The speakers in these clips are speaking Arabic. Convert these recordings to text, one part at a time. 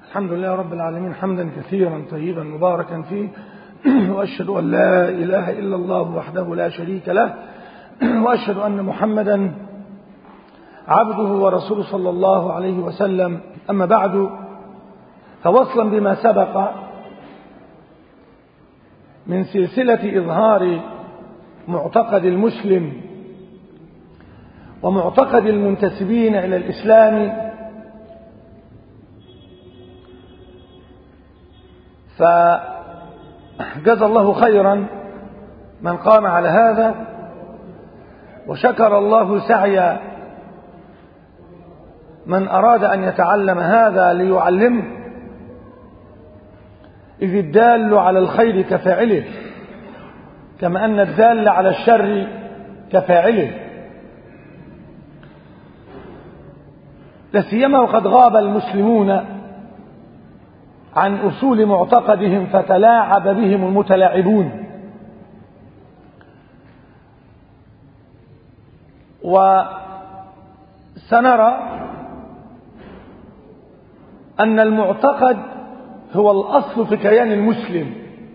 الحمد لله رب العالمين حمدا كثيرا طيبا مباركا فيه وأشهد أن لا إله إلا الله وحده لا شريك له وأشهد أن محمدا عبده ورسوله صلى الله عليه وسلم. أما بعد، فوصلا بما سبق من سلسلة إظهار معتقد المسلم ومعتقد المنتسبين إلى الإسلام، فجزى الله خيرا من قام على هذا، وشكر الله سعي من أراد أن يتعلم هذا ليعلمه، إذ الدال على الخير كفاعله، كما أن الدال على الشر كفاعله، لسيما وقد غاب المسلمون عن أصول معتقدهم فتلاعب بهم المتلاعبون. وسنرى أن المعتقد هو الأصل في كيان المسلم،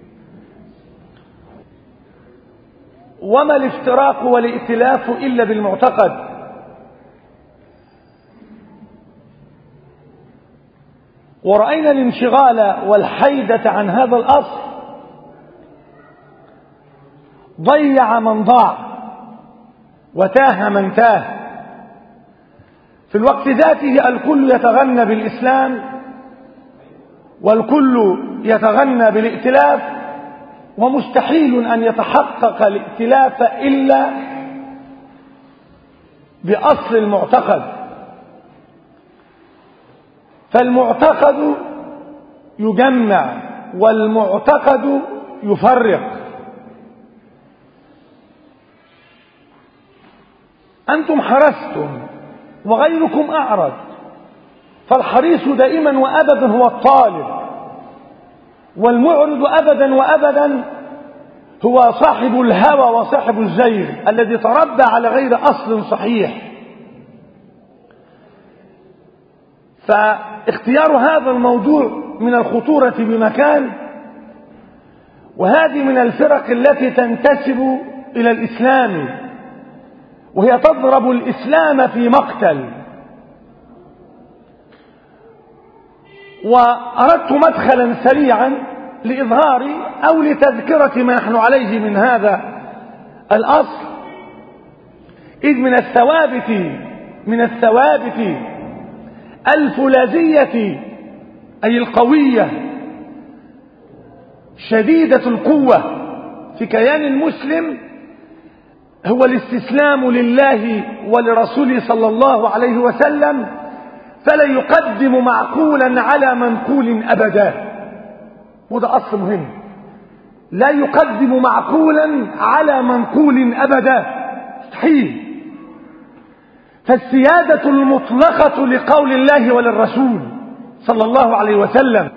وما الافتراق والائتلاف إلا بالمعتقد. ورأينا الانشغال والحيدة عن هذا الأصل ضيع من ضاع وتاه من تاه. في الوقت ذاته الكل يتغنى بالإسلام والكل يتغنى بالائتلاف، ومستحيل أن يتحقق الائتلاف إلا بأصل المعتقد. فالمعتقد يجمع والمعتقد يفرق. أنتم حرستم وغيركم أعرض، فالحريص دائما وأبدا هو الطالب، والمعرض أبدا وأبدا هو صاحب الهوى وصاحب الزيغ الذي تربى على غير أصل صحيح. فاختيار هذا الموضوع من الخطورة بمكان، وهذه من الفرق التي تنتسب إلى الإسلام، وهي تضرب الإسلام في مقتل. وأردت مدخلا سريعا لإظهار أو لتذكرة ما نحن عليه من هذا الأصل، إذ من الثوابت الفولاذية أي القوية شديدة القوة في كيان المسلم هو الاستسلام لله ولرسوله صلى الله عليه وسلم، فلا يقدم معقولا على منقول أبدا. وده أصل مهم، لا يقدم معقولا على منقول أبدا، مستحيل. فالسيادة المطلقة لقول الله وللرسول صلى الله عليه وسلم،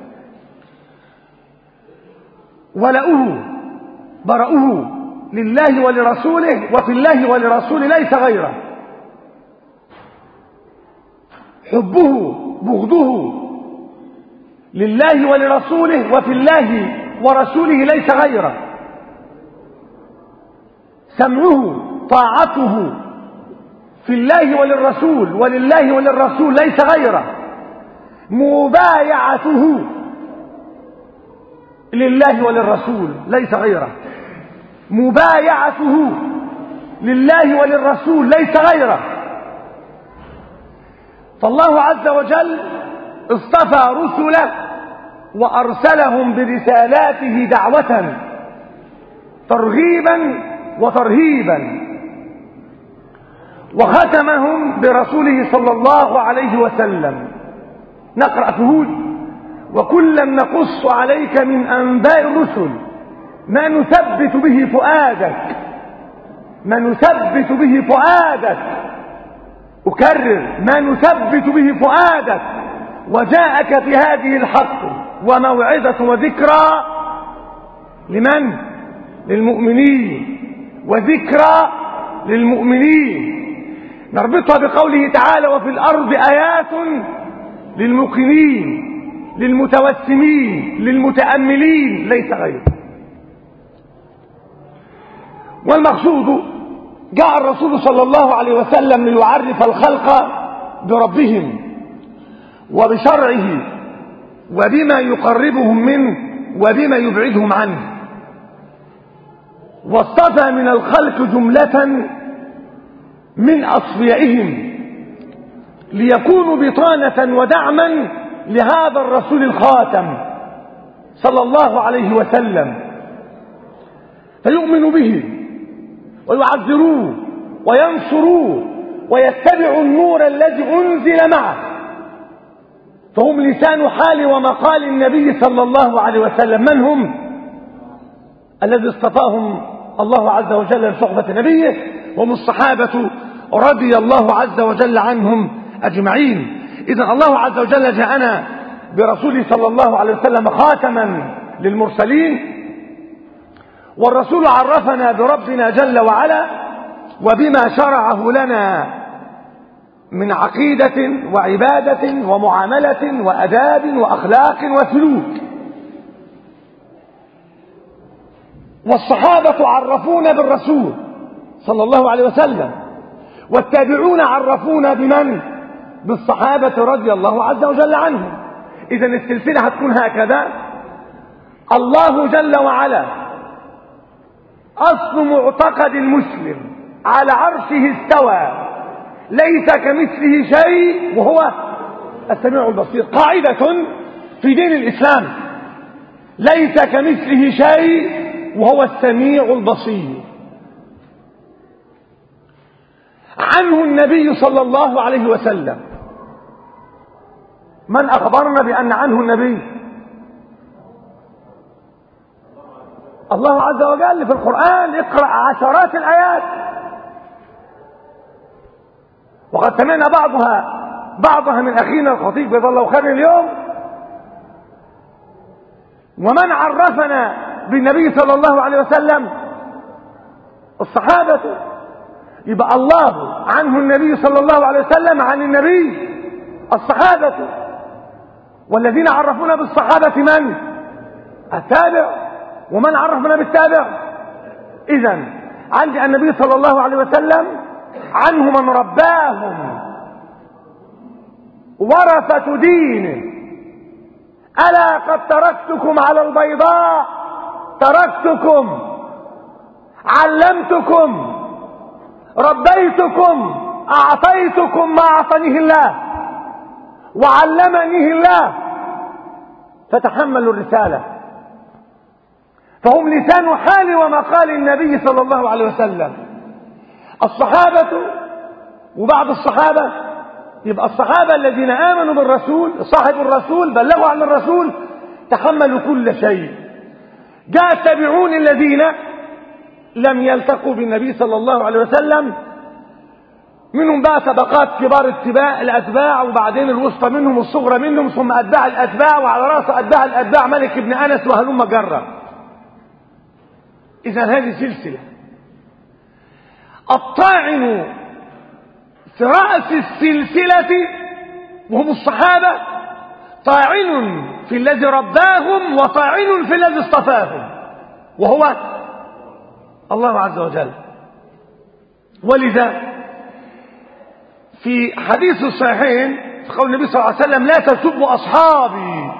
ولأه برأه لله ولرسوله، وفي الله ولرسوله ليس غيره، حبه بغضه لله ولرسوله، وفي الله ورسوله ليس غيره، سمعه طاعته في الله وللرسول ولله وللرسول ليس غيره، مبايعته لله وللرسول ليس غيره، مبايعته لله وللرسول ليس غيره. فالله عز وجل اصطفى رسله وأرسلهم برسالاته دعوة ترغيبا وترهيبا، وختمهم برسوله صلى الله عليه وسلم. نقرأ في هود: وكلا نقص عليك من أنباء الرسل ما نثبت به فؤادك، ما نثبت به فؤادك، أكرر، ما نثبت به فؤادك، وجاءك في هذه الحق وموعظة وذكرى لمن؟ للمؤمنين، وذكرى للمؤمنين. نربطها بقوله تعالى: وفي الأرض آيات للموقنين للمتوسمين للمتأملين ليس غيره. والمقصود جاء الرسول صلى الله عليه وسلم ليعرف الخلق بربهم وبشرعه وبما يقربهم منه وبما يبعدهم عنه، واصطفى من الخلق جملة من أصفيائهم ليكونوا بطانة ودعما لهذا الرسول الخاتم صلى الله عليه وسلم، فيؤمنوا به ويعذروه وينصروه ويتبعوا النور الذي أنزل معه، فهم لسان حال ومقال النبي صلى الله عليه وسلم. من هم؟ الذي اصطفاهم الله عز وجل لصحبة نبيه، هم الصحابة رضي الله عز وجل عنهم أجمعين. إذن الله عز وجل جاءنا برسوله صلى الله عليه وسلم خاتما للمرسلين، والرسول عرفنا بربنا جل وعلا وبما شرعه لنا من عقيدة وعبادة ومعاملة وأداب وأخلاق وسلوك. والصحابة عرفونا بالرسول صلى الله عليه وسلم، والتابعون عرفونا بمن؟ بالصحابة رضي الله عز وجل عنهم. إذن السلسلة هتكون هكذا: الله جل وعلا أصل معتقد المسلم، على عرشه استوى، ليس كمثله شيء وهو السميع البصير. قاعدة في دين الإسلام: ليس كمثله شيء وهو السميع البصير. عنه النبي صلى الله عليه وسلم. من أخبرنا بأن عنه النبي؟ الله عز وجل في القرآن. اقرأ عشرات الآيات، وقد سمعنا بعضها من أخينا الخطيب جزاه الله خير اليوم. ومن عرفنا بالنبي صلى الله عليه وسلم؟ الصحابة. يبقى الله عنه النبي صلى الله عليه وسلم، عن النبي الصحابة. والذين عرفونا بالصحابة من؟ التابع. ومن عرفنا بالتابع؟ إذن عندي النبي صلى الله عليه وسلم، عنه من رباهم ورثة دينه. ألا قد تركتكم على البيضاء، تركتكم، علمتكم، ربيتكم، أعطيتكم ما أعطانيه الله وعلمنيه الله، فتحملوا الرسالة. فهم لسان حال ومقال النبي صلى الله عليه وسلم. الصحابة وبعض الصحابة، يبقى الصحابة الذين آمنوا بالرسول، صاحب الرسول، بلغوا عن الرسول، تحملوا كل شيء. جاء التابعون الذين لم يلتقوا بالنبي صلى الله عليه وسلم، منهم بقى طبقات كبار الأتباع، وبعدين الوسطى منهم، الصغرى منهم، ثم أتباع الأتباع، وعلى رأس أتباع الأتباع مالك بن أنس وهلم جرة. إذن هذه سلسلة. الطاعن في رأس السلسلة وهم الصحابة طاعن في الذي رباهم وطاعن في الذي اصطفاهم وهو الله عز وجل. ولذا في حديث الصحيحين في قول النبي صلى الله عليه وسلم: لا تسبوا أصحابي،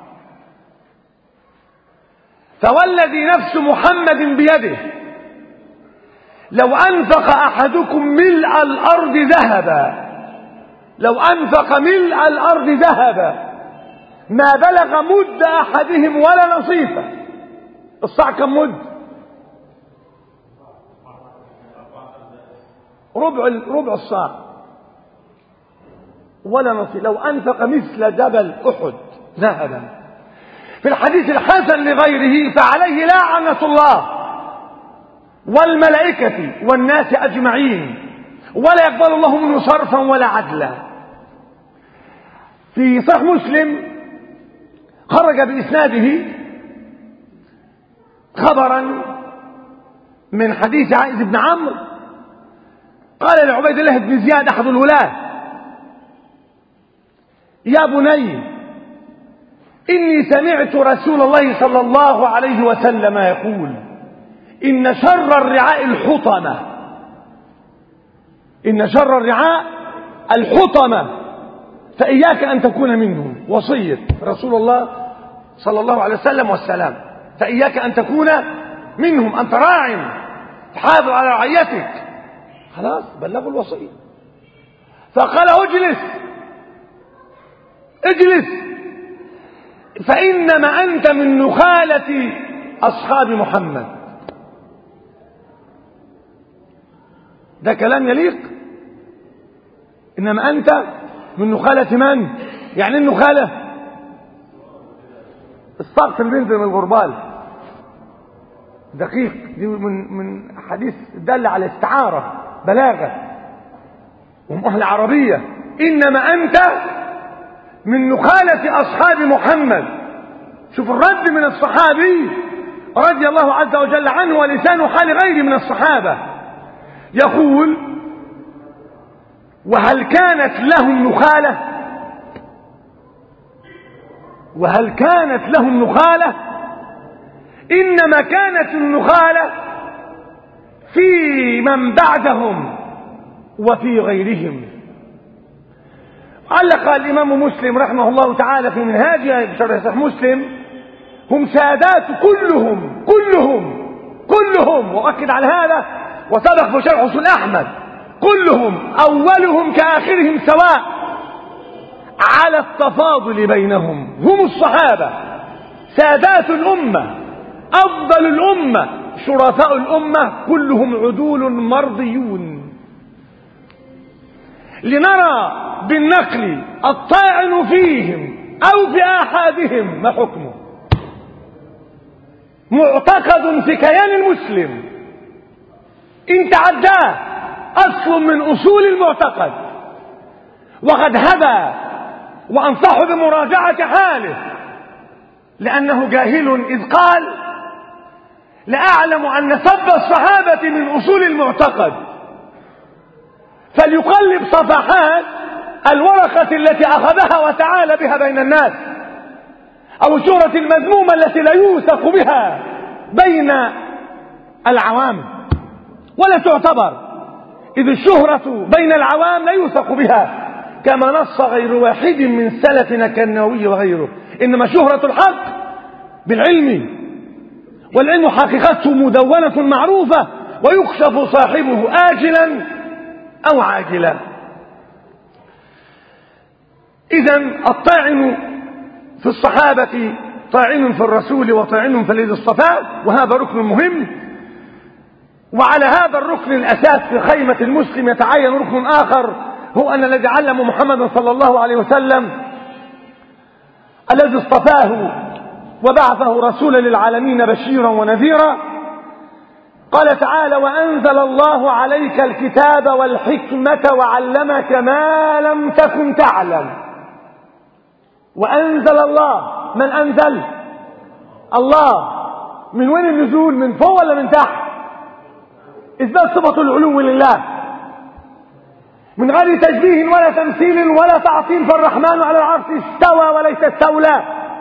فوالذي نفس محمد بيده لو أنفق أحدكم ملء الأرض ذهبا، لو أنفق ملء الأرض ذهبا ما بلغ مد أحدهم ولا نصيفه. الصاع كم مد؟ ربع الصاع ولا نصيف. لو أنفق مثل جبل أحد ذهبا. في الحديث الحسن لغيره: فعليه لعنة الله والملائكة والناس أجمعين ولا يقبل الله منه صرفا ولا عدلا. في صحيح مسلم خرج بإسناده خبرا من حديث عائذ بن عمرو قال لعبيد الله بن زياد أحد الولاة: يا بني إني سمعت رسول الله صلى الله عليه وسلم يقول إن شر الرعاء الحطمة، إن شر الرعاء الحطمة، فإياك أن تكون منهم. وصية رسول الله صلى الله عليه وسلم والسلام، فإياك أن تكون منهم، أنت راع تحافظ على رعيتك، خلاص بلغوا الوصية. فقال اجلس اجلس فإنما أنت من نخالة أصحاب محمد. ده كلام يليق؟ إنما أنت من نخالة من؟ يعني النخالة الصقر اللي بينزل من الغربال، دقيق، دي من حديث دل على استعارة بلاغة ومؤهلة عربية. إنما أنت من نخالة أصحاب محمد. شوف الرد من الصحابي رضي الله عز وجل عنه ولسان حال غيره من الصحابة، يقول وهل كانت لهم نخالة؟ وهل كانت لهم نخالة؟ إنما كانت النخالة في من بعدهم وفي غيرهم. علق الإمام مسلم رحمه الله تعالى في منهاجه بشرح صحيح مسلم هم سادات كلهم وأكد على هذا وسبق في شرح أصول أحمد، كلهم أولهم كآخرهم سواء على التفاضل بينهم. هم الصحابة سادات الأمة، أفضل الأمة، شرفاء الأمة، كلهم عدول مرضيون. لنرى بالنقل الطاعن فيهم أو في آحادهم ما حكمه؟ معتقد في كيان المسلم إن تعداه أصل من أصول المعتقد، وقد هدى وأنصح بمراجعة حاله، لأنه جاهل إذ قال لأعلم أن سب الصحابة من أصول المعتقد، فليقلب صفحات الورقة التي أخذها وتعالى بها بين الناس، أو الشهرة المذمومة التي لا يوثق بها بين العوام ولا تعتبر، إذ الشهرة بين العوام لا يوثق بها، كما نص غير واحد من سلفنا كالنووي وغيره. إنما شهرة الحق بالعلم، والعلم حقيقته مدونة معروفة، ويكشف صاحبه آجلا أو عاجلا. إذن الطاعن في الصحابة طاعن في الرسول وطاعن في الذي اصطفاه، وهذا ركن مهم. وعلى هذا الركن الأساس في خيمة المسلم يتعين ركن آخر، هو أن الذي علم محمد صلى الله عليه وسلم الذي اصطفاه وبعثه رسولا للعالمين بشيرا ونذيرا، قال تعالى وأنزل الله عليك الكتاب والحكمة وعلمك ما لم تكن تعلم. وأنزل الله، من أنزل؟ الله. من وين النزول؟ من فوق ولا من تحت؟ إثبات صفة العلو لله من غير تشبيه ولا تمثيل ولا تعطيل، فالرحمن على العرش استوى وليس استولى.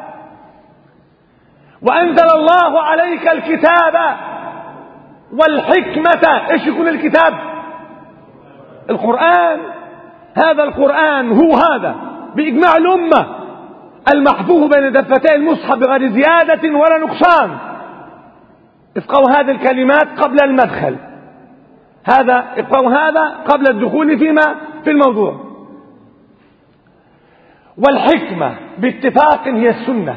وأنزل الله عليك الكتاب والحكمة. إيش يكون الكتاب؟ القرآن. هذا القرآن هو هذا بإجماع الأمة المحفوظ بين دفتي المصحف بغير زيادة ولا نقصان. افقهوا هذه الكلمات قبل المدخل، افقهوا هذا قبل الدخول في الموضوع. والحكمة باتفاق هي السنة،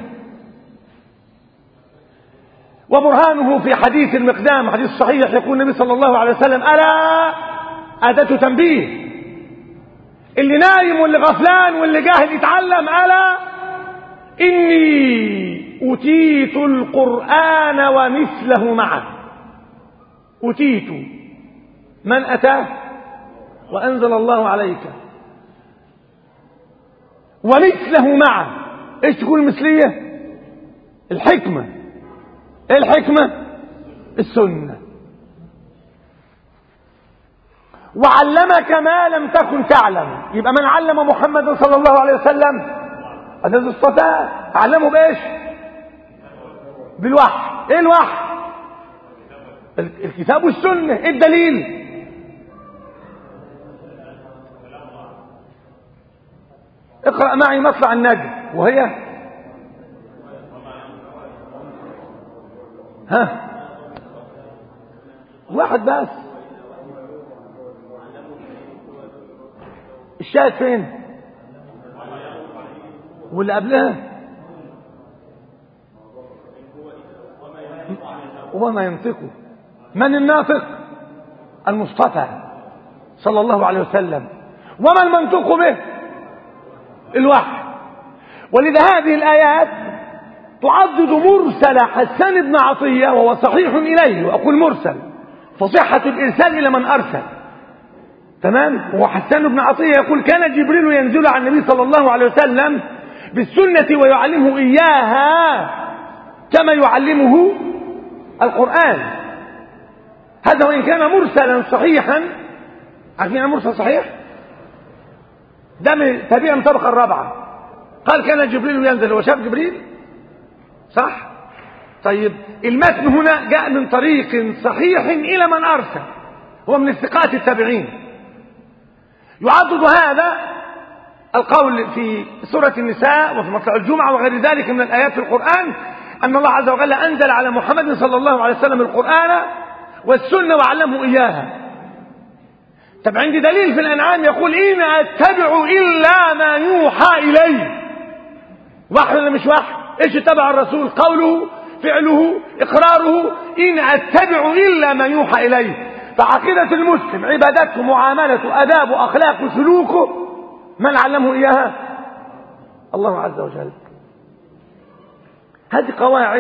وبرهانه في حديث المقدام، حديث صحيح، يقول النبي صلى الله عليه وسلم ألا، أداة تنبيه، اللي نايم واللي غفلان واللي جاهل يتعلم، ألا إني أتيت القرآن ومثله معه. أتيت، من أتاه؟ وأنزل الله عليك ومثله معه. إيش تكون المثلية؟ الحكمة. إيه الحكمة؟ السنة. وعلمك ما لم تكن تعلم. يبقى من علم محمد صلى الله عليه وسلم الذي اصطفاه، علمه بايش؟ بالوحي. ايه الوحي؟ الكتاب والسنة. ايه الدليل؟ اقرأ معي مطلع النجم، وهي واحد بس. الشاهد فين؟ واللي قبلها وما ينطقه. من الناطق؟ المصطفى صلى الله عليه وسلم. وما المنطق به؟ الوحي. ولذا هذه الآيات تعضد مرسل حسان بن عطية، وهو صحيح إليه، وأقول مرسل فصحة الإرسال إلى من أرسل. تمام. وهو حسان بن عطية يقول كان جبريل ينزل على النبي صلى الله عليه وسلم بالسنة ويعلمه إياها كما يعلمه القرآن. هذا وإن كان مرسلا صحيحا. عارفين مرسل صحيح؟ ده تابع من الطبقة الرابعة. قال كان جبريل ينزل، وشاف جبريل صح. طيب المتن هنا جاء من طريق صحيح إلى من أرسل، هو من الثقات التابعين. يعضد هذا القول في سورة النساء وفي مطلع الجمعة وغير ذلك من الآيات في القرآن أن الله عز وجل أنزل على محمد صلى الله عليه وسلم القرآن والسنة وعلمه إياها. طب عندي دليل في الأنعام يقول إن أتبع إلا ما يوحى إلي. وحي ولا مش وحي؟ إيش اتبع الرسول؟ قوله، فعله، إقراره. إن أتبع إلا ما يوحى إلي. فعقيدة المسلم عبادته، معاملته، أدابه، أخلاقه، سلوكه، من علمه إياها؟ الله عز وجل. هذه قواعد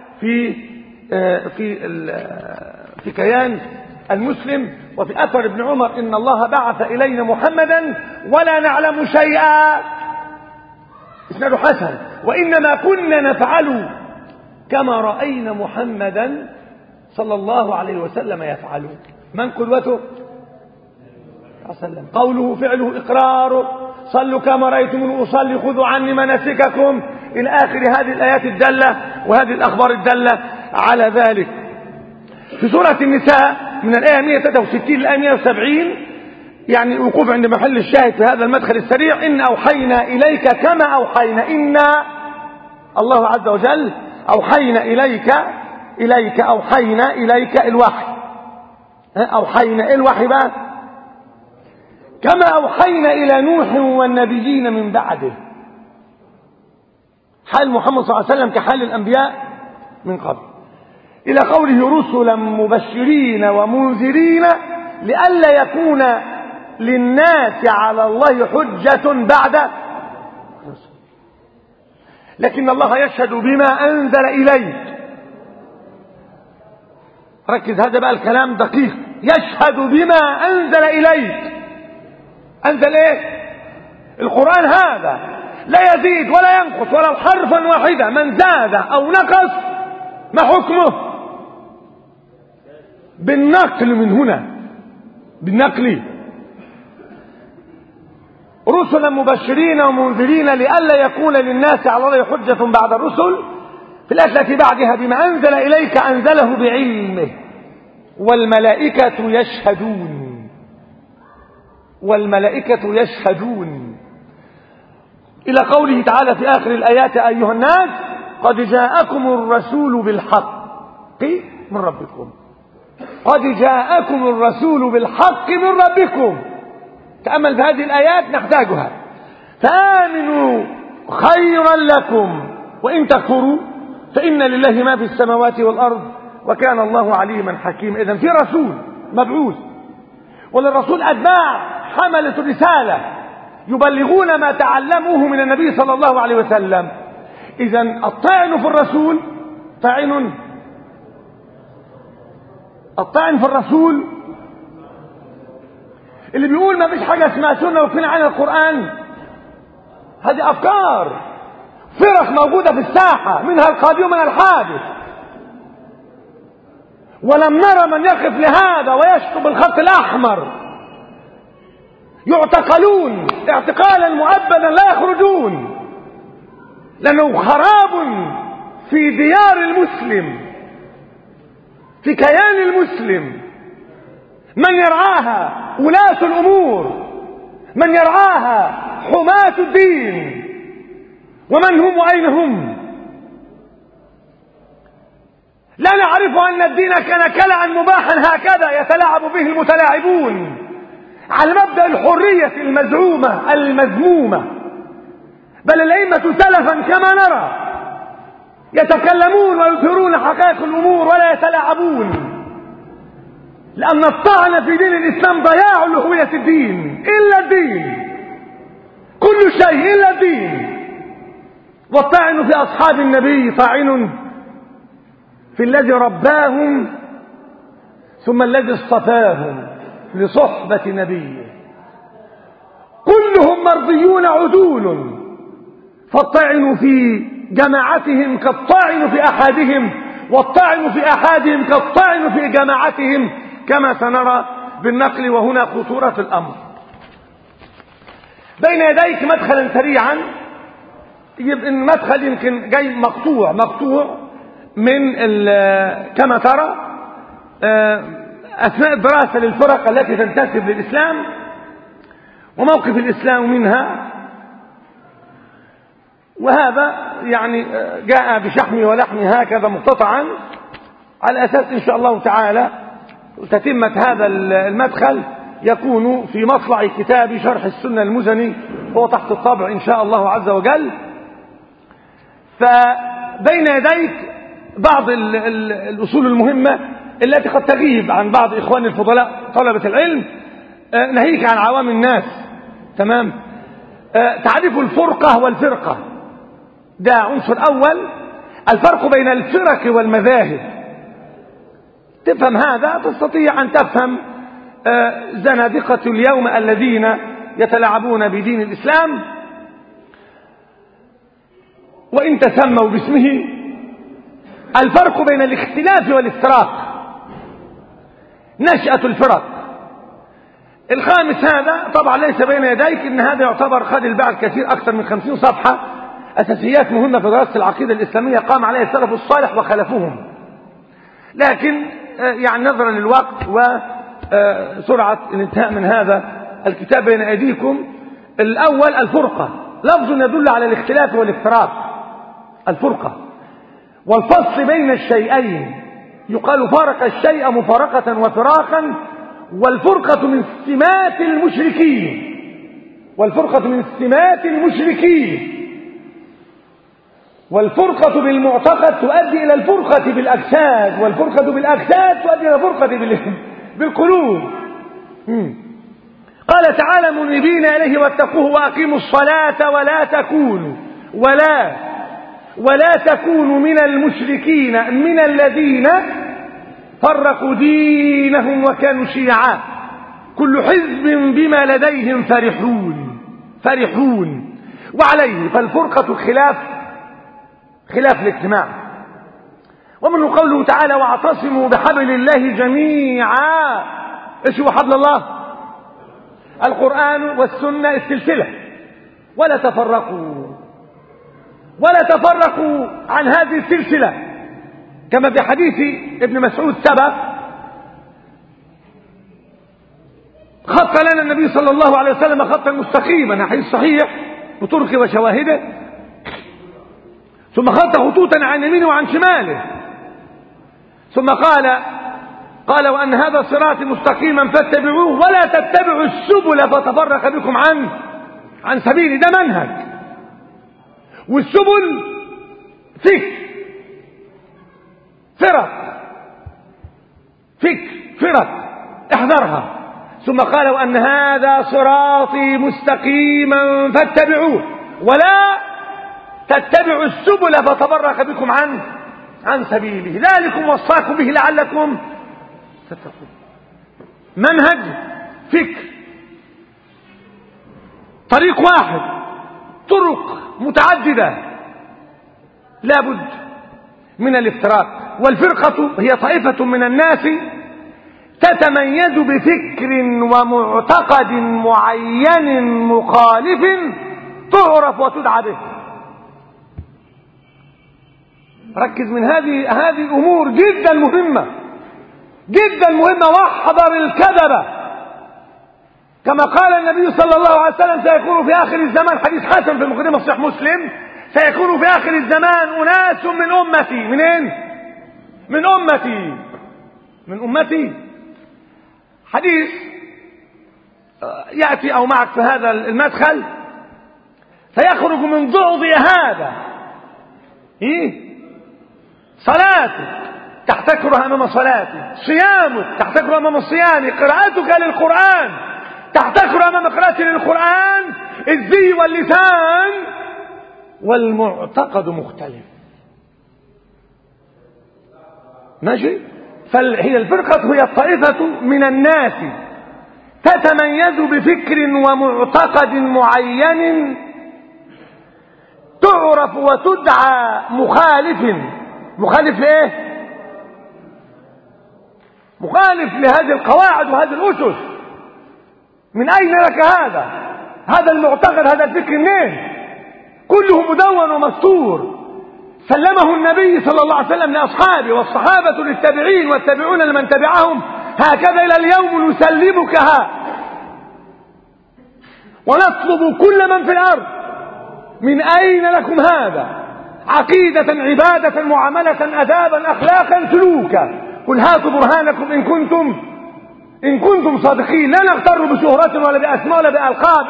في كيان المسلم. وفي أثر ابن عمر إن الله بعث إلينا محمدا ولا نعلم شيئا، اسناده حسن، وإنما كنا نفعل كما رأينا محمدا صلى الله عليه وسلم يفعل. من قدوته؟ وسلم. قوله، فعله، إقراره. صلوا كما رأيتموني أصلي، خذوا عني مناسككم، إلى آخر هذه الآيات الدالة وهذه الأخبار الدالة على ذلك. في سورة النساء من الآية 163 للآية 170 يعني وقوف عند محل الشاهد في هذا المدخل السريع. إن أوحينا إليك كما أوحينا. إن الله عز وجل أوحينا إليك أوحينا إليك الوحي. أوحينا إيه الوحي بقى؟ كما أوحينا إلى نوح والنبيين من بعده. حال محمد صلى الله عليه وسلم كحال الأنبياء من قبل. إلى قوله رسلا مبشرين ومنذرين لئلا يكون للناس على الله حجة بعد رسل. لكن الله يشهد بما أنزل إليك. ركز، هذا بقى الكلام دقيق. يشهد بما أنزل إليك. أنزل إيه؟ القرآن هذا لا يزيد ولا ينقص ولو حرفا واحدا. من زاد أو نقص ما حكمه؟ بالنقل من هنا، بالنقل. رسلا مبشرين ومنذرين لئلا يكون للناس على الله حجة بعد الرسل. في الآية التي بعدها بما أنزل إليك أنزله بعلمه والملائكة يشهدون. والملائكة يشهدون. إلى قوله تعالى في آخر الآيات أيها الناس قد جاءكم الرسول بالحق من ربكم. قد جاءكم الرسول بالحق من ربكم. تأمل في هذه الآيات نحتاجها. فآمنوا خيرا لكم وإن تكفروا فإن لله ما في السماوات والأرض وكان الله عليما حكيما. إذن في رسول مبعوث، وللرسول أتباع حملة الرسالة يبلغون ما تعلموه من النبي صلى الله عليه وسلم. إذن الطعن في الرسول الطعن في الرسول اللي بيقول ما فيش حاجة اسمها سنة وكنا عن القرآن، هذه أفكار فرق موجودة في الساحة، منها القادم ومنها الحادث. ولم نرى من يقف لهذا ويشطب بالخط الأحمر. يعتقلون اعتقالا مؤبدا لا يخرجون. لأنه خراب في ديار المسلم، في كيان المسلم. من يرعاها ولاة الأمور، من يرعاها حماة الدين. ومن هم وأين هم؟ لا نعرف أن الدين كان كلعا مباحا هكذا يتلاعب به المتلاعبون على مبدأ الحرية المزعومة المذمومة. بل الأئمة سلفا كما نرى يتكلمون ويظهرون حقائق الأمور ولا يتلاعبون، لأن الطعن في دين الإسلام ضياع لهوية الدين. إلا الدين، كل شيء إلا الدين. والطعن في أصحاب النبي طاعن في الذي رباهم ثم الذي اصطفاهم لصحبة نبيه. كلهم مرضيون عدول، فالطعن في جماعتهم كالطعن في أحدهم، والطعن في أحدهم كالطعن في جماعتهم كما سنرى بالنقل. وهنا خطورة الأمر. بين يديك مدخلا سريعا، المدخل يمكن جاي مقطوع من كما ترى أثناء الدراسة للفرق التي تنتسب للإسلام وموقف الإسلام منها. وهذا يعني جاء بشحمه ولحمه هكذا مقتطعا، على أساس إن شاء الله تعالى تتمة هذا المدخل يكون في مطلع كتاب شرح السنة المزني، هو تحت الطبع إن شاء الله عز وجل. فبين يديك بعض الأصول المهمة التي قد تغيب عن بعض إخواني الفضلاء طلبة العلم، ناهيك عن عوام الناس. تمام. تعريف الفرقة والفرقة، ده عنصر أول. الفرق بين الفرق والمذاهب، تفهم هذا تستطيع أن تفهم زنادقة اليوم الذين يتلاعبون بدين الإسلام وإن تسموا باسمه. الفرق بين الاختلاف والافتراق، نشأة الفرق. الخامس هذا طبعا ليس بين يديك، إن هذا يعتبر خد البعض كثير، أكثر من 50 صفحة، أساسيات مهمة في دراسة العقيدة الإسلامية قام عليها السلف الصالح وخلفهم. لكن يعني نظرا للوقت وسرعة الانتهاء من هذا الكتاب بين أيديكم، الأول الفرقة، لفظ يدل على الاختلاف والافتراق. الفرقة والفصل بين الشيئين، يقال فارق الشيء مفارقة وفراقا. والفرقة من سمات المشركين، والفرقة من سمات المشركين. والفرقة بالمعتقد تؤدي إلى الفرقة بالأجساد، والفرقة بالأجساد تؤدي إلى الفرقة بالقلوب. قال تعالى منيبين إليه واتقوه وأقيموا الصلاة ولا تكونوا من المشركين من الذين فرقوا دينهم وكانوا شيعا كل حزب بما لديهم فرحون. وعليه فالفرقة خلاف الاجتماع. ومن قوله تعالى واعتصموا بحبل الله جميعا. ايش هو حبل الله؟ القرآن والسنة، السلسلة. ولا تفرقوا عن هذه السلسلة، كما في حديث ابن مسعود سبق. خط لنا النبي صلى الله عليه وسلم خطا مستقيما، حديث صحيح بطرق وشواهده، ثم خط خطوطا عن يمينه وعن شماله، ثم قال وأن هذا صراطي مستقيما فاتبعوه ولا تتبعوا السبل فتفرق بكم عن سبيلي. ده منهج. والسبل فرق احذرها. ثم قال وأن هذا صراطي مستقيما فاتبعوه ولا تتبعوا السبل فتفرق بكم عن سبيله ذلكم وصاكم به لعلكم تتقون. منهج، فكر، طريق واحد، طرق متعددة، لابد من الافتراق. والفرقة هي طائفة من الناس تتميز بفكر ومعتقد معين مخالف تعرف وتدعى به. ركز من هذه أمور جدا مهمة جدا مهمة. واحذر الكذبة، كما قال النبي صلى الله عليه وسلم سيكون في آخر الزمان، حديث حسن في مقدمة صحيح مسلم، سيكون في آخر الزمان أناس من أمتي. منين؟ من أمتي. حديث يأتي أو معك في هذا المدخل: سيخرج من ضعض هذا صلاتك تحتكرها أمام صلاتي، صيامك تحتكرها أمام صيامي، قراءتك للقرآن تحتكرها أمام قراءتي للقرآن، الزي واللسان، والمعتقد مختلف. ماشي؟ فهي الفرقة هي الطائفة من الناس تتميز بفكر ومعتقد معين تعرف وتدعى مخالف لإيه؟ مخالف لهذه القواعد وهذه الأسس. من أين لك هذا المعتقد، هذا الفكر منين؟ كله مدون ومستور، سلمه النبي صلى الله عليه وسلم لأصحابه، والصحابة للتابعين، والتابعون لمن تبعهم، هكذا إلى اليوم نسلمكها ونطلب كل من في الأرض: من أين لكم هذا؟ عقيدة، عبادة، معاملة، أدابا، أخلاقا، سلوكا. قل هاتوا برهانكم إن كنتم صادقين. لا نغتر بشهرة ولا بأسماء ولا بألقاب،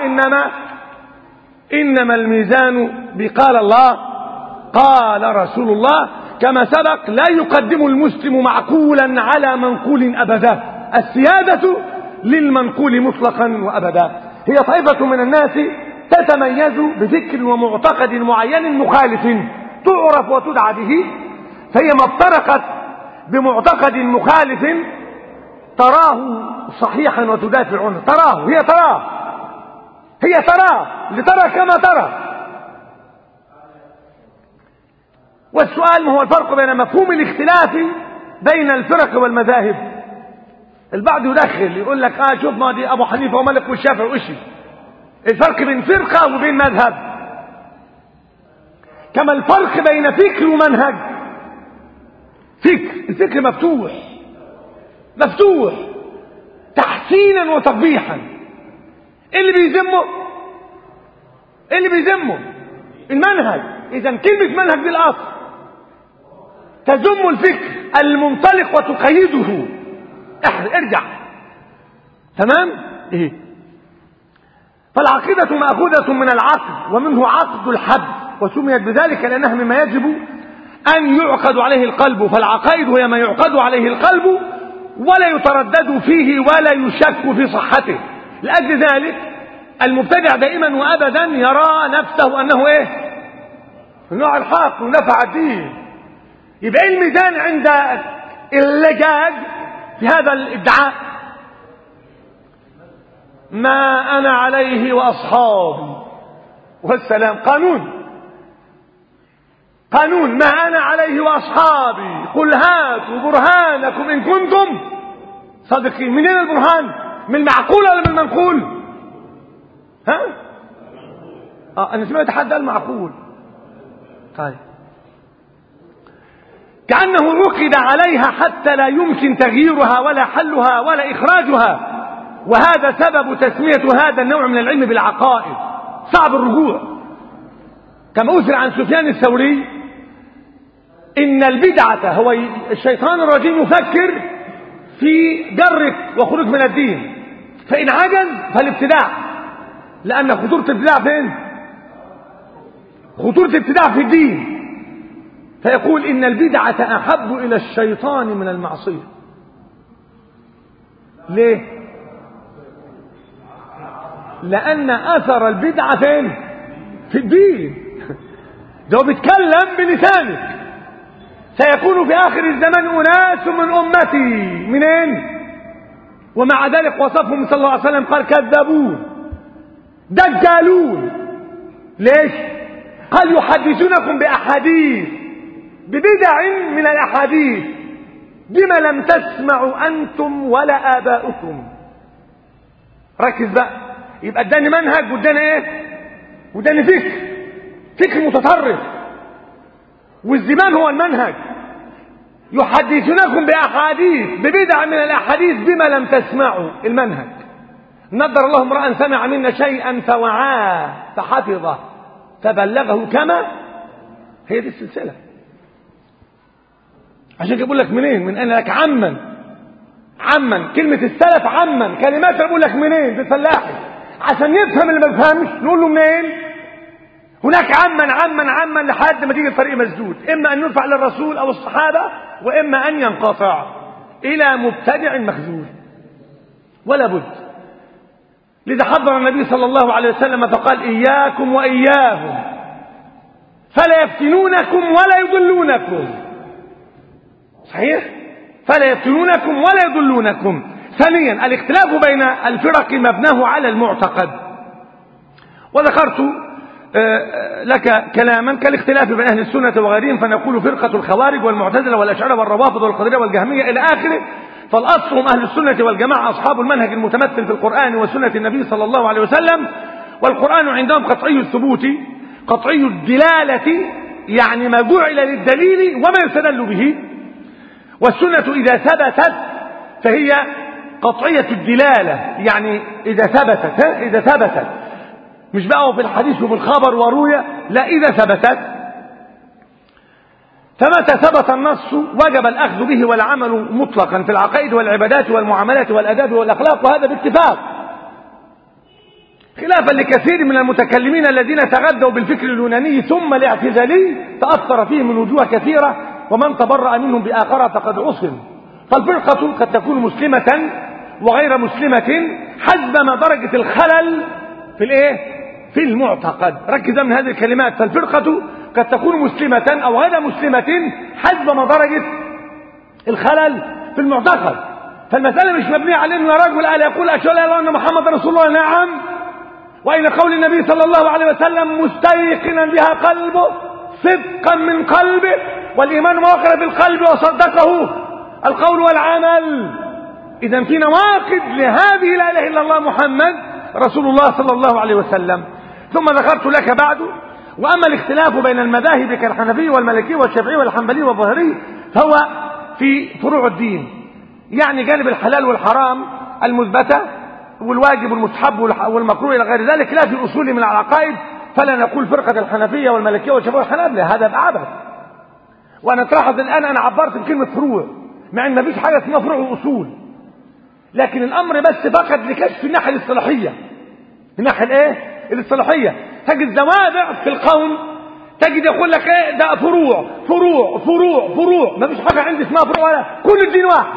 إنما الميزان بقال الله قال رسول الله. كما سبق، لا يقدم المسلم معقولا على منقول أبدا، السيادة للمنقول مطلقا وأبدا. هي طائفة من الناس تتميز بفكر ومعتقد معين مخالف تعرف وتدعى به، فهي ما افترقت بمعتقد مخالف تراه صحيحا وتدافع عنه. هي تراه لترى كما ترى. والسؤال: ما هو الفرق بين مفهوم الاختلاف بين الفرق والمذاهب؟ البعض يدخل يقول لك شوف، ما دي أبو حنيفة ومالك والشافعي وإشي. الفرق بين فرقة وبين مذهب، كما الفرق بين فكر ومنهج. الفكر مفتوح تحسينا وتقبيحا. اللي بيذمه المنهج. إذا كلمة منهج دي الأصل، تذم الفكر المنطلق وتقيده. ارجع. تمام؟ فالعقيدة مأخوذة من العقد، ومنه عقد الحب، وسميت بذلك لأنها مما يجب أن يعقد عليه القلب. فالعقائد هي ما يعقد عليه القلب ولا يتردد فيه ولا يشك في صحته. لأجل ذلك المبتدع دائما وأبدا يرى نفسه أنه النوع الحق ونفع الدين. يبقى الميزان عند اللجاج في هذا الادعاء: ما أنا عليه وأصحابي، والسلام. قانون ما أنا عليه وأصحابي. قل هاتوا برهانكم إن كنتم صادقين. منين البرهان؟ من المعقول ولا من المنقول؟ أنا سمعت حد قال معقول. طيب، كأنه عقد عليها حتى لا يمكن تغييرها ولا حلها ولا إخراجها. وهذا سبب تسمية هذا النوع من العلم بالعقائد. صعب الرجوع. كما أثر عن سفيان الثوري إن البدعة هو الشيطان الرجيم يفكر في جرك وخروج من الدين، فإن عجز فالابتداع. لأن خطورة الابتداع فين؟ خطورة الابتداع في الدين. فيقول إن البدعة أحب إلى الشيطان من المعصية. ليه؟ لأن أثر البدعة فين؟ في الدين. ده بيتكلم بلسانك. سيكون في آخر الزمان أناس من أمتي. منين؟ ومع ذلك وصفهم صلى الله عليه وسلم قال: كذبون، دجالون. ليش؟ قال: يحدثونكم بأحاديث، ببدع من الأحاديث بما لم تسمعوا أنتم ولا آباؤكم. ركز بقى. يبقى اداني منهج واداني وداني فكر متطرف. والزمان هو المنهج. يحدثونكم بأحاديث ببدع من الأحاديث بما لم تسمعوا. المنهج. نضر الله امرأ سمع منا شيئا فوعاه فحفظه فبلغه كما. هي دي السلسلة. عشان كده بقول لك منين؟ من أنا لك عما كلمة السلف عما كلمات بقول لك منين بفلاحي عشان يفهم اللي ما بيفهمش نقول له منين. هناك عما لحد ما تيجي الطريق مسدود، إما أن يرفع للرسول أو الصحابة، وإما أن ينقطع إلى مبتدع مخذول ولا بد. لذا حضر النبي صلى الله عليه وسلم فقال إياكم وإياهم فلا يفتنونكم ولا يضلونكم. صحيح؟ فلا يفتنونكم ولا يضلونكم. ثانيا الاختلاف بين الفرق مبناه على المعتقد. وذكرت لك كلاما كالاختلاف بين أهل السنة وغيرهم، فنقول فرقة الخوارج والمعتزلة والأشاعرة والروافض والقدرية والجهمية إلى آخره. فالأصل هم أهل السنة والجماعة أصحاب المنهج المتمثل في القرآن وسنة النبي صلى الله عليه وسلم. والقرآن عندهم قطعي الثبوت قطعي الدلالة، يعني ما جعل للدليل وما يستدل به. والسنة إذا ثبتت فهي قطعية الدلالة، يعني إذا ثبتت مش بقى في الحديث وبالخبر وروية، لا إذا ثبتت. فمتى ثبت النص وجب الأخذ به والعمل مطلقا في العقائد والعبادات والمعاملات والأداب والأخلاق، وهذا باتفاق، خلافا لكثير من المتكلمين الذين تغذوا بالفكر اليوناني ثم الاعتزالي تأثر فيه من وجوه كثيرة، ومن تبرأ منهم بآخرة فقد عصم. فالفرقة قد تكون مسلمة وغير مسلمة حسب ما درجة الخلل في المعتقد. ركز من هذه الكلمات. فالفرقة قد تكون مسلمة أو غير مسلمة حسب ما درجة الخلل في المعتقد. فالمسألة مش مبنية على أن رجل قال يقول أشهد أن لا إله إلا الله محمد رسول الله، نعم، وإن قول النبي صلى الله عليه وسلم مستيقنا بها قلبه صدقا من قلبه، والإيمان ما وقر في القلب وصدقه القول والعمل. إذا في نواقض لهذه لا إله إلا الله محمد رسول الله صلى الله عليه وسلم. ثم ذكرت لك بعد: وأما الاختلاف بين المذاهب كالحنفي والمالكي والشافعي والحنبلي والظاهري فهو في فروع الدين، يعني جانب الحلال والحرام المثبتة والواجب والمستحب والمكروه إلى غير ذلك، لا في أصول من العقائد. فلا نقول فرقة الحنفية والمالكية والشافعية والحنابلة، هذا بعبث. وأنا تلاحظ الآن أنا عبرت بكلمة فروع، مع أن ما فيش حاجة اسمها فروع وأصول، لكن الأمر بس فقط لكشف الناحية الاصطلاحية. الناحية الاصطلاحية تجد زوابع في القوم، تجد يقول لك ده فروع فروع فروع فروع. ما فيش حاجة عندي اسمها فروع، ولا كل الدين واحد.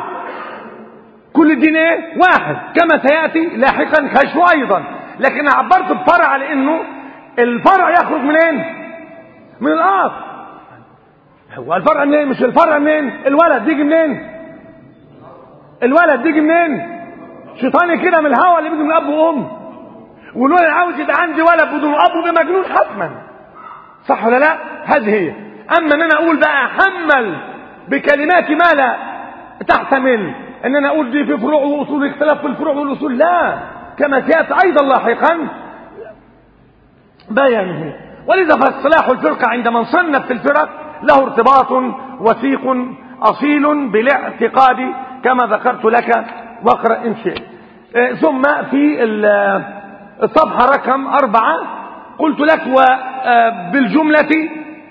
كل الدين واحد، كما سيأتي لاحقا كشفه أيضا. لكن أنا عبرت بفرع لأنه الفرع يخرج منين؟ من الأصل. هو الفرع منين؟ مش الفرع منين؟ الولد بيجي منين؟ الولد بيجي منين؟ شيطاني كده من الهوى اللي بيجي من أب وأم. والولد عاوز يبقى عندي ولد بدون أب بمجنون حتما، صح ولا لا؟ هذه هي. أما أن أنا أقول بقى أحمل بكلمات ما لا تحتمل أن أنا أقول دي في فروع وأصول، اختلاف في الفروع والأصول، لا، كما سيأتي أيضا لاحقا بيانه. ولذا فاصطلاح الفرقة عند من صنف في الفرق له ارتباط وثيق أصيل بالاعتقاد كما ذكرت لك، واقرأ إن شئت. ثم في الصفحة رقم 4 قلت لك: وبالجملة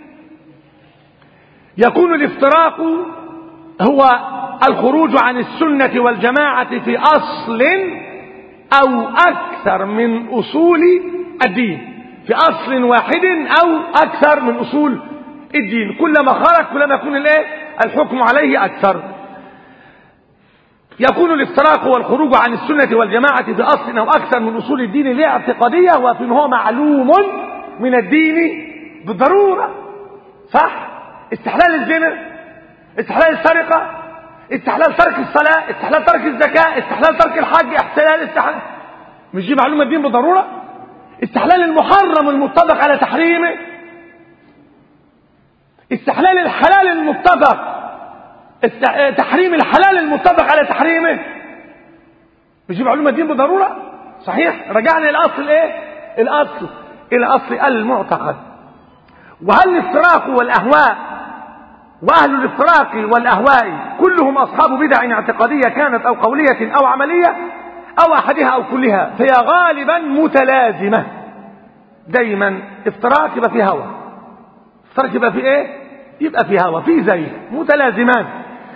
يكون الافتراق هو الخروج عن السنة والجماعة في أصل أو أكثر من أصول الدين، في أصل واحد أو أكثر من أصول الدين. كلما خرج كلما يكون الحكم عليه أكثر. يكون الافتراق والخروج عن السنة والجماعة في أصل أو أكثر من أصول الدين الاعتقادية، وفي هو معلوم من الدين بالضرورة، صح؟ استحلال الزنا، استحلال السرقة، استحلال ترك الصلاة، استحلال ترك الزكاة، استحلال ترك الحج، استحلال مش دي معلومة الدين بالضرورة؟ استحلال المحرم المتفق على تحريمه، استحلال الحلال المتفق، تحريم الحلال المتفق على تحريمه، مش دي معلومة الدين بالضرورة؟ صحيح؟ رجعنا إلى أصل الأصل إلى أصل المعتقد. وهل الافتراق والأهواء وأهل الافتراق والأهواء كلهم أصحاب بدع اعتقادية كانت أو قولية أو عملية أو أحدها أو كلها، فهي غالبا متلازمة. دايما افتراق يبقى في هوى، افتراق يبقى في ايه؟ يبقى في هوى، في زي متلازمان.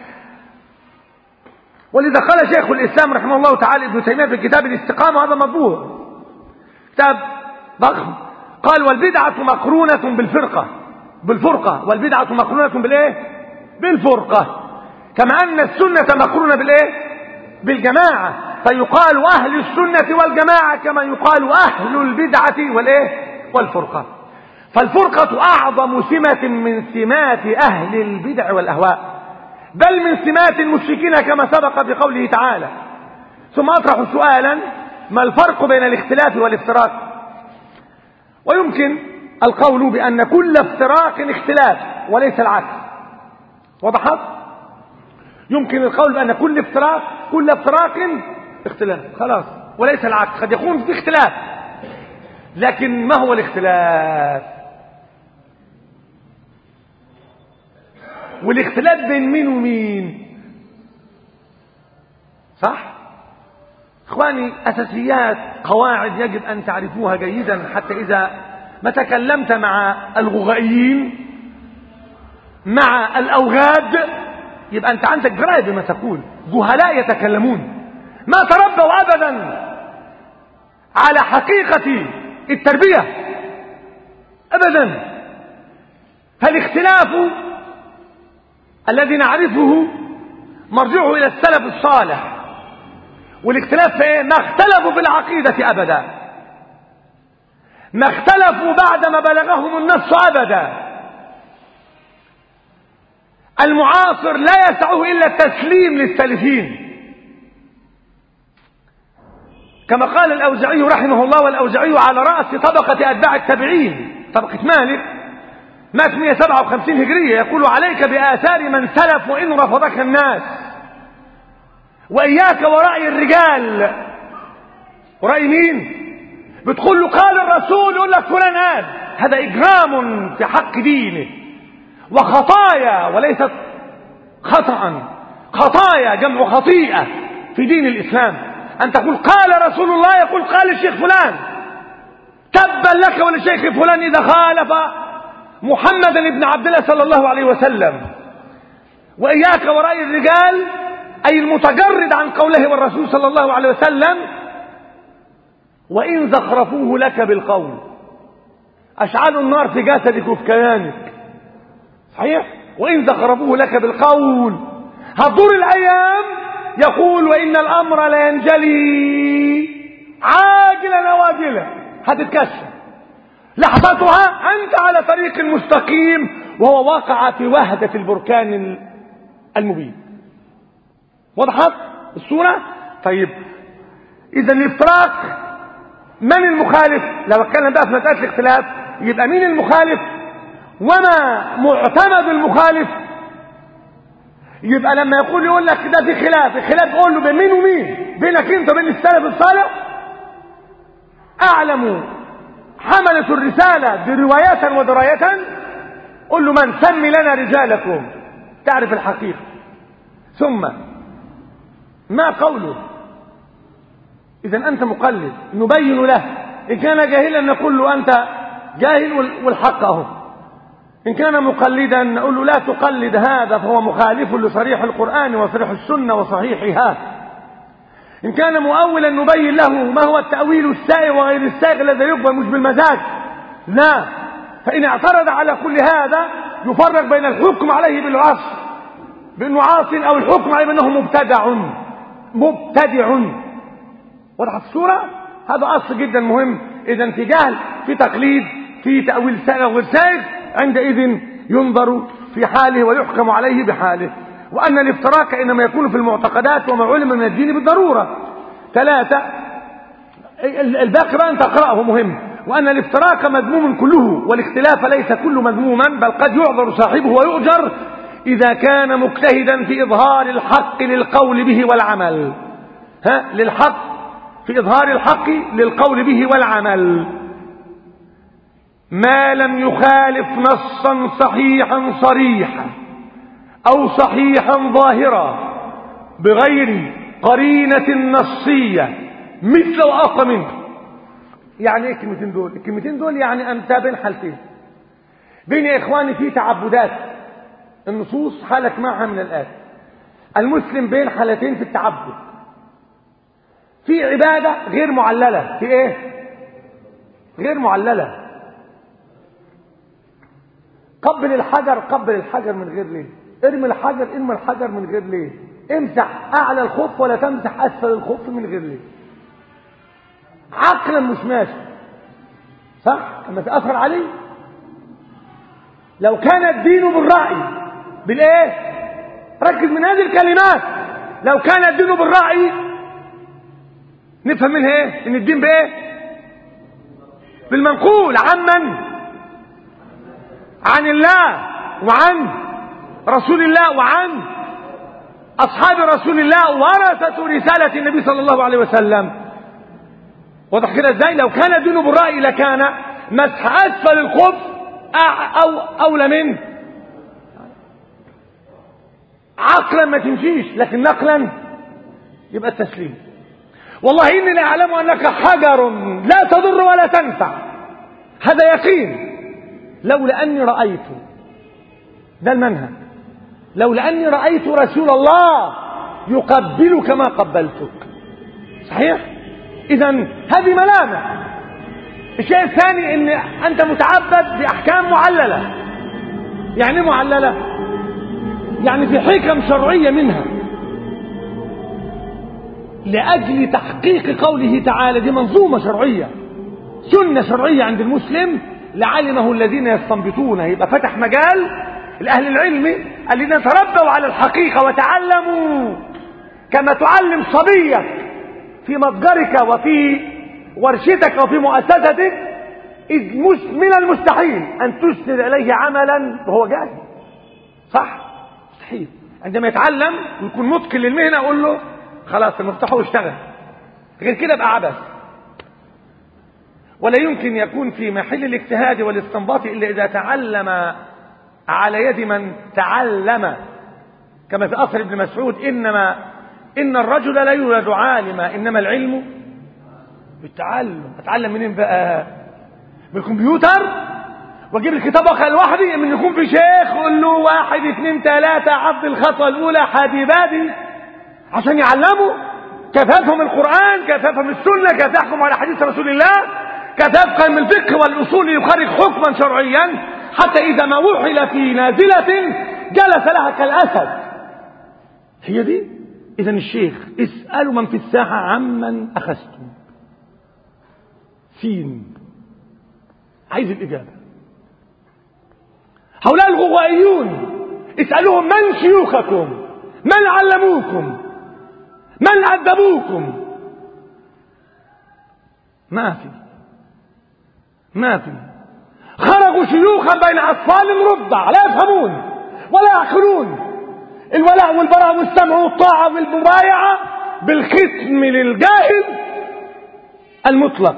ولذا قال شيخ الإسلام رحمه الله تعالى ابن تيمية في كتاب الاستقامة، هذا مطبوع كتاب ضخم، قال والبدعة مقرونة بالفرقة، والبدعة مقرونة بالايه؟ بالفرقة، كما أن السنة مقرونة بالايه؟ بالجماعة، فيقال أهل السنة والجماعة كما يقال أهل البدعة والايه؟ والفرقة. فالفرقة أعظم سمة من سمات أهل البدع والأهواء، بل من سمات المشركين كما سبق في قوله تعالى. ثم أطرح سؤالا: ما الفرق بين الاختلاف والافتراق؟ ويمكن القول بأن كل افتراق اختلاف وليس العكس. وضحت؟ يمكن القول بأن كل افتراق اختلاف، خلاص، وليس العكس. قد يكون في اختلاف، لكن ما هو الاختلاف؟ والاختلاف بين مين ومين؟ صح؟ اخواني، اساسيات، قواعد يجب ان تعرفوها جيدا، حتى اذا ما تكلمت مع الغوغائيين مع الاوغاد يبقى انت عندك درايه بما تقول. جهلاء يتكلمون، ما تربوا ابدا على حقيقه التربيه ابدا. فالاختلاف الذي نعرفه مرجعه الى السلف الصالح، والاختلاف في ايه؟ ما اختلفوا في العقيدة ابدا، ما اختلفوا بعدما بلغهم النص ابدا. المعاصر لا يسعه الا التسليم للسالفين، كما قال الاوزاعي رحمه الله، والاوزاعي على رأس طبقة اتباع التابعين، طبقة مالك، مات 157 هجرية، يقول: عليك بآثار من سلف وإن رفضك الناس، وإياك ورأي الرجال. ورأي مين؟ بتقول له قال الرسول، يقول لك فلان قال. هذا إجرام في حق دينه، وخطايا وليست خطأ، خطايا جمع خطيئة في دين الإسلام. أن تقول قال رسول الله، يقول قال الشيخ فلان. تبا لك وللشيخ فلان إذا خالف محمدا بن عبد الله صلى الله عليه وسلم. وإياك ورأي الرجال، أي المتجرد عن قوله والرسول صلى الله عليه وسلم، وإن زخرفوه لك بالقول، أشعلوا النار في جسدك وفي كيانك. صحيح؟ وإن زخرفوه لك بالقول. هتدور الأيام يقول: وإن الأمر لا ينجلي عاجلا أو آجلا، هتتكشف لحظتها أنت على طريق المستقيم، وهو واقع في وهدة البركان المبين. وضحت الصورة؟ طيب، إذا الافتراق من المخالف؟ لو اتكلم بقى في مسألة الاختلاف، يبقى مين المخالف وما معتمد المخالف؟ يبقى لما يقول لك ده في خلاف، الخلاف قول له بين مين ومين؟ بينك انت وبين السلف الصالح. أعلم حملة الرسالة برواية ودراية، قل له: من سمي لنا رجالكم، تعرف الحقيقة. ثم ما قوله؟ إذا أنت مقلد، نبين له. إن كان جاهلا نقول له أنت جاهل والحق أهو. إن كان مقلدا نقول له: لا تقلد هذا، فهو مخالف لصريح القرآن وصريح السنة وصحيحها. إن كان مؤولا نبين له ما هو التأويل السائغ وغير السائغ الذي يقبل مش بالمزاج، لا. فإن اعترض على كل هذا يفرق بين الحكم عليه بالعصر بأنه عاص، أو الحكم عليه بأنه مبتدع. وضحت الصورة؟ هذا أصل جدا مهم. إذا في جهل، في تقليد، في تأويل سائغ وغير سائغ، عندئذ ينظر في حاله ويحكم عليه بحاله. وأن الافتراق إنما يكون في المعتقدات وما علم من الدين بالضرورة. 3، الباقي بقى أنت تقرأه مهم. وأن الافتراق مذموم كله، والاختلاف ليس كله مذموما، بل قد يعذر صاحبه ويؤجر إذا كان مجتهدا في إظهار الحق للقول به والعمل. للحق، في إظهار الحق للقول به والعمل، ما لم يخالف نصا صحيحا صريحا أو صحيحا ظاهرا بغير قرينة نصية مثل وأقوى منه. يعني ايه الكلمتين دول؟ الكلمتين دول يعني أنت بين حالتين، بين يا إخواني في تعبدات النصوص حالك معها من الآن. المسلم بين حالتين في التعبد، في عبادة غير معللة، في ايه؟ غير معللة. قبل الحجر من غير ليه، ارمي الحجر من غير ليه، امسح اعلى الخف ولا تمسح اسفل الخف من غير ليه. عقلا مش ماشي، صح؟ اما تأثر عليه. لو كان الدين بالرأي، بالايه؟ ركز من هذه الكلمات. لو كان الدين بالرأي نفهم منها ايه؟ ان الدين بايه؟ بالمنقول. عمن؟ عن الله وعن رسول الله وعن اصحاب رسول الله ورثة رسالة النبي صلى الله عليه وسلم. واضح كده ازاي؟ لو كان الدين بالرأي لكان مسح اسفل الخف او اولى منه. عقلا ما تمشيش، لكن نقلا يبقى التسليم. والله اني لاعلم انك حجر لا تضر ولا تنفع، هذا يقين. لولا اني رايت، ده المنهج، لولا اني رايت رسول الله يقبلك ما قبلتك. صحيح؟ اذا هذه ملامح. الشيء الثاني ان انت متعبد باحكام معلله. يعني ايه معلله؟ يعني في حكم شرعيه منها لاجل تحقيق قوله تعالى. دي منظومه شرعيه، سنه شرعيه عند المسلم لعلمه الذين يستنبطونه. يبقى فتح مجال الاهل العلم الذين تربوا على الحقيقه وتعلموا كما تعلم صبيك في متجرك وفي ورشتك وفي مؤسستك. إذ من المستحيل أن تسند إليه عملا وهو جاهل، صح؟ مستحيل. عندما يتعلم ويكون متقن للمهنة أقول له خلاص مفتاحه واشتغل، غير كده بقى عبث. ولا يمكن يكون في محل الاجتهاد والاستنباط إلا إذا تعلم على يد من تعلم، كما في أثر ابن مسعود: إن الرجل لا يولد عالما إنما العلم بالتعلم. أتعلم منين بقى؟ بالكمبيوتر واجيب الكتاب واقرا لوحدي؟ من يكون في شيخ يقول له 1 2 3 عد الخطوه الاولى حبيبادي عشان يعلمه كيف يفهم القران، كيف يفهم السنه، كيف يحكم على حديث رسول الله، كيف يفهم الفقه والاصول ليخرج حكما شرعيا، حتى اذا ما وحل في نازله جلس لها كالاسد. هي دي. اذا الشيخ: اسالوا من في الساحه عمن اخذتم. سين عايز الإجابة. هؤلاء الغوائيون اسألوهم: من شيوخكم؟ من علموكم؟ من أدبوكم؟ ما في. خرجوا شيوخا بين أطفال رضع لا يفهمون ولا يعقلون. الولاء والبراء والسمع والطاعة والمبايعة بالختم للجاهل المطلق.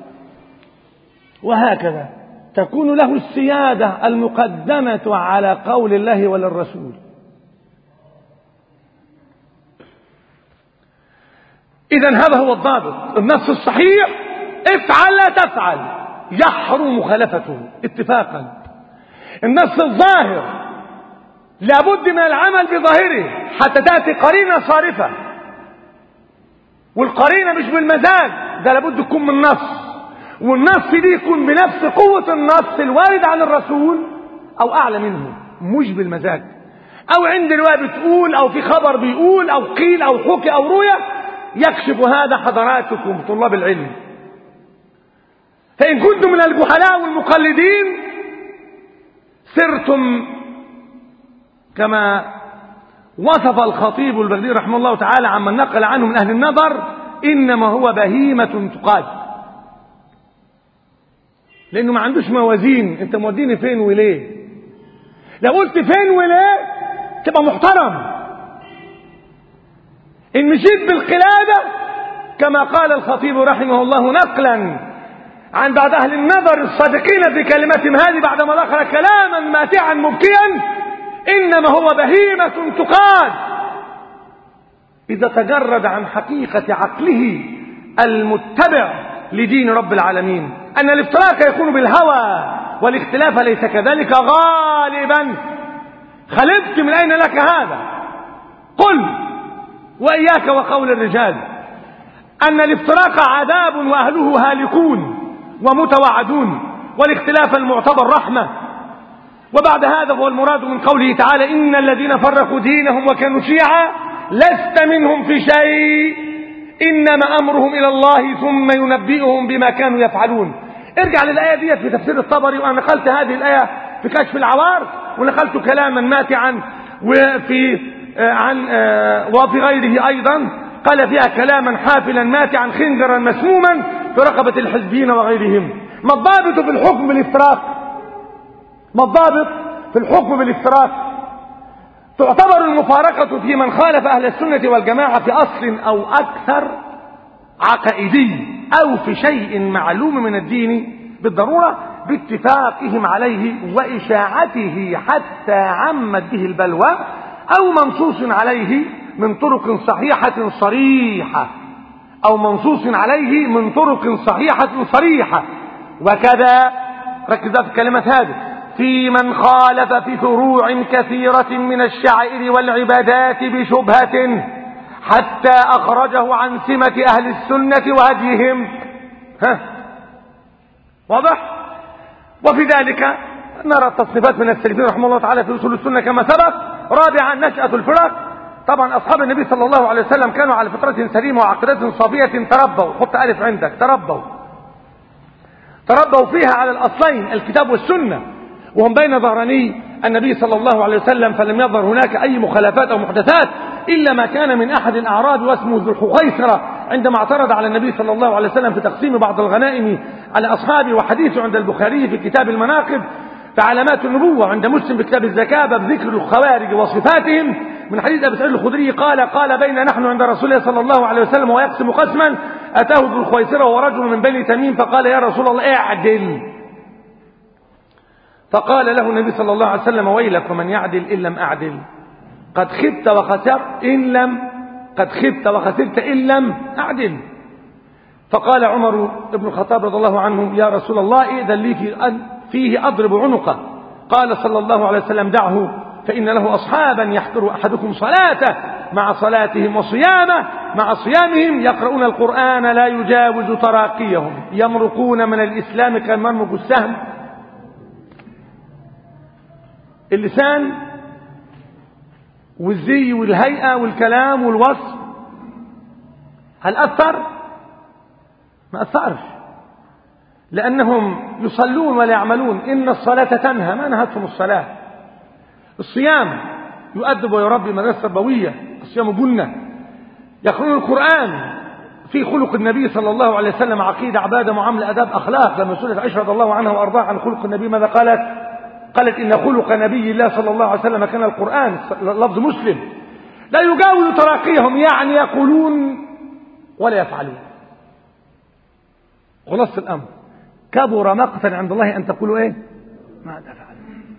وهكذا تكون له السيادة المقدمة على قول الله وللرسول. إذن هذا هو الضابط. النص الصحيح: افعل لا تفعل، يحرم مخالفته اتفاقا. النص الظاهر لابد من العمل بظاهره حتى تأتي قرينة صارفة، والقرينة مش بالمزاج، ده لابد تكون من نص، والنص دي يكون بنفس قوة النص الوارد عن الرسول أو أعلى منه، مش بالمزاج أو عند رواية بتقول أو في خبر بيقول أو قيل أو حكي أو رؤية. يكشف هذا حضراتكم طلاب العلم. فإن كنتم من الجهلاء والمقلدين صرتم كما وصف الخطيب البغدادي رحمه الله تعالى عمن نقل عنه من أهل النظر: إنما هو بهيمة تقاد. لأنه ما عندوش موازين. أنت موديني فين وليه؟ لو قلت فين وليه تبقى محترم. إن مشيت بالقلادة كما قال الخطيب رحمه الله نقلا عن بعض أهل النظر الصادقين في كلمتهم هذه بعدما ذكر كلاما ماتعا مبكيا: إنما هو بهيمة تقاد إذا تجرد عن حقيقة عقله المتبع لدين رب العالمين. أن الافتراق يكون بالهوى والاختلاف ليس كذلك غالبا. خلفت من أين لك هذا؟ قل وإياك وقول الرجال أن الافتراق عذاب وأهله هالكون ومتوعدون، والاختلاف المعتبر رحمة. وبعد هذا هو المراد من قوله تعالى إن الذين فرقوا دينهم وكانوا شيعا لست منهم في شيء إنما أمرهم إلى الله ثم ينبئهم بما كانوا يفعلون. ارجع للآية دي في تفسير الطبري، وأنا نقلت هذه الآية في كشف العوار، ونقلت كلاما ماتعا وفي غيره أيضا قال فيها كلاما حافلا ماتعا خنجرا مسموما في رقبة الحزبيين وغيرهم. ما الضابط في الحكم بالافتراق؟ ما الضابط في الحكم بالافتراق؟ تعتبر المفارقة في من خالف أهل السنة والجماعة في أصل أو أكثر عقائدي أو في شيء معلوم من الدين بالضرورة باتفاقهم عليه وإشاعته حتى عمت به البلوى، أو منصوص عليه من طرق صحيحة صريحة، أو منصوص عليه من طرق صحيحة صريحة. وكذا ركز في كلمة هذه في من خالف في فروع كثيرة من الشعائر والعبادات بشبهة حتى أخرجه عن سمة أهل السنة وهديهم. واضح؟ وفي ذلك نرى التصنيفات من السلفين رحمه الله تعالى في أصول السنة كما سبق. رابعا نشأة الفرق. طبعا أصحاب النبي صلى الله عليه وسلم كانوا على فطرة سليمة وعقيدة صافية تربوا، حط ألف عندك، تربوا فيها على الأصلين الكتاب والسنة، وهم بين ظهراني النبي صلى الله عليه وسلم، فلم يظهر هناك أي مخالفات أو محدثات إلا ما كان من أحد الأعراب واسمه ذو الحقيصرة عندما اعترض على النبي صلى الله عليه وسلم في تقسيم بعض الغنائم على أصحابه، وحديثه عند البخاري في كتاب المناقب في علامات النبوة، عند مسلم في كتاب الزكاة باب ذكر الخوارج وصفاتهم من حديث أبي سعيد الخدري قال بين نحن عند رسول الله صلى الله عليه وسلم ويقسم قسما أتاه ذو الحقيصرة وهو رجل من بني تميم فقال يا رسول الله اعدل، فقال له النبي صلى الله عليه وسلم ويلك ومن يعدل إن لم أعدل، قد خبت وخسرت إن لم أعدل. فقال عمر بن الخطاب رضي الله عنه يا رسول الله إذن لي فيه أضرب عنقه. قال صلى الله عليه وسلم دعه فإن له أصحابا يحضر أحدكم صلاته مع صلاتهم وصيامه مع صيامهم يقرؤون القرآن لا يجاوز تراقيهم يمرقون من الإسلام كما يمرق السهم. اللسان والزي والهيئة والكلام والوصف هل أثر؟ ما أثرش، لأنهم يصلون ولا يعملون. إن الصلاة تنهى، ما نهتهم الصلاة. الصيام يؤدب ويربي مدرسة تربوية، الصيام جنة. يقرؤون القرآن في خلق النبي صلى الله عليه وسلم، عقيدة عبادة معاملة أداب أخلاق. لما سئلت عائشة رضي الله عنها وأرضاها عن خلق النبي ماذا قالت إن خلق نبي الله صلى الله عليه وسلم كان القرآن، لفظ مسلم. لا يجاوز تراقيهم، يعني يقولون ولا يفعلون. خلاص الأمر كبر مقتا عند الله أن تقولوا إيه ما تفعل.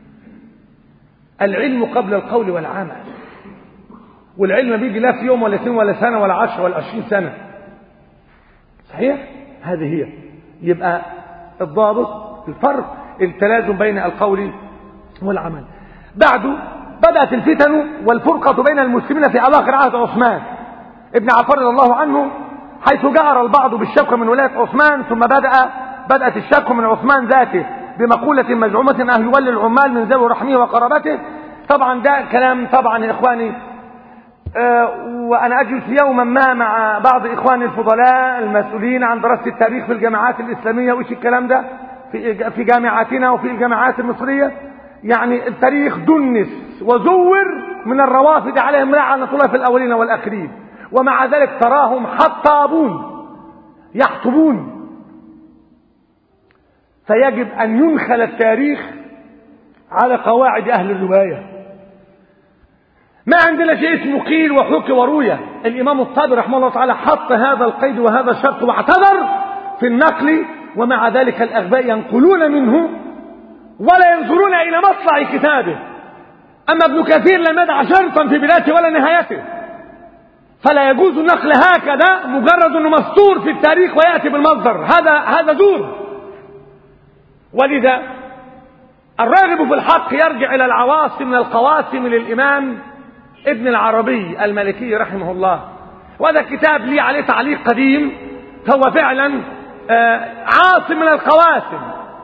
العلم قبل القول والعمل، والعلم بيجي لا في يوم ولا سنة ولا سنة ولا 10 ولا 20 سنة. صحيح؟ هذه هي. يبقى الضابط الفرق التلازم بين القول والعمل. بعد بدأت الفتن والفرقة بين المسلمين في أواخر عهد عثمان ابن عفان رضي الله عنه، حيث جأر البعض بالشك من ولاية عثمان، ثم بدأت الشك من عثمان ذاته بمقولة مزعومة أن يولي العمال من ذوي رحمه وقرابته. طبعا ده كلام طبعا يا إخواني، وأنا أجلس يوما ما مع بعض إخواني الفضلاء المسؤولين عن دراسة التاريخ في الجامعات الإسلامية، وإيش الكلام ده في جامعاتنا وفي الجامعات المصرية. يعني التاريخ دنس وزور من الروافد عليهم لعنة الله في الأولين والآخرين، ومع ذلك تراهم حطابون يحطبون. فيجب أن ينخل التاريخ على قواعد أهل الرواية. ما عندنا شيء اسمه قيل وحكي وروية. الإمام الطبري رحمه الله تعالى حط هذا القيد وهذا الشرط واعتذر في النقل، ومع ذلك الأغبياء ينقلون منه ولا ينظرون إلى مطلع كتابه. أما ابن كثير لم يدع شرطا في بدايته ولا نهايته، فلا يجوز النقل هكذا مجرد أنه مستور في التاريخ ويأتي بالمصدر، هذا زور. ولذا الراغب في الحق يرجع إلى العواصم من القواسم للإمام ابن العربي المالكي رحمه الله، وهذا كتاب لي عليه تعليق قديم، فهو فعلا عاصم من القواسم،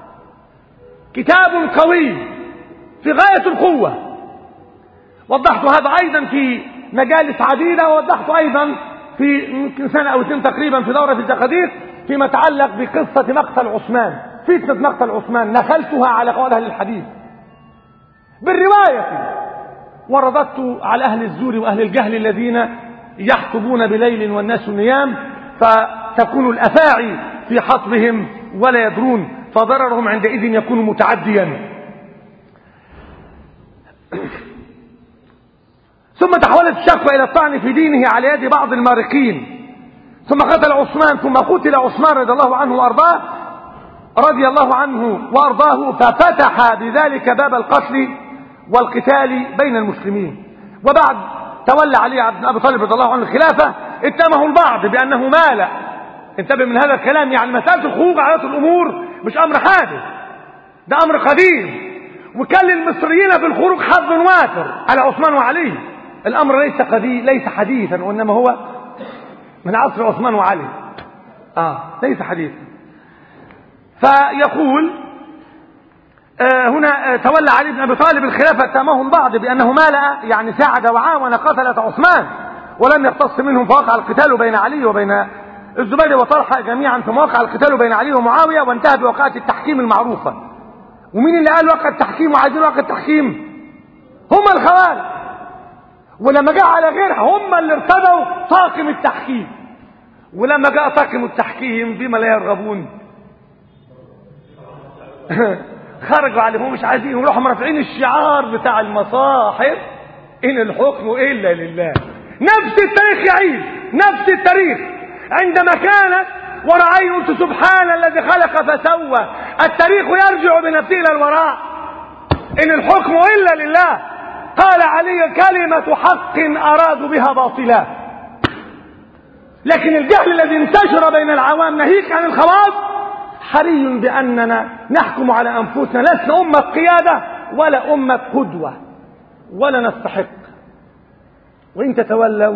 كتاب قوي في غاية القوة. وضحت هذا أيضا في مجالس عديدة، ووضحت أيضا في يمكن سنة أو 2 تقريبا في دورة التقادير فيما يتعلق بقصة مقتل عثمان، فتنة مقتل عثمان، نخلتها على قول أهل الحديث بالرواية، ورددت على أهل الزور وأهل الجهل الذين يحطبون بليل والناس نيام، فتكون الأفاعي في حطبهم ولا يدرون، فضررهم عندئذ يكون متعديا. ثم تحولت الشكوى إلى الطعن في دينه على يد بعض المارقين، ثم قتل عثمان، ثم قتل عثمان رضي الله عنه وأرضاه، ففتح بذلك باب القتل والقتال بين المسلمين. وبعد تولى علي بن أبي طالب رضي الله عنه الخلافة، اتهمه البعض بأنه مال. انتبه من هذا الكلام، يعني مسألة الخروج على الأمور مش أمر حادث، ده أمر قديم، وكان للمصريين في الخروج حظ وافر على عثمان وعلي. الأمر ليس حديثا، وإنما هو من عصر عثمان وعلي، ليس حديثا. فيقول هنا تولى علي بن أبي طالب الخلافة، اتهمه البعض بأنه مال، يعني ساعد وعاون قتلة عثمان، ولم يقتص منهم، فوقع القتال بين علي وبين الزبير وطلحة جميعا، ثم وقع القتال بين علي ومعاوية، وانتهى بوقعة التحكيم المعروفة. ومين اللي قال وقع التحكيم وعايزين وقع التحكيم؟ هم الخوارج. ولما جاء على غيرها هم اللي ارتدوا طاقم التحكيم، ولما جاء طاقم التحكيم بما لا يرغبون خرجوا عليهم مش عايزين، وراحوا مرفعين الشعار بتاع المصاحف إن الحكم إلا لله. نفس التاريخ يعيد، نفس التاريخ عندما كانت ورأي قلت سبحان الذي خلق فسوى، التاريخ يرجع بنفسه إلى الوراء، إن الحكم إلا لله. قال علي كلمة حق أرادوا بها باطلا. لكن الجهل الذي انتشر بين العوام ناهيك عن الخواص، حري بأننا نحكم على أنفسنا لسنا أمة قيادة ولا أمة قدوة ولا نستحق، وإن تتولوا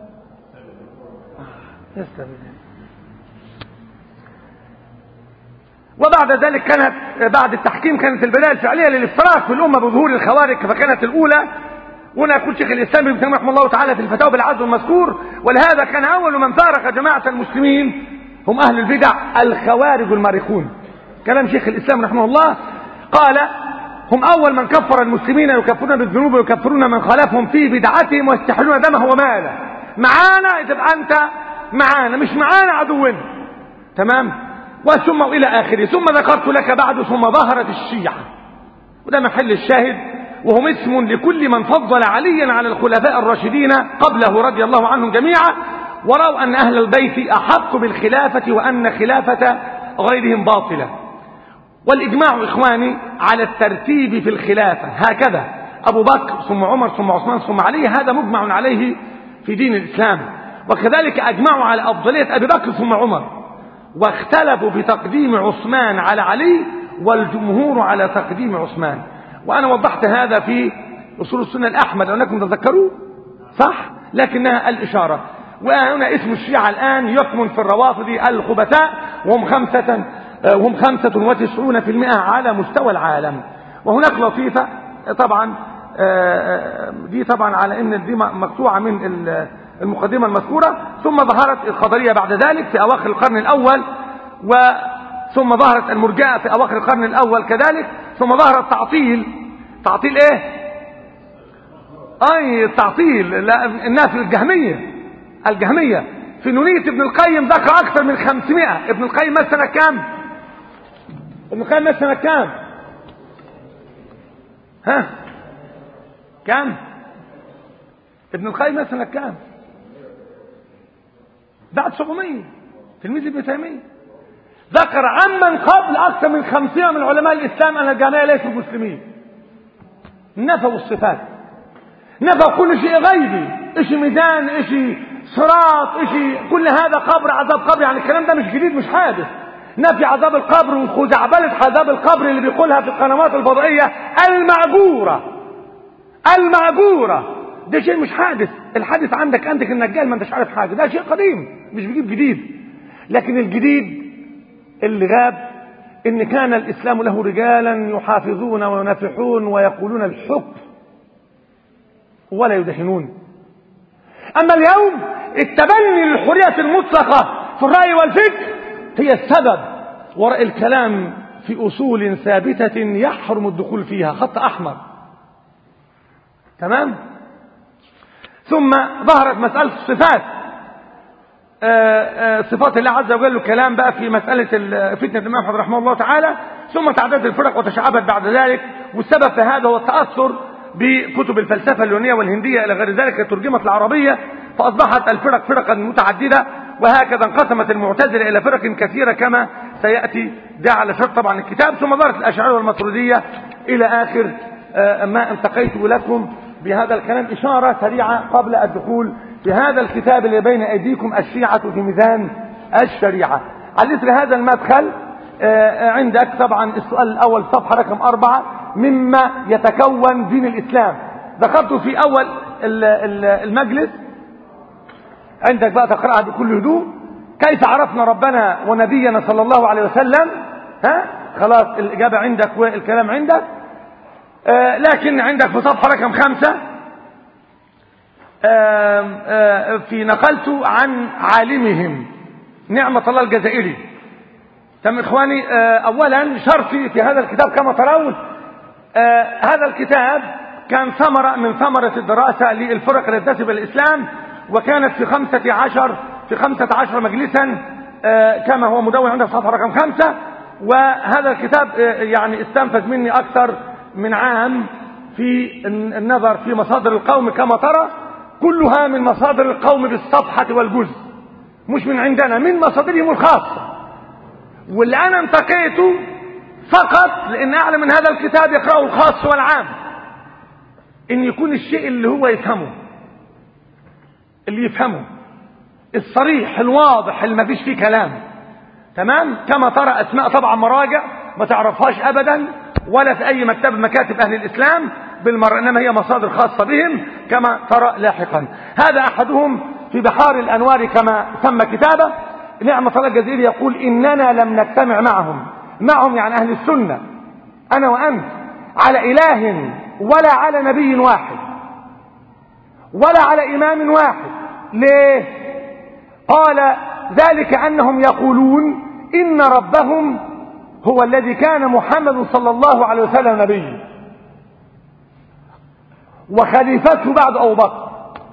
وبعد ذلك كانت بعد التحكيم كانت البداية الفعلية للافتراق في الأمة بظهور الخوارج، فكانت الأولى، هنا يقول شيخ الإسلام ابن تيمية رحمه الله تعالى في الفتاوى بالعزو المذكور، ولهذا كان أول من فارق جماعة المسلمين هم أهل البدع الخوارج المارقون. كلام شيخ الإسلام رحمه الله، قال هم أول من كفر المسلمين، يكفرون بالذنوب ويكفرون من خالفهم في بدعتهم ويستحلون دمه وماله. معانا تبقى أنت معانا، مش معانا عدونا، تمام؟ وثم إلى آخره. ثم ذكرت لك بعد ثم ظهرت الشيعة، وده محل الشاهد، وهم اسم لكل من فضل عليا على الخلفاء الراشدين قبله رضي الله عنهم جميعا، ورأوا أن أهل البيت أحق بالخلافة وأن خلافة غيرهم باطلة. والإجماع إخواني على الترتيب في الخلافة هكذا، أبو بكر ثم عمر ثم عثمان ثم علي، هذا مجمع عليه في دين الإسلام. وكذلك أجمعوا على أفضلية أبي بكر ثم عمر، واختلفوا في تقديم عثمان على علي، والجمهور على تقديم عثمان. وأنا وضحت هذا في أصول السنة الأحمد أنكم تذكروا صح، لكنها الإشارة. وهنا اسم الشيعة الآن يكمن في الروافض الخبثاء، وهم 95% على مستوى العالم. وهناك لطيفة طبعا دي طبعا على ان دي مقطوعة من المقدمة المذكورة. ثم ظهرت القدرية بعد ذلك في أواخر القرن الأول، ثم ظهرت المرجئة في أواخر القرن الأول كذلك. ثم ظهر التعطيل. تعطيل ايه؟ التعطيل الناس الجهمية في نونية ابن القيم ذكر أكثر من 500. ابن القيم مات سنة كام؟ كام؟ ابن القيم مات سنة كام؟ بعد 700. تلميذ ابن تيمية ذكر عمن قبل أكثر من 50 من علماء الإسلام أن الجميع ليسوا مسلمين، نفوا الصفات. نفى كل شيء غيبي، اشي ميزان، اشي صراط، اشي كل هذا قبر، عذاب قبر. يعني الكلام ده مش جديد، مش حادث. نفي عذاب القبر وخزعبلة عذاب القبر اللي بيقولها في القنوات الفضائية المأجورة ده شيء مش حادث. الحادث عندك النجال، ما انتش عارف حاجة، ده شيء قديم مش بيجيب جديد. لكن الجديد اللي غاب ان كان الاسلام له رجالا يحافظون وينافحون ويقولون الحكم ولا يدهنون. اما اليوم التبني للحرية المطلقة في الرأي والفكر هي السبب وراء الكلام في اصول ثابتة يحرم الدخول فيها، خط احمر. تمام. ثم ظهرت مسألة الصفات، صفات الله عز وجل، الكلام بقى في مسألة فتنة الإمام أحمد رحمه الله تعالى. ثم تعددت الفرق وتشعبت بعد ذلك، والسبب في هذا هو التأثر بكتب الفلسفة اللونية والهندية إلى غير ذلك، ترجمت العربية فأصبحت الفرق فرقا متعددة. وهكذا انقسمت المعتزلة إلى فرق كثيرة كما سيأتي ده على شرط طبعا الكتاب. ثم ظهرت الأشاعرة والماتريدية إلى آخر ما التقيت لكم بهذا الكلام إشارة سريعة قبل الدخول في هذا الكتاب اللي بين أيديكم، الشيعة في ميزان الشريعة. على إثر هذا المدخل عندك طبعا السؤال الأول صفحة رقم 4 مما يتكون دين الإسلام. ذكرت في أول المجلس، عندك بقى تقرأها بكل هدوء. كيف عرفنا ربنا ونبينا صلى الله عليه وسلم؟ خلاص الإجابة عندك والكلام عندك. لكن عندك في صفحة رقم 5 في نقلت عن عالمهم نعمة الله الجزائري. تم إخواني، أولا شرطي في هذا الكتاب كما ترون، هذا الكتاب كان ثمرة من ثمرة الدراسة للفرق التي تنتسب إلى الإسلام، وكانت في 15 مجلسا كما هو مدون عندك في صفحة رقم 5. وهذا الكتاب يعني استنفذ مني أكثر من عام في النظر في مصادر القوم كما ترى، كلها من مصادر القوم بالصفحة والجزء، مش من عندنا، من مصادرهم الخاصة. واللي أنا انتقيته فقط لأن أعلم من هذا الكتاب يقرأه الخاص والعام، إن يكون الشيء اللي هو يفهمه، اللي يفهمه الصريح الواضح اللي ما فيش فيه كلام. تمام. كما ترى أسماء طبعا مراجع ما تعرفهاش أبدا ولا في أي مكتب مكاتب أهل الإسلام بالمرة، إنما هي مصادر خاصة بهم كما ترى لاحقا. هذا أحدهم في بحار الأنوار كما سمى كتابه. نعمة الله الجزائري يقول إننا لم نجتمع معهم يعني أهل السنة، أنا وأنت، على إله ولا على نبي واحد ولا على إمام واحد. ليه؟ قال ذلك أنهم يقولون إن ربهم هو الذي كان محمد صلى الله عليه وسلم نبي وخليفته بعد أبو بكر.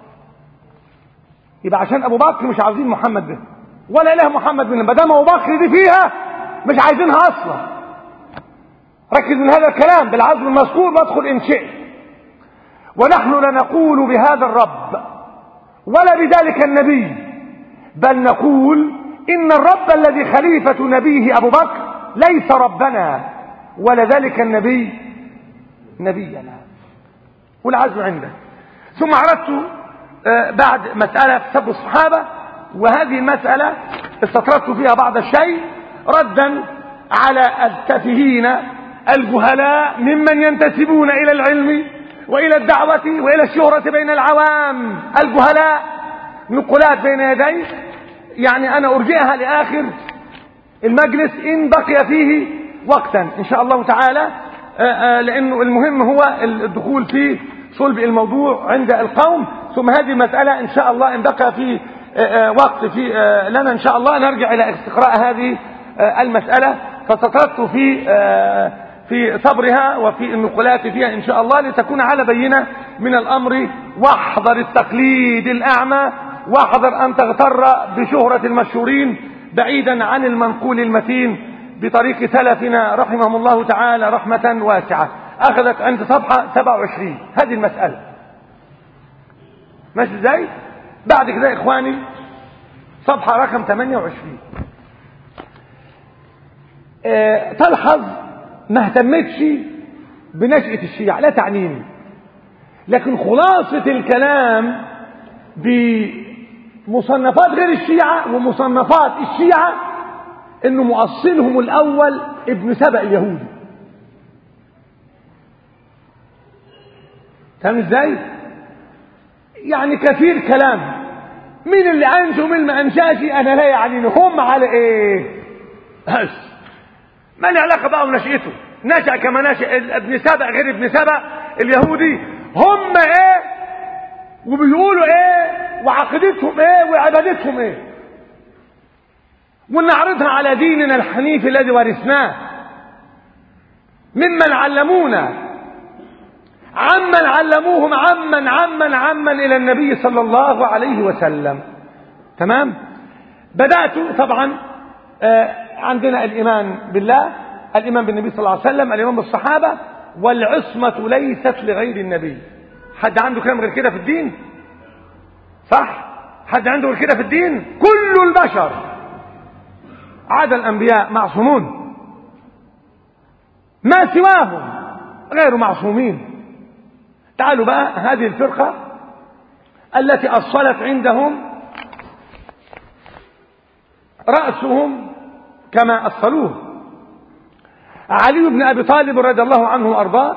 يبقى عشان أبو بكر مش عاوزين محمد به ولا إله محمد منه، ما دام أبو بكر دي فيها مش عايزينها أصلا. ركز من هذا الكلام بالعزم المذكور وادخل إن شئت. ونحن لا نقول بهذا الرب ولا بذلك النبي، بل نقول إن الرب الذي خليفة نبيه أبو بكر ليس ربنا ولا ذلك النبي نبينا. والعزم عندك. ثم عرضت بعد مسألة سب الصحابة، وهذه المسألة استطردت فيها بعض الشيء ردا على التافهين الجهلاء ممن ينتسبون إلى العلم وإلى الدعوة وإلى الشهرة بين العوام. الجهلاء نقولات بين يدي، يعني أنا أرجئها لآخر المجلس إن بقي فيه وقتا إن شاء الله تعالى، لأنه المهم هو الدخول في صلب الموضوع عند القوم. ثم هذه مسألة إن شاء الله إن بقى في وقت في لنا إن شاء الله نرجع إلى استقراء هذه المسألة. فستردت في صبرها وفي النقلات فيها إن شاء الله لتكون على بينة من الأمر. واحذر التقليد الأعمى، واحذر أن تغتر بشهرة المشهورين بعيدا عن المنقول المتين بطريق سلفنا رحمهم الله تعالى رحمة واسعة. أخذت عند صفحة 27 هذه المسألة. ماشي ازاي؟ بعد كده يا إخواني صفحة رقم 28 تلحظ ما اهتمتش بنشأة الشيعة، لا تعنيني، لكن خلاصة الكلام بمصنفات غير الشيعة ومصنفات الشيعة انه مؤصلهم الاول ابن سبأ اليهودي. فاهم ازاي؟ يعني كثير كلام، مين اللي انشأ ومين ما انشأش انا لا يعنيني، هم على ايه بس، ما لي علاقه بقى بنشأته، نشأ كما نشأ ابن سبأ غير ابن سبأ اليهودي، هم ايه وبيقولوا ايه وعقيدتهم ايه وعبادتهم ايه، ونعرضها على ديننا الحنيف الذي ورثناه ممن علمونا، عمن علموهم عمن الى النبي صلى الله عليه وسلم. تمام. بدأت طبعا عندنا الايمان بالله، الايمان بالنبي صلى الله عليه وسلم، الايمان بالصحابه، والعصمه ليست لغير النبي. حد عنده كلام غير كده في الدين؟ صح؟ حد عنده غير كده في الدين؟ كل البشر عدا الانبياء معصومون، ما سواهم غير معصومين. تعالوا بقى هذه الفرقة التي أصلت عندهم رأسهم كما أصلوه علي بن أبي طالب رضي الله عنه وأرضاه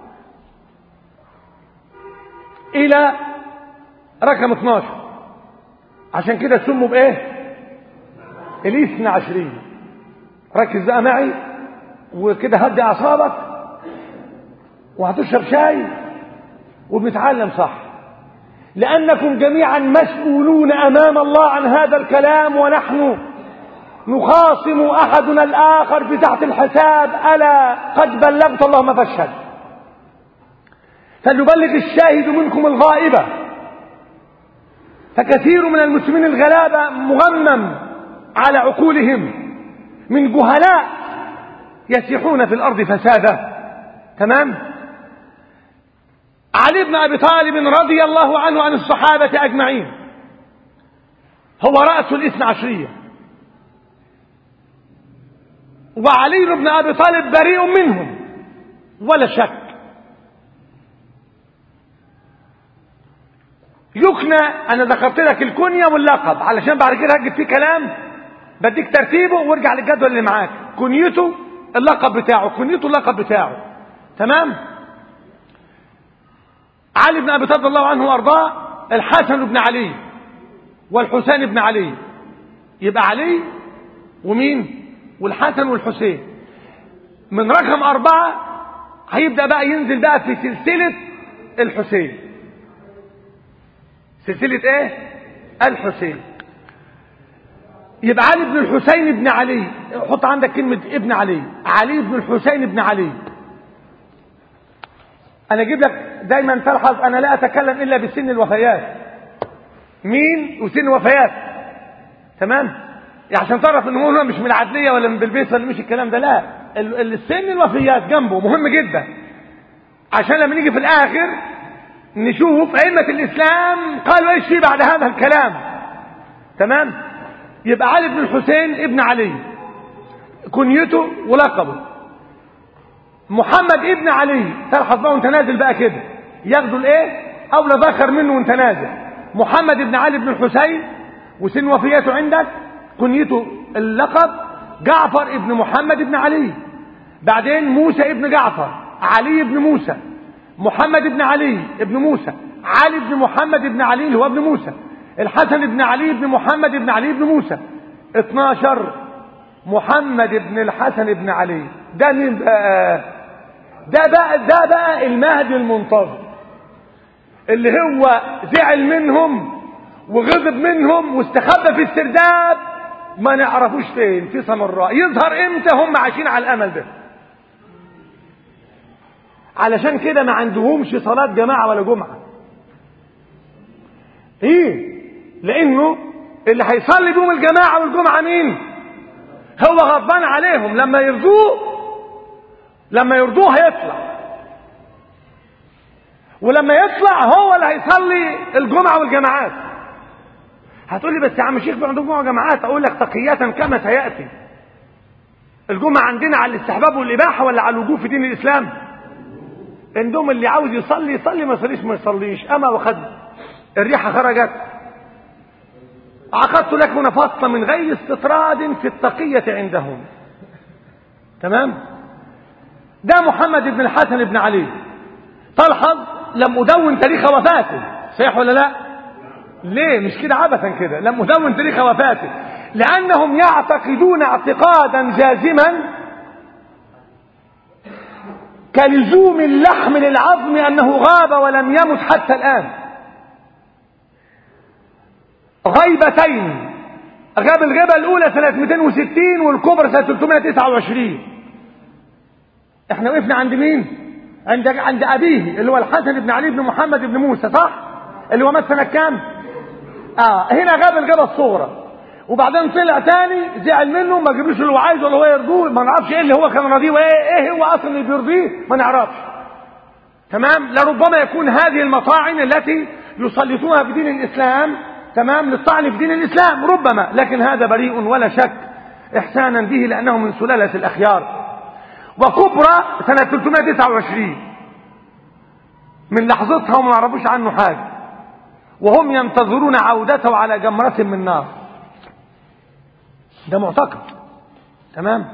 إلى رقم 12، عشان كده سموا بإيه؟ الاثنى عشرية. ركز بقى معي وكده هدي أعصابك وهتشرب شاي وبنتعلم صح، لأنكم جميعا مسؤولون أمام الله عن هذا الكلام، ونحن نخاصم أحدنا الآخر في تحت الحساب. ألا قد بلغت اللهم فاشهد. فليبلغ الشاهد منكم الغائبة. فكثير من المسلمين الغلابة مغمم على عقولهم من جهلاء يسيحون في الأرض فسادا. تمام. علي بن أبي طالب رضي الله عنه عن الصحابة أجمعين هو رأس الاثنى عشرية، وعلي بن أبي طالب بريء منهم ولا شك. يكنى، أنا ذكرت لك الكنية واللقب علشان بعد كده هجيب فيه كلام، بديك ترتيبه وارجع للجدول اللي معاك. كنيته اللقب بتاعه، كنيته اللقب بتاعه. تمام. علي بن أبي طالب الله عنه وأرضاه الحسن بن علي والحسين بن علي، يبقى علي ومين والحسن والحسين. من رقم 4 هيبدأ بقى ينزل بقى في سلسلة الحسين. سلسلة ايه؟ الحسين. يبقى علي بن الحسين بن علي، حط عندك كلمة ابن علي، علي بن الحسين بن علي. انا اجيب لك دايما تلحظ انا لا اتكلم الا بسن الوفيات، مين وسن الوفيات. تمام. عشان تعرف ان هو مش من العدليه ولا من بلبيس ولا مش الكلام ده، لا، السن الوفيات جنبه مهم جدا، عشان لما نيجي في الاخر نشوف ائمه الاسلام قالوا ايش فيه بعد هذا الكلام. تمام. يبقى علي بن الحسين ابن علي كنيته ولقبه. محمد ابن علي، تلحظ بقى وانت نازل بقى كده ياخدوا الايه اولى ذكر منه وانت نازل. محمد ابن علي بن الحسين وسن وفياته عندك، كنيته اللقب جعفر ابن محمد ابن علي، بعدين موسى ابن جعفر، علي ابن موسى، محمد ابن علي ابن موسى، علي ابن محمد ابن علي اللي هو ابن موسى، الحسن ابن علي ابن محمد ابن علي ابن موسى. 12 محمد ابن الحسن ابن علي. ده مين بقى؟ ده بقى المهدي المنتظر اللي هو زعل منهم وغضب منهم واستخبى في السرداب، ما نعرفوش فين، في سمراء. يظهر امتى؟ هم عايشين على الامل ده. علشان كده ما عندهمش صلاة جماعة ولا جمعة. ايه؟ لانه اللي هيصلي بيهم الجماعة والجمعة مين؟ هو غضبان عليهم. لما يرضوه هيطلع، ولما يطلع هو اللي هيصلي الجمعة والجماعات. هتقول لي بس يا عم الشيخ في عندهم جمعة وجماعات، اقول لك تقية كما سيأتي. الجمعة عندنا على الاستحباب والإباحة ولا على الوجوب في دين الإسلام؟ عندهم اللي عاوز يصلي يصلي، ما يصليش ما يصليش. اما وقد الريحه خرجت عقدت لك هنا فصل من غير استطراد في التقية عندهم. تمام. ده محمد بن الحسن بن علي. تلحظ لم أدون تاريخ وفاته، صحيح ولا لا؟ ليه؟ مش كده عبثا كده، لم أدون تاريخ وفاته لأنهم يعتقدون اعتقادا جازما كلزوم اللحم للعظم أنه غاب ولم يمت حتى الآن. غيبتين، غاب الغيبة الأولى سنة 260 والكبرى سنة 329. احنا وقفنا عند مين؟ عند أبيه اللي هو الحسن بن علي بن محمد بن موسى، صح؟ اللي هو مات سنة كام؟ هنا غاب الغيبة الصغرى، وبعدين طلع تاني زعل منه، ما جابلوش اللي هو عايزه ولا هو يرضوه، ما نعرفش ايه اللي هو كان راضيه وايه هو اصلا اللي بيرضيه، ما نعرفش. تمام. لربما يكون هذه المطاعن التي يسلطونها في دين الإسلام، تمام، للطعن في دين الإسلام ربما، لكن هذا بريء ولا شك إحسانا به لأنه من سلالة الأخيار. وكبرى سنة 329 من لحظتها وما يعرفوش عنه حاجة، وهم ينتظرون عودته على جمرة من نار. ده معتقد. تمام.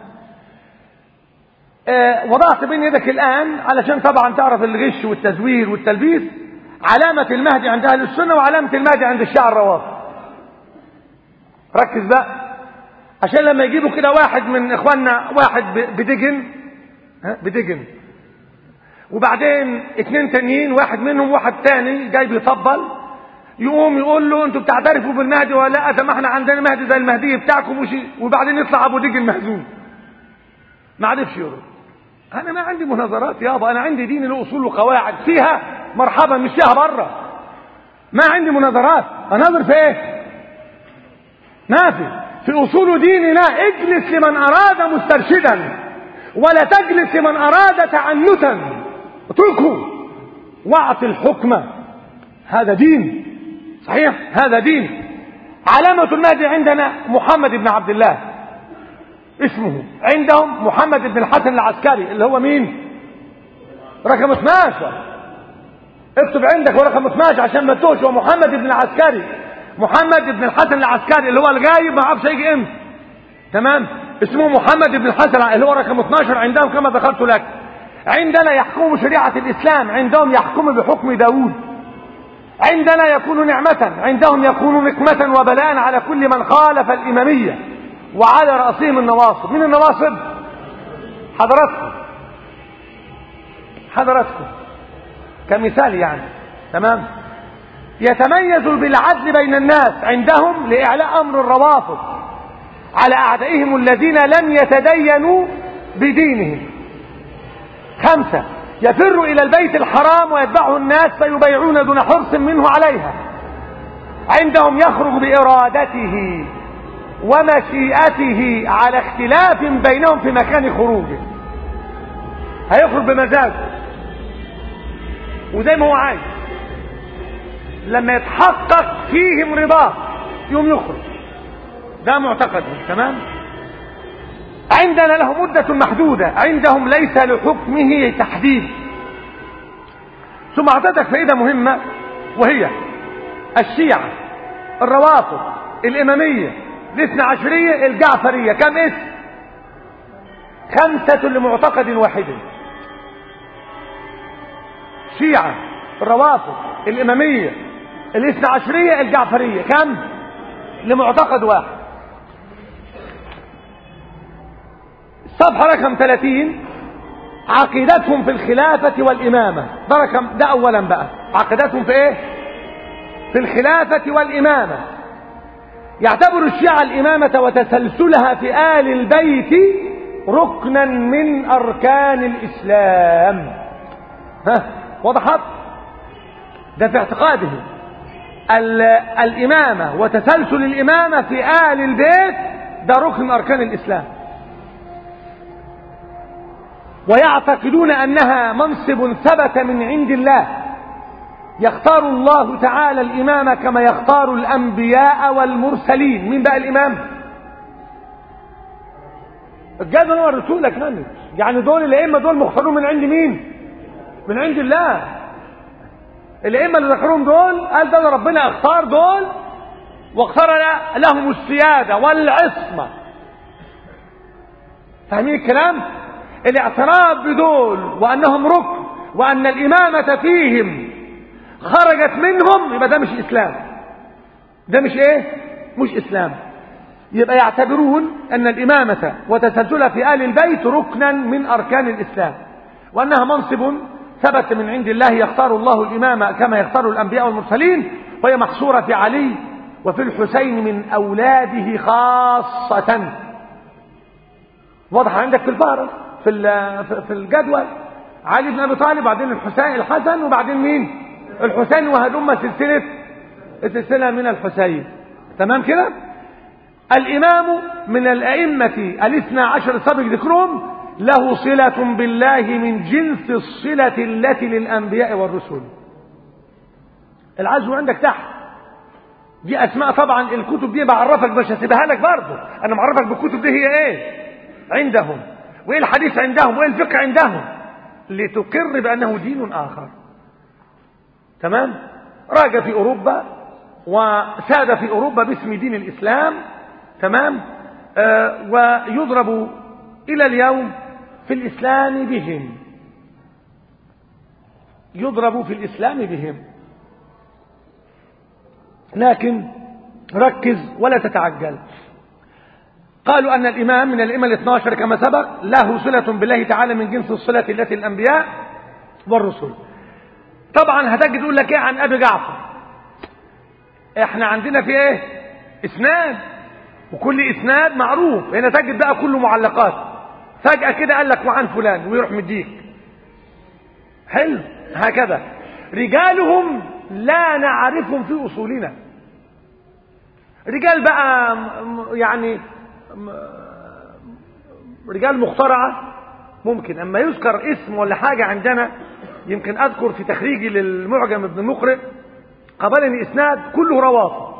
وضعت بين يدك الآن علشان طبعا تعرف الغش والتزوير والتلبيس علامة المهدي عند أهل السنة وعلامة المهدي عند الشيعة الروافض. ركز بقى عشان لما يجيبوا كده واحد من إخواننا، واحد بدجن وبعدين اتنين تانيين، واحد منهم واحد تاني جاي بيطبل، يقوم يقول له انتوا بتعترفوا بالمهدي ولا لا؟ ده ما احنا عندنا مهدي زي المهدي بتاعكم وبعدين يطلع ابو دجن مهزوم ما عرفش يرد. انا ما عندي مناظرات يابا، انا عندي دين له اصول وقواعد، فيها مرحبا مش فيها بره. ما عندي مناظرات، اناظر في ايه؟ ما في اصول ديننا. اجلس لمن اراد مسترشدا ولا تجلس لمن اراد تعنتا، اتركه واعط الحكم. هذا دين صحيح، هذا دين. علامة المهدي عندنا محمد بن عبد الله اسمه، عندهم محمد بن الحسن العسكري اللي هو مين؟ رقم 12. اكتب عندك ورقم 12 عشان ما تتوهش. هو محمد بن العسكري، محمد بن الحسن العسكري اللي هو الغايب ما عرفش هيجي امتى. تمام. اسمه محمد بن الحسن اللي هو رقم 12 عندهم كما ذكرت لك. عندنا يحكم بشريعة الإسلام، عندهم يحكم بحكم داوود. عندنا يكون نعمة، عندهم يكون نقمة وبلاء على كل من خالف الإمامية، وعلى رأسهم النواصب. من النواصب؟ حضراتكم كمثال يعني. تمام. يتميز بالعدل بين الناس عندهم لإعلاء أمر الروافض على أعدائهم الذين لم يتدينوا بدينهم. 5. يفر إلى البيت الحرام ويتبعه الناس فيبيعون دون حرص منه عليها. عندهم يخرج بإرادته ومشيئته على اختلاف بينهم في مكان خروجه. هيخرج بمزاجه وزي ما هو عايز، لما يتحقق فيهم رضاه يوم يخرج. ده معتقدهم. تمام. عندنا له مدة محدودة، عندهم ليس لحكمه تحديد. ثم أعطيتك فائدة مهمة وهي الشيعة، الروافض، الإمامية، الاثنى عشرية، الجعفرية. كم اسم؟ 5 لمعتقد واحد. شيعة، الروافض، الإمامية، الاثنى عشرية، الجعفرية. كم؟ لمعتقد واحد. صفحة رقم 30. عقيدتهم في الخلافة والإمامة. ده أولا بقى. عقيدتهم في إيه؟ في الخلافة والإمامة. يعتبر الشيعة الإمامة وتسلسلها في آل البيت ركنا من أركان الإسلام. وضحت؟ ده في اعتقادهم. الإمامة وتسلسل الإمامة في آل البيت ده ركن من أركان الإسلام. ويعتقدون أنها منصب ثبت من عند الله، يختار الله تعالى الإمام كما يختار الأنبياء والمرسلين. مين بقى الإمام؟ الجاد نور رسولك منه. يعني دول الأئمة دول مختارون من عند مين؟ من عند الله. الائمه اللي ذكرهم دول قال ده ربنا اختار دول واختار لهم السياده والعصمه. فاهمين الكلام؟ الاعتراف بدول وانهم ركن وان الامامه فيهم خرجت منهم، يبقى ده مش اسلام. ده مش ايه؟ مش اسلام. يبقى يعتبرون ان الامامه وتسلسلها في آل البيت ركنا من اركان الاسلام، وانها منصب ثبت من عند الله يختار الله الامامه كما يختار الانبياء والمرسلين، وهي محصوره في علي وفي الحسين من اولاده خاصه. واضح عندك في الفهرس في الجدول، علي بن ابي طالب، بعدين الحسن، وبعدين مين؟ الحسين، وهدم السلسله من الحسين. تمام كده؟ الامام من الائمه الاثنى عشر السابق ذكرهم له صله بالله من جنس الصله التي للانبياء والرسل. العزو عندك تحت دي اسماء. طبعا الكتب دي بعرفك، مش هسيبها لك برضه، انا معرفك بالكتب دي هي ايه عندهم، وايه الحديث عندهم، وايه الفقه عندهم، لتقر بانه دين اخر. تمام؟ راج في اوروبا وساد في اوروبا باسم دين الاسلام. تمام؟ ويضرب الى اليوم في الاسلام بهم، يضرب في الاسلام بهم. لكن ركز ولا تتعجل. قالوا أن الإمام من الأئمة الاثناشر كما سبق له صلة بالله تعالى من جنس الصلة التي الأنبياء والرسل. طبعا هتجد يقول لك ايه عن أبي جعفر؟ احنا عندنا في ايه؟ اسناد، وكل اسناد معروف. هنا تجد بقى كله معلقات، فجأة كده قال لك وعن فلان ويروح مديك. حلو. هكذا رجالهم لا نعرفهم في أصولنا. رجال بقى يعني رجال مخترعة ممكن، اما يذكر اسم ولا حاجة عندنا. يمكن اذكر في تخريجي للمعجم ابن المقرئ قبلني اسناد كله روافض.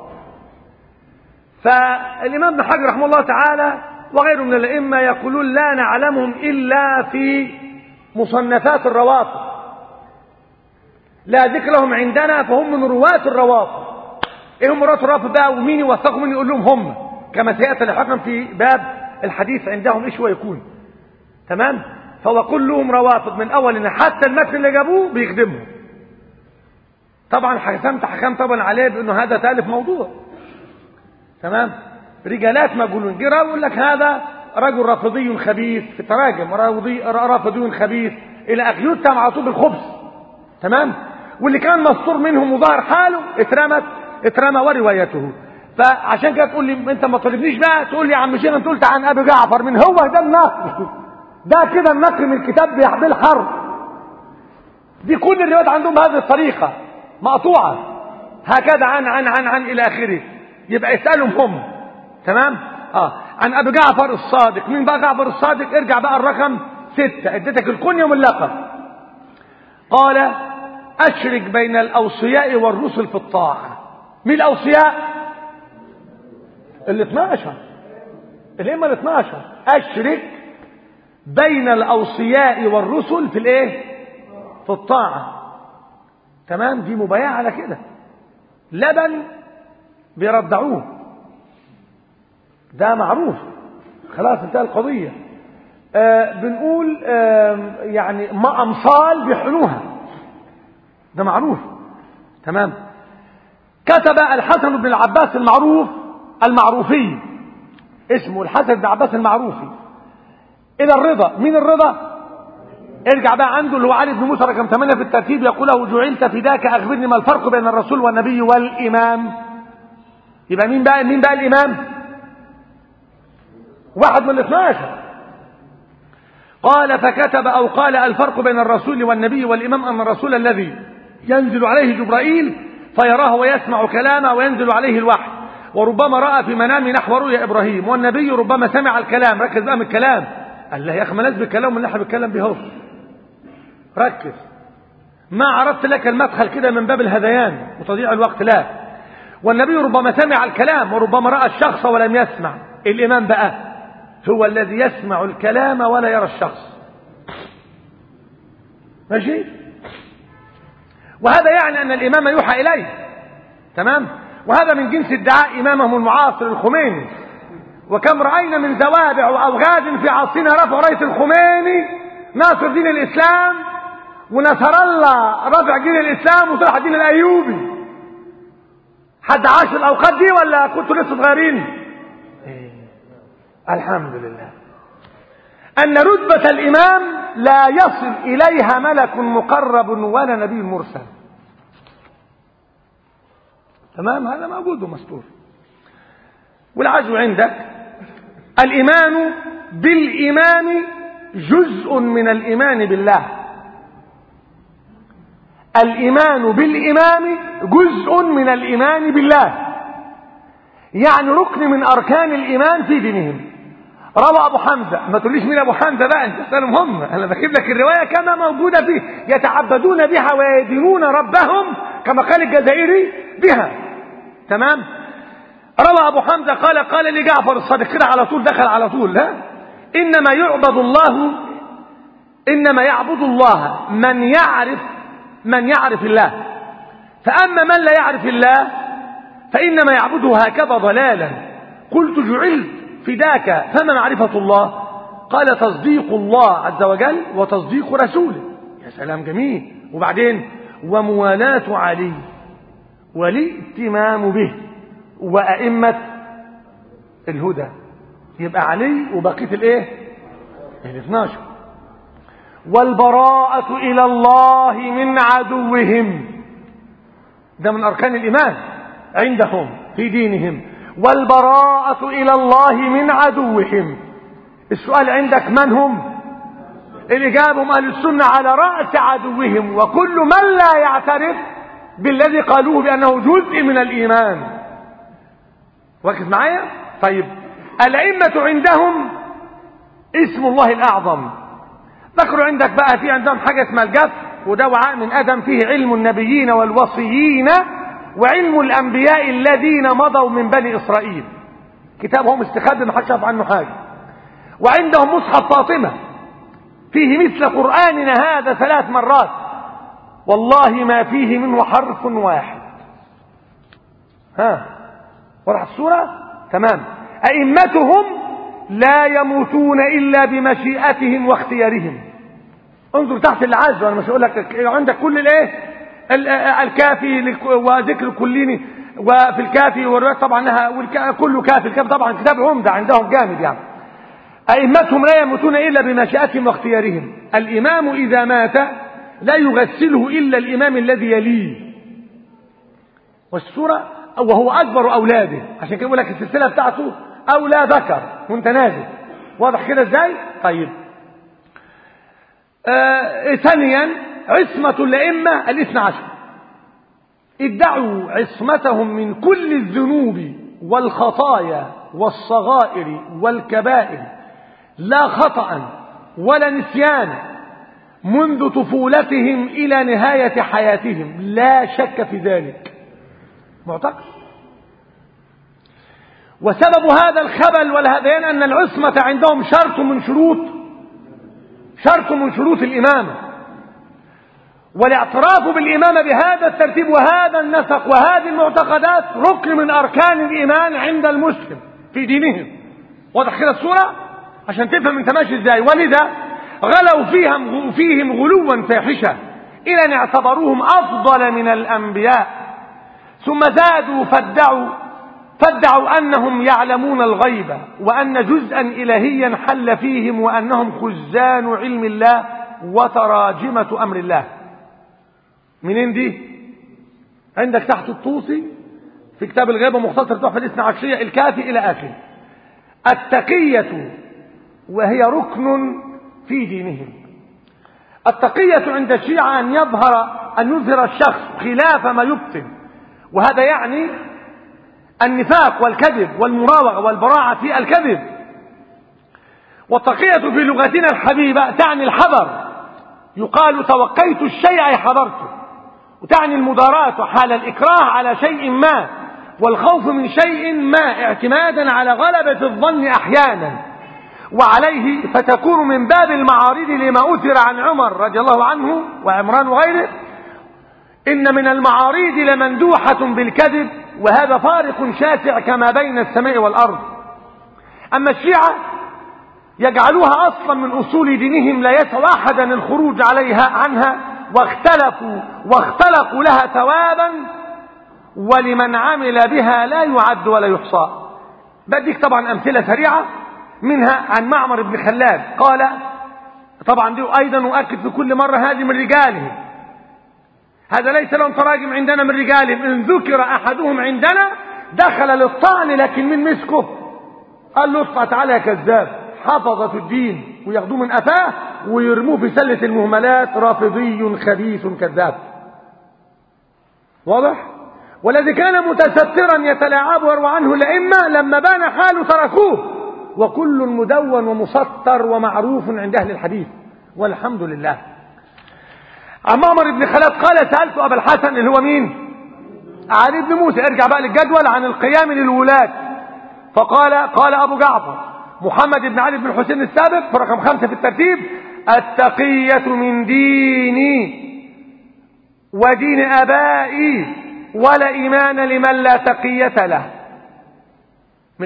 فالامام ابن حجر رحمه الله تعالى وغيره من الائمة يقولون لا نعلمهم الا في مصنفات الروافض، لا ذكر لهم عندنا، فهم من رواة الروافض. ايه هم رواة الروافض بقى، ومين يوثقوا من يقول لهم هم، كما سيأتي لاحقا في باب الحديث عندهم ايش هو يكون. تمام؟ فهو كلهم روافض من اول ان حتى المتن اللي جابوه بيخدمهم. طبعا حكمت طبعا عليه بانه هذا تالف موضوع. تمام؟ رجالات مجهولون. جه يقول لك هذا رجل رافضي خبيث، في التراجم رافضي خبيث الى اخره، يتهم على طول بالخبث. تمام؟ واللي كان مستور منهم وظهر حاله اترمى وروايته. فعشان كده تقول لي انت ما طالبنيش بقى تقول لي يا عم شيخ انت قلت عن ابي جعفر، من هو ده النقل؟ ده كده النقل من الكتاب بالحرف. دي كل الروايات عندهم بهذه الطريقه مقطوعه هكذا عن الى اخره. يبقى اسالهم هم. تمام؟ عن ابي جعفر الصادق. مين بقى جعفر الصادق؟ ارجع بقى الرقم 6، اديتك الكنيه واللقب. قال اشرك بين الاوصياء والرسل في الطاعه. مين الاوصياء؟ ال12 الائمه ال12. اشرك بين الاوصياء والرسل في الايه؟ في الطاعه. تمام؟ دي مبايعه على كده. لبن بيردعوه، ده معروف، خلاص انتهى القضيه. بنقول يعني ما امثال بيحلوها، ده معروف. تمام؟ كتب الحسن بن العباس المعروفي، اسمه الحسن بن عباس المعروفي، الى الرضا. مين الرضا؟ ارجع بقى عنده اللي هو علي بن موسى رقم 8 في الترتيب. يقول له جعلت فداك اخبرني ما الفرق بين الرسول والنبي والامام. يبقى مين بقى الامام؟ واحد من ال12. قال فكتب او قال الفرق بين الرسول والنبي والامام ان الرسول الذي ينزل عليه جبرائيل فيراه ويسمع كلامه وينزل عليه الوحي، وربما رأى في منامه نحو رؤيا إبراهيم. والنبي ربما سمع الكلام. ركز بقى من الكلام. قال له يا أخي ما الناس بالكلام اللي احنا بنتكلم به. ركز، ما عرضت لك المدخل كده من باب الهذيان وتضييع الوقت، لا. والنبي ربما سمع الكلام وربما رأى الشخص ولم يسمع. الإمام بقى هو الذي يسمع الكلام ولا يرى الشخص. ماشي؟ وهذا يعني أن الإمام يوحى إليه. تمام. وهذا من جنس ادعاء إمامهم المعاصر الخميني. وكم رأينا من زوابع وأوغاد في عصرنا رفع راية الخميني ناصر دين الإسلام، ونصر الله رفع دين الإسلام وصلح الدين الأيوبي. حد عاش الأوقات دي ولا كنتوا لسه صغيرين؟ الحمد لله أن رتبة الإمام لا يصل إليها ملك مقرب ولا نبي مرسل. تمام. هذا موجود ومستور. والعجو عندك الإيمان بالإمام جزء من الإيمان بالله. الإيمان بالإمام جزء من الإيمان بالله، يعني ركن من أركان الإيمان في دينهم. روى أبو حمزة، ما تقوليش مين أبو حمزة بقى، أنت تسألهم هم، أنا بكتب لك الرواية كما موجودة فيه، يتعبدون بها ويدينون ربهم كما قال الجزائري بها. تمام. روى أبو حمزة قال لي جعفر الصادق كده على طول، دخل على طول، لا إنما يعبد الله من يعرف الله، فأما من لا يعرف الله فإنما يعبده هكذا ضلالا. قلت جعلت فداك فما معرفة الله؟ قال تصديق الله عز وجل وتصديق رسوله. يا سلام جميل. وبعدين وموالاة علي والائتمام به وأئمة الهدى. يبقى علي وبقية الايه؟ 12. والبراءة إلى الله من عدوهم، ده من أركان الإيمان عندهم في دينهم. والبراءة إلى الله من عدوهم. السؤال عندك من هم؟ الإجابة هم أهل السنة على رأس عدوهم، وكل من لا يعترف بالذي قالوه بأنه جزء من الإيمان. ركز معايا. طيب الأئمة عندهم اسم الله الأعظم. ذكروا عندك بقى في عندهم حاجة اسمها الجف، وده وعاء من أدم فيه علم النبيين والوصيين وعلم الأنبياء الذين مضوا من بني إسرائيل. كتابهم استخبى ما حدش يعرف عنه حاجة. وعندهم مصحف فاطمة فيه مثل قرآننا هذا 3 مرات، والله ما فيه منه حرف واحد. ورح السورة. تمام. أئمتهم لا يموتون إلا بمشيئتهم واختيارهم. انظر تحت العز، وانا مش هقول لك عندك كل الايه الكافي وذكر الكليني، وفي الكافي والروايات طبعا كله كافي. الكافي طبعا كتاب عمدة عندهم جامد يعني. أئمتهم لا يموتون إلا بمشيئتهم واختيارهم. الإمام إذا مات لا يغسله إلا الإمام الذي يليه، والسورة وهو أكبر أولاده. عشان كده يقول لك السلسلة بتاعته أولى ذكر وانت نازل. واضح كده ازاي؟ طيب. ثانيا عصمة الأئمة 12 ادعوا عصمتهم من كل الذنوب والخطايا والصغائر والكبائر، لا خطأ ولا نسيان، منذ طفولتهم إلى نهاية حياتهم، لا شك في ذلك. معتقد. وسبب هذا الخبل والهذيان أن العصمة عندهم شرط من شروط الإمامة، والاعتراف بالإمامة بهذا الترتيب وهذا النسق وهذه المعتقدات ركن من أركان الإيمان عند المسلم في دينهم. واضح كده الصورة عشان تفهم انت ماشي ازاي. ولذا غلوا فيهم غلوا فاحشا إلى أن اعتبروهم أفضل من الأنبياء، ثم زادوا فادعوا أنهم يعلمون الغيب، وأن جزءا إلهيا حل فيهم، وأنهم خزان علم الله وتراجمة أمر الله. منين دي؟ عندك تحت الطوسي في كتاب الغيبة مختصر تحفة الاثنى عشرية الكافي إلى آخره. التقية وهي ركن في دينهم. التقية عند الشيعة أن يظهر الشخص خلاف ما يبطن، وهذا يعني النفاق والكذب والمراوغة والبراعة في الكذب. والتقية في لغتنا الحبيبة تعني الحذر، يقال توقيت الشيء أي حذرته، وتعني المداراة حال الإكراه على شيء ما، والخوف من شيء ما اعتمادا على غلبة الظن أحيانا، وعليه فتكون من باب المعارض لما أثر عن عمر رضي الله عنه وعمران وغيره إن من المعاريض لمندوحة بالكذب، وهذا فارق شاسع كما بين السماء والأرض. أما الشيعة يجعلوها أصلا من أصول دينهم، لا يسع أحدا الخروج عنها، واختلقوا لها ثوابا، ولمن عمل بها لا يعد ولا يحصى. بديك طبعا أمثلة سريعة، منها عن معمر بن خلاد قال، طبعا دي أيضا نؤكد في كل مرة هذه من رجالهم، هذا ليس لهم تراجم عندنا من رجالهم، إن ذكر أحدهم عندنا دخل للطعن، لكن من مسكه قال له اطلع تعالى يا كذاب، حفظة الدين، وياخدوه من قفاه ويرموه في سلة المهملات، رافضي خبيث كذاب. واضح؟ والذي كان متسترا يتلاعب ويروى عنه الأئمة لما بان حاله تركوه، وكل مدون ومسطر ومعروف عند أهل الحديث والحمد لله. عن معمر بن خلاد قال سألت أبا الحسن اللي هو مين؟ علي بن موسى، ارجع بقى للجدول عن القيام للولاة، قال أبو جعفر محمد بن علي بن الحسين السابق في رقم 5 في الترتيب: التقية من ديني ودين أبائي، ولا إيمان لمن لا تقية له. من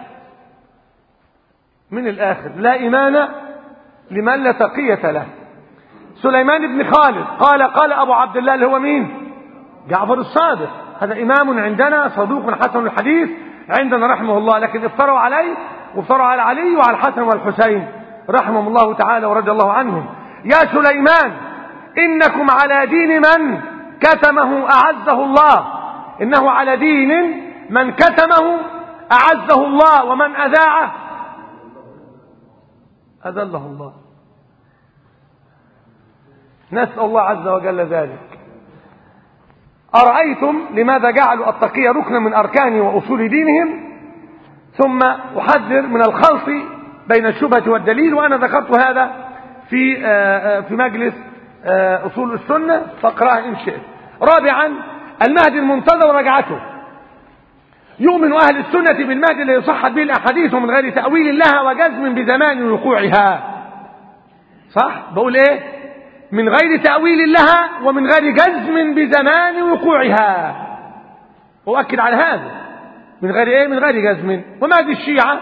الآخر لا إيمان لمن لا تقية له. سليمان بن خالد قال أبو عبد الله اللي هو مين؟ جعفر الصادق، هذا إمام عندنا صدوق حسن الحديث عندنا رحمه الله، لكن افتروا عليه وافتروا على علي وعلى الحسن والحسين رحمهم الله تعالى ورضي الله عنهم. يا سليمان إنكم على دين من كتمه أعزه الله، إنه على دين من كتمه أعزه الله، ومن أذاعه أذله الله. نسأل الله عز وجل ذلك. أرأيتم لماذا جعلوا التقية ركنا من أركان وأصول دينهم؟ ثم أحذر من الخلط بين الشبهة والدليل، وأنا ذكرت هذا في مجلس أصول السنة، فاقرأها إن شئت. رابعا المهدي المنتظر ورجعته. يؤمن أهل السنة بالمهدي الذي صحت به الأحاديث من غير تأويل لها وجزم بزمان وقوعها. صح؟ بقول إيه؟ من غير تأويل لها ومن غير جزم بزمان وقوعها، وأؤكد على هذا، من غير إيه؟ من غير جزم. ومهدي الشيعة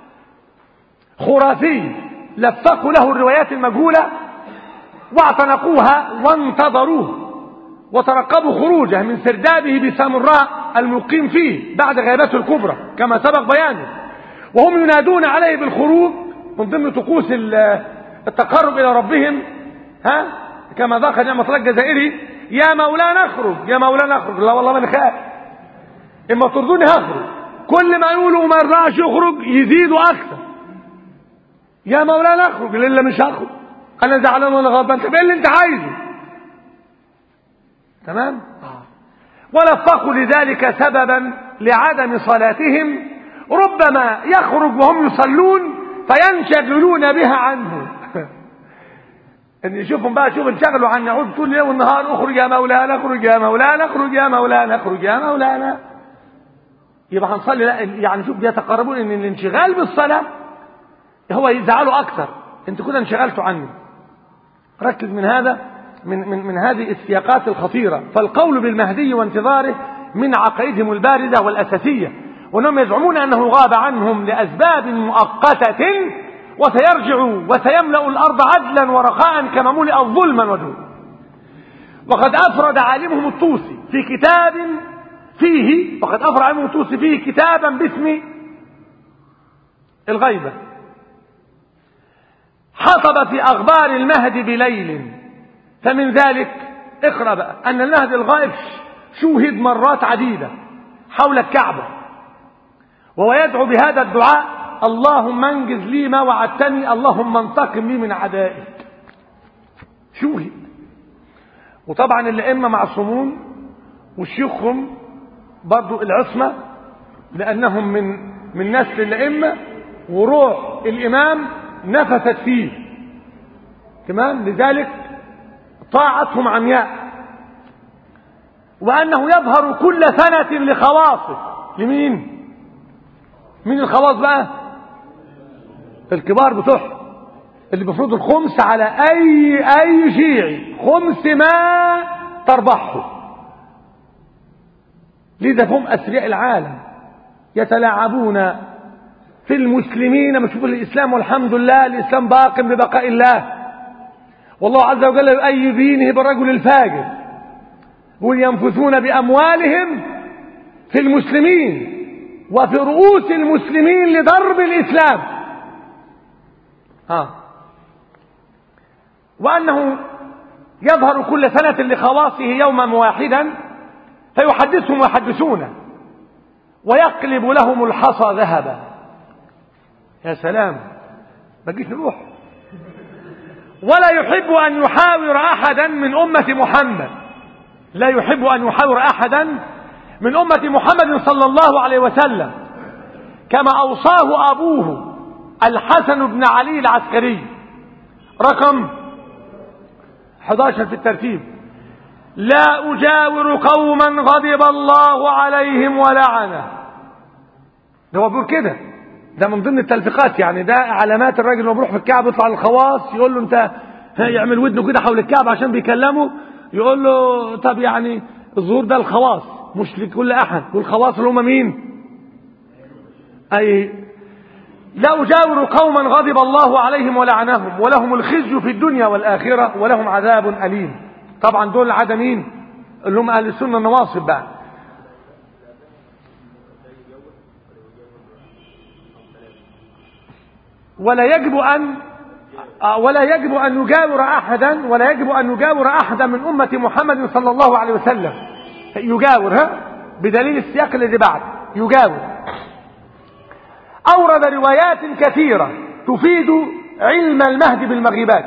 خرافي لفقوا له الروايات المجهولة واعتنقوها وانتظروه وترقبوا خروجه من سردابه بسامراء المقيم فيه بعد غيبته الكبرى كما سبق بيانه، وهم ينادون عليه بالخروج من ضمن طقوس التقرب إلى ربهم، كما ذاق نعمة الله الجزائري: يا مولانا اخرج، يا مولانا اخرج. لا والله ما نخاف، اما ترضوني هخرج. كل ما يقولوا ما يرضاش يخرج يزيدوا اكثر: يا مولانا اخرج. الا مش هخرج، انا زعلان وانا غضبان. طب ايه اللي انت عايزه؟ تمام. ولفقوا لذلك سببا لعدم صلاتهم، ربما يخرج وهم يصلون فينشغلون بها عنه. ان يشوفهم بقى، شوف انشغلوا عن يعود طول الليل والنهار: اخرج يا مولانا، اخرج يا مولانا، اخرج يا مولانا، اخرج يا مولانا. يبقى هنصلي؟ لا، يعني شوف بيتقربون ان الانشغال بالصلاه هو يزعلوا اكثر. انتوا كده انشغلتوا عني. ركز من هذا، من هذه السياقات الخطيره. فالقول بالمهدي وانتظاره من عقائدهم البارزه والاساسيه، وانهم يزعمون انه غاب عنهم لاسباب مؤقته وسيرجع وسيملأ الأرض عدلا ورخاء كما ملئت ظلما وجودا. وقد أفرد عالمهم الطوسي فيه كتابا باسم الغيبة، حطب في أخبار المهدي بليل. فمن ذلك اقرأ بقى أن المهدي الغائب شوهد مرات عديدة حول الكعبة، وهو يدعو بهذا الدعاء: اللهم انجز لي ما وعدتني، اللهم انتقم لي من عدائك. شوهد. وطبعا الأئمة معصومون، وشيوخهم برضو العصمة، لأنهم من نسل الأئمة، وروح الإمام نفست فيه. تمام. لذلك طاعتهم عمياء. وأنه يظهر كل سنة لخواصه. لمين؟ مين الخواص بقى؟ الكبار بتوعهم اللي بيفرضوا الخمس على اي شيعي، خمس ما تربحه. لذا هم أثرياء العالم يتلاعبون في المسلمين. ما شوفوا الإسلام، والحمد لله الإسلام باق ببقاء الله، والله عز وجل يؤيد دينه بالرجل الفاجر، وينفثون بأموالهم في المسلمين وفي رؤوس المسلمين لضرب الإسلام. وأنه يظهر كل سنة لخواصه يوما واحدا فيحدثهم ويحدثونه ويقلب لهم الحصى ذهبا. يا سلام، ما تجيش نروح. ولا يحب أن يحاور أحدا من أمة محمد، لا يحب أن يحاور أحدا من أمة محمد صلى الله عليه وسلم، كما أوصاه أبوه الحسن بن علي العسكري رقم 11 في الترتيب: لا أجاور قوما غضب الله عليهم ولعنه. ده هو بيقول كده، ده من ضمن التلفيقات، يعني ده علامات الراجل لما بيروح في الكعبة يطلع للخواص يقول له انت يعمل ودنه كده حول الكعبة عشان بيكلمه، يقول له طب يعني الظهور ده الخواص مش لكل احد، والخواص اللي هم مين؟ اي لا أجاور قوما غضب الله عليهم ولعنهم ولهم الخزي في الدنيا والآخرة ولهم عذاب أليم. طبعا دول العادة مين؟ اللي هم أهل السنة النواصب بقى. ولا يجب أن يجاور أحدا من أمة محمد صلى الله عليه وسلم. يجاور بدليل السياق الذي بعد يجاور. أورد روايات كثيرة تفيد علم المهدي بالمغيبات.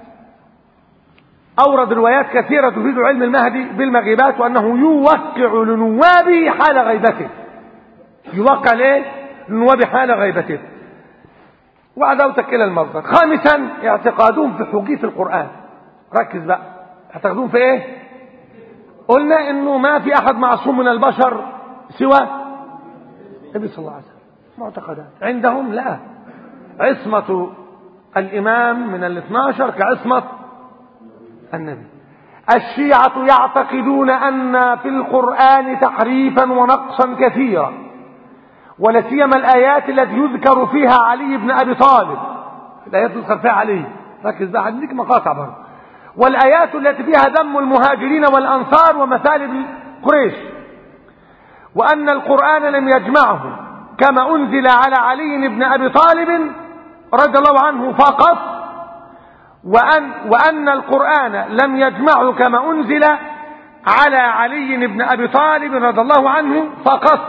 أورد روايات كثيرة تفيد علم المهدي بالمغيبات، وأنه يوقع لنوابه حال غيبته. يوقع ليه؟ لنوابه حال غيبته. وعدوتك إلى المصدر. خامسا اعتقادهم في حجية القرآن. ركز بقى، اعتقادهم في ايه؟ قلنا انه ما في احد معصوم من البشر سوى النبي صلى الله عليه وسلم. معتقدات عندهم لا، عصمة الإمام من 12 كعصمة النبي. الشيعة يعتقدون أن في القرآن تحريفا ونقصا كثيرا، ولا سيما الآيات التي يذكر فيها علي بن أبي طالب. الآيات يذكر فيها علي، ركز بقى، هديك مقاطع برضه. والآيات التي فيها ذم المهاجرين والأنصار ومثالب قريش. وأن القرآن لم يجمعه كما أنزل على علي بن أبي طالب رضي الله عنه فقط، وأن القرآن لم يجمعه كما أنزل على علي بن أبي طالب رضي الله عنه فقط،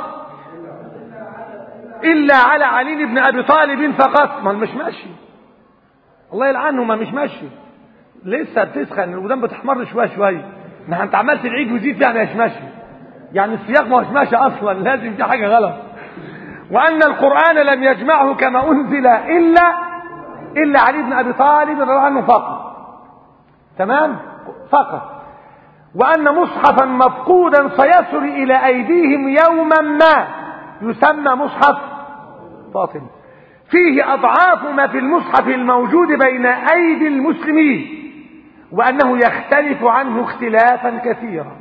إلا على علي بن أبي طالب فقط. ما مش ماشي، الله يلعنه، ما مش ماشي، لسه بتسخن الودان بتحمر شوية. ما انت عمال تعيد وزيد فيها، مش ماشي، يعني السياق ما هوش ماشي أصلا، لازم في حاجة غلط. وأن القرآن لم يجمعه كما أنزل إلا علي بن أبي طالب رضي الله عنه فقط. تمام؟ فقط. وأن مصحفا مفقودا سيصل إلى أيديهم يوما ما يسمى مصحف فاطمة، فيه أضعاف ما في المصحف الموجود بين أيدي المسلمين، وأنه يختلف عنه اختلافا كثيرا.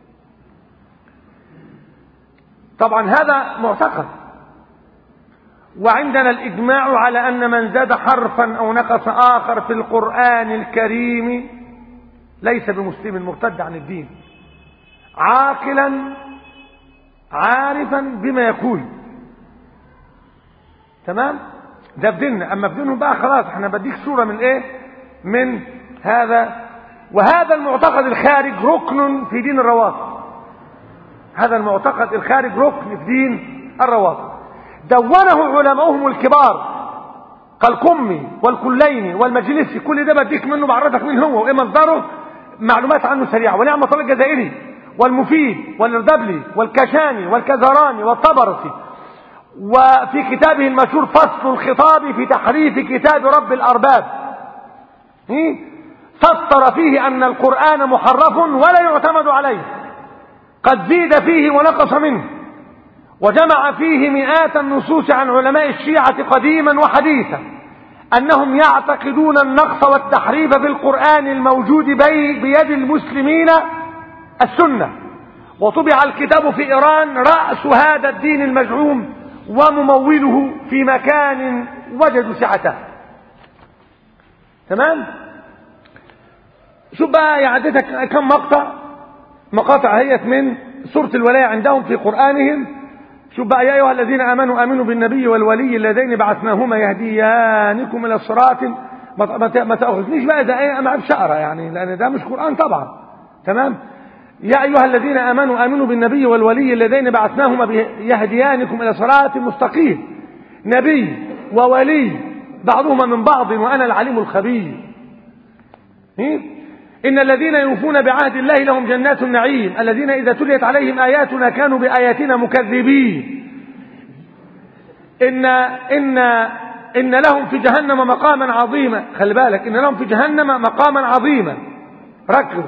طبعا هذا معتقد. وعندنا الإجماع على أن من زاد حرفا أو نقص آخر في القرآن الكريم ليس بمسلم مرتد عن الدين، عاقلا عارفا بما يقول. تمام؟ ده بديننا. أما بدينهم بقى خلاص، احنا بديك صورة من ايه؟ من هذا. وهذا المعتقد الخارج ركن في دين الروافض. هذا المعتقد الخارج ركن في دين الروافض. دونه علماؤهم الكبار كالقمي والكليني والمجلسي. كل ده بديك منه، بعرفك مين هو وايه مصدره، معلومات عنه سريعه. ونعمة الله الجزائري والمفيد والاردبلي والكشاني والكزراني والطبرسي، وفي كتابه المشهور فصل الخطاب في تحريف كتاب رب الأرباب سطر فيه أن القرآن محرف ولا يعتمد عليه، قد زيد فيه ونقص منه، وجمع فيه مئات النصوص عن علماء الشيعة قديما وحديثا أنهم يعتقدون النقص والتحريف في القرآن الموجود بيد المسلمين السنة، وطبع الكتاب في إيران رأس هذا الدين المزعوم ومموله في مكان وجدوا سعته. تمام. شوف بقى يعدتك كم مقاطع هيت من سورة الولاية عندهم في قرآنهم. شوف بقى: يا أيها الذين آمنوا بالنبي والولي اللذين بعثناهما يهديانكم إلى الصراط. ما تأخذنيش بقى ده ايه، ما بشقرة يعني، لأن ده مش قرآن طبعا. تمام. يا أيها الذين آمنوا بالنبي والولي اللذين بعثناهما يهديانكم إلى صراط مستقيم. نبي وولي بعضهما من بعض وأنا العليم الخبير. إن الذين يوفون بعهد الله لهم جنات النعيم الذين إذا تليت عليهم آياتنا كانوا بآياتنا مكذبين. إن لهم في جهنم مقاما عظيما. خلي بالك، إن لهم في جهنم مقاما عظيما. ركز.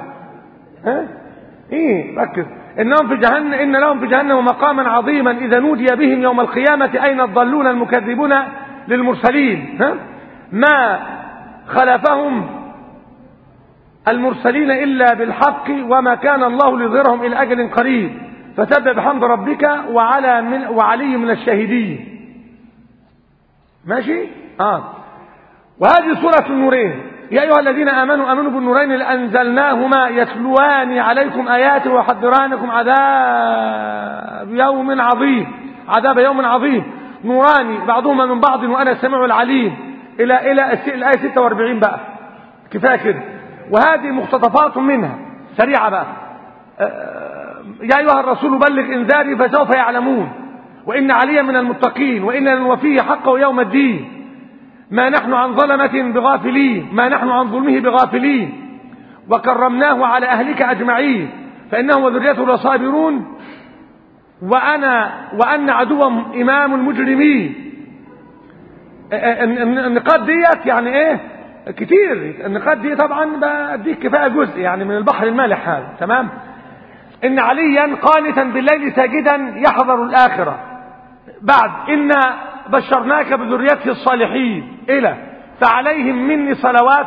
ركز. إن لهم في جهنم مقاما عظيما إذا نودي بهم يوم القيامة أين الضالون المكذبون للمرسلين. ما خلفهم المرسلين إلا بالحق وما كان الله ليظهرهم إلى أجل قريب فسبح بحمد ربك وعلي من الشاهدين. ماشي. وهذه سورة النورين. يا أيها الذين آمنوا بالنورين لأنزلناهما يتلوان عليكم آيات ويحذرانكم عذاب يوم عظيم. نوران بعضهما من بعض وأنا السميع العليم إلى الآية 46 بقى. كفاية كده. وهذه مقتطفات منها سريعة بقى. يا أيها الرسول بلغ إنذاري فسوف يعلمون وإن عليا من المتقين وإن لنوفيه حقه يوم الدين ما نحن عن ظلمة بغافلين ما نحن عن ظلمه بغافلين وكرمناه على أهلك أجمعين فإنهم وذريته لصابرون وأن عدوهم إمام المجرمين. النقاط ديت يعني إيه كتير. النقاط دي طبعا بديك كفاية جزء يعني من البحر المالح هذا. تمام. إن عليا قانتا بالليل ساجدا يحضر الآخرة. بعد إن بشرناك بذريته الصالحين إلى فعليهم مني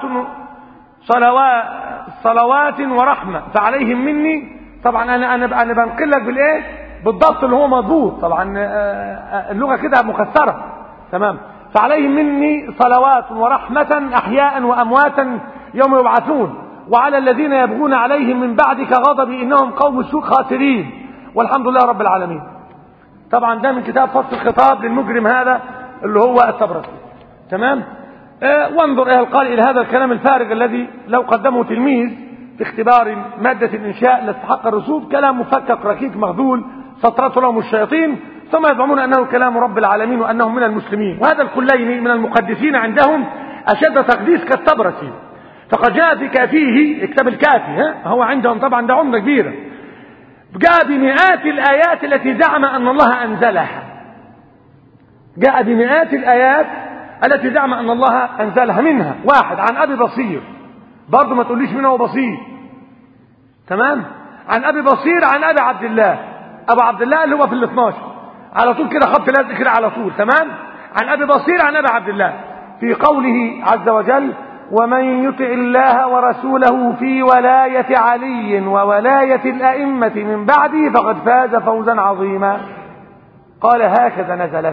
صلوات ورحمة. فعليهم مني طبعا أنا بنقل لك بالإيه بالضبط اللي هو مضبوط. طبعا اللغة كده مكسرة. تمام. فعليهم مني صلوات ورحمة أحياء وأمواتا يوم يبعثون وعلى الذين يبغون عليهم من بعدك غضبي إنهم قوم سوء خاسرين والحمد لله رب العالمين. طبعا ده من كتاب فصل الخطاب للمجرم هذا اللي هو الطبرسي. تمام. وانظر إلى القائل إلى هذا الكلام الفارغ الذي لو قدمه تلميذ في اختبار مادة الإنشاء لاستحق الرسوب كلام مفكك ركيك مغذول سطرته لهم الشياطين ثم يزعمون أنه كلام رب العالمين وأنهم من المسلمين. وهذا الكلين من المقدسين عندهم أشد تقديس كالطبرسي فقد جاء في كافيه كتاب الكافي. هو عندهم طبعا ده عمدة كبيرة. جاء بمئات الآيات التي زعم أن الله أنزلها. جاء بمئات الآيات التي زعم أن الله أنزلها. منها واحد عن أبي بصير برضو ما تقوليش منه هو بصير. تمام. عن أبي بصير عن أبي عبد الله. أبو عبد الله اللي هو في 12 على طول كده خط لازق كده على طول. تمام. عن أبي بصير عن أبي عبد الله في قوله عز وجل ومن يطع الله ورسوله في ولاية علي وولاية الأئمة من بعده فقد فاز فوزا عظيما. قال هكذا نزلت.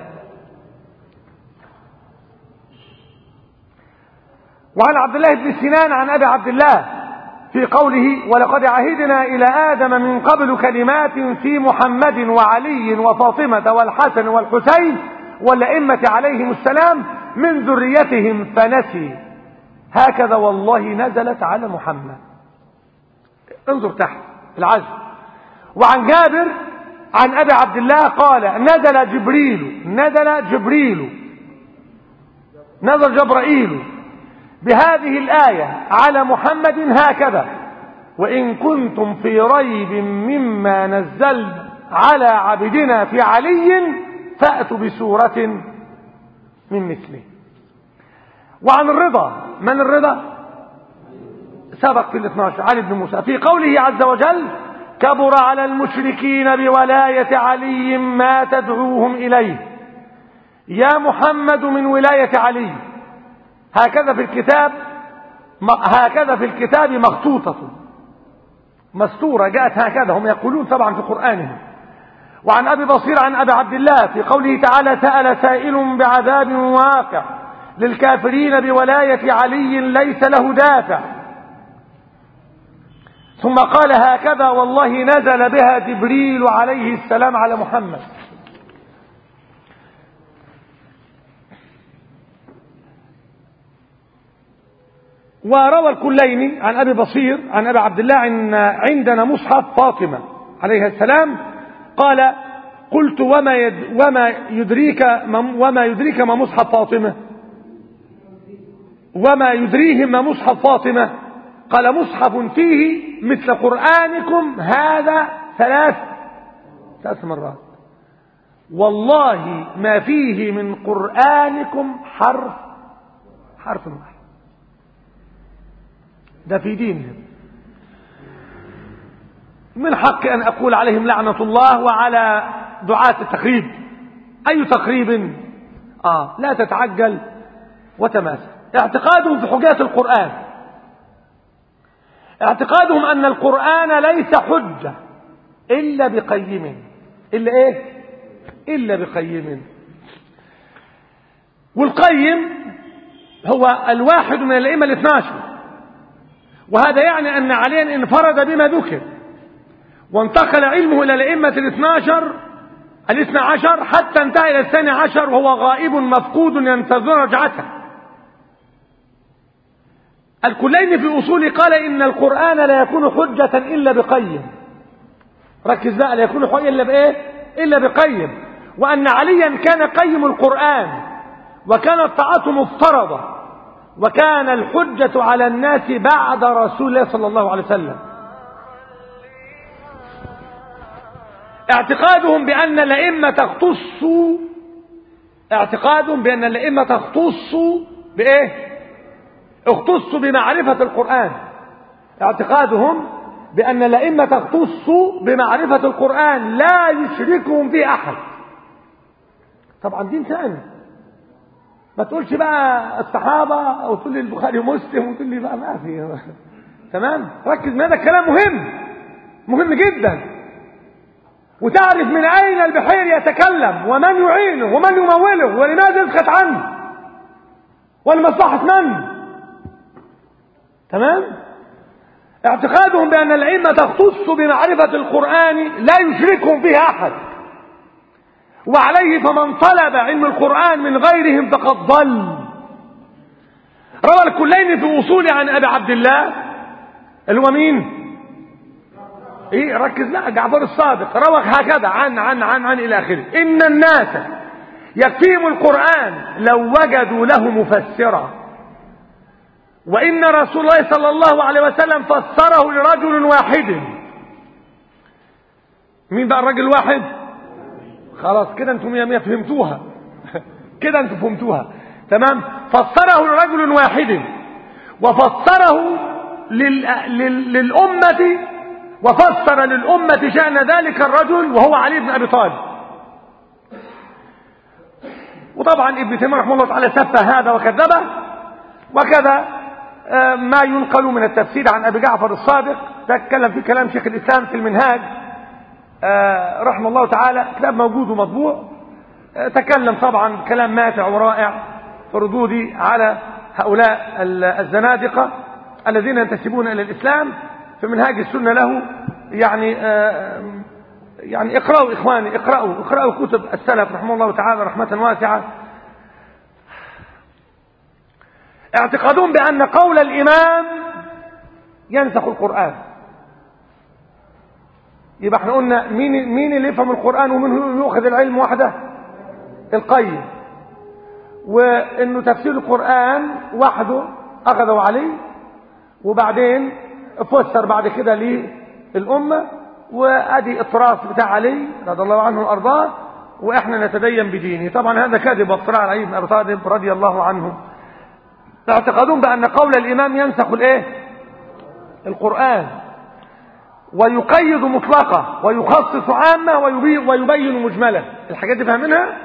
وعن عبد الله بن سنان عن أبي عبد الله في قوله ولقد عهدنا إلى آدم من قبل كلمات في محمد وعلي وفاطمة والحسن والحسين والأئمة عليهم السلام من ذريتهم فنسي هكذا والله نزلت على محمد. انظر تحت العزم. وعن جابر عن أبي عبد الله قال نزل جبرائيل بهذه الآية على محمد هكذا وإن كنتم في ريب مما نزلنا على عبدنا في علي فأتوا بسورة من مثله. وعن الرضا من الرضا سبق في 12 علي بن موسى في قوله عز وجل كبر على المشركين بولاية علي ما تدعوهم إليه يا محمد من ولاية علي هكذا في الكتاب مخطوطة مستورة جاءت هكذا، هم يقولون طبعا في قرآنهم. وعن أبي بصير عن أبي عبد الله في قوله تعالى: سأل سائل بعذاب واقع للكافرين بولاية علي ليس له دافع. ثم قال: هكذا والله نزل بها جبريل عليه السلام على محمد. وروى الكليني عن أبي بصير عن أبي عبد الله عندنا مصحف فاطمة عليه السلام، قال: قلت وما يدريك ما مصحف فاطمة؟ وما يدريهم ما مصحف فاطمة؟ قال: مصحف فيه مثل قرآنكم هذا ثلاث مرات، والله ما فيه من قرآنكم حرف واحد. ده في دينهم. من حق أن أقول عليهم لعنة الله وعلى دعاة التخريب. أي تخريب؟ لا تتعجل وتماسك. اعتقادهم في حجات القرآن، اعتقادهم أن القرآن ليس حجة إلا بقيم. إلا إيه؟ إلا بقيم. والقيم هو الواحد من الأئمة الاثناشر، وهذا يعني أن عليا انفرد بما ذكر، وانتقل علمه إلى الأئمة الاثنى عشر حتى انتهى إلى 12 وهو غائب مفقود ينتظر رجعته. الكلين في أصوله قال: إن القرآن لا يكون حجة إلا بقيم. ركز بقى، لا يكون حجة إلا بإيه؟ إلا بقيم. وأن عليا كان قيم القرآن، وكانت طاعته مفترضة، وكان الحجة على الناس بعد رسول الله صلى الله عليه وسلم. اعتقادهم بأن الأئمة تختص بإيه؟ اختصوا بمعرفة القرآن. اعتقادهم بأن الأئمة تختص بمعرفة القرآن لا يشركهم فيه أحد. طبعا دين ثاني، ما تقولش بقى الصحابة أو تقول لي البخاري ومسلم وتقول لي بقى ما في. تمام؟ ركز من هذا الكلام مهم جدا، وتعرف من أين البحير يتكلم ومن يعينه ومن يموله ولماذا يسكت عنه ولمصلحة من. تمام؟ اعتقادهم بأن الأئمة تختص بمعرفة القرآن لا يشركهم فيها أحد، وعليه فمن طلب علم القرآن من غيرهم فقد ضل. روى الكلين في أصول عن أبي عبد الله اللي هو مين؟ ركز، لا، جعفر الصادق روى هكذا عن إلى آخره: إن الناس يكفيهم القرآن لو وجدوا له مفسرا، وإن رسول الله صلى الله عليه وسلم فسره لرجل واحد. مين بقى الرجل الواحد؟ خلاص كده انتم فهمتوها. كده انتم فهمتوها. تمام؟ فسره لرجل واحد، وفسره للأمة، وفسر للأمة شأن ذلك الرجل وهو علي بن أبي طالب. وطبعا ابن تيمية رحمه الله تعالى سفه هذا وكذبه. وكذا ما ينقل من التفسير عن أبي جعفر الصادق، تكلم في كلام شيخ الإسلام في المنهاج رحمه الله تعالى، كتاب موجود ومطبوع. تكلم طبعا كلام ماتع ورائع في ردودي على هؤلاء الزنادقة الذين ينتسبون إلى الإسلام في منهاج السنة له. يعني اقرأوا إخواني، اقرأوا كتب السلف رحمه الله تعالى رحمة واسعة. اعتقادهم بأن قول الإمام ينسخ القرآن. يبقى احنا قلنا مين اللي يفهم القرآن ومن يؤخذ العلم وحده؟ القيم. وانه تفسير القرآن وحده اخذه عليه، وبعدين فسر بعد كده للأمة، وادي التراث بتاع علي رضي الله عنه وارضاه، واحنا نتدين بدينه. طبعا هذا كذب وافتراء على علي بن ابي طالب رضي الله عنه. اعتقادون بأن قول الإمام ينسخ القرآن، ويقيد مطلقة ويخصص عامة ويبين مجملة. الحاجات دي فاهمينها؟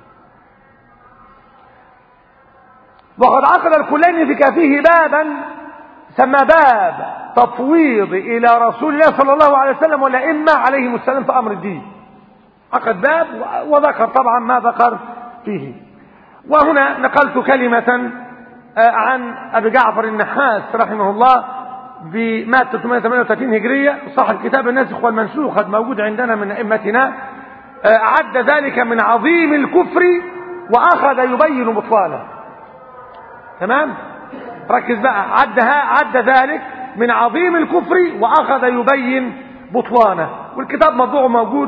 وقد عقد الكلين في كافيه بابا سمى باب تفويض إلى رسول الله صلى الله عليه وسلم والأئمة عليهم السلام في أمر الدين. عقد باب وذكر طبعا ما ذكر فيه. وهنا نقلت كلمة عن أبي جعفر النحاس رحمه الله بمات 338 هجرية، صاحب كتاب الناسخ والمنسوخ، قد موجود عندنا من أئمتنا. عد ذلك من عظيم الكفر وأخذ يبين بطلانه. تمام؟ ركز بقى، عد ذلك من عظيم الكفر وأخذ يبين بطلانه، والكتاب مطبوع موجود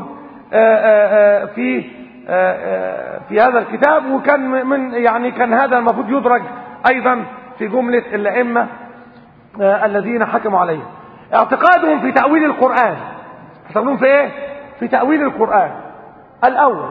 في هذا الكتاب. وكان كان هذا المفروض يدرج أيضا في جملة الأئمة الذين حكموا عليه. اعتقادهم في تأويل القرآن. اعتقادهم في ايه؟ في تأويل القرآن. الأول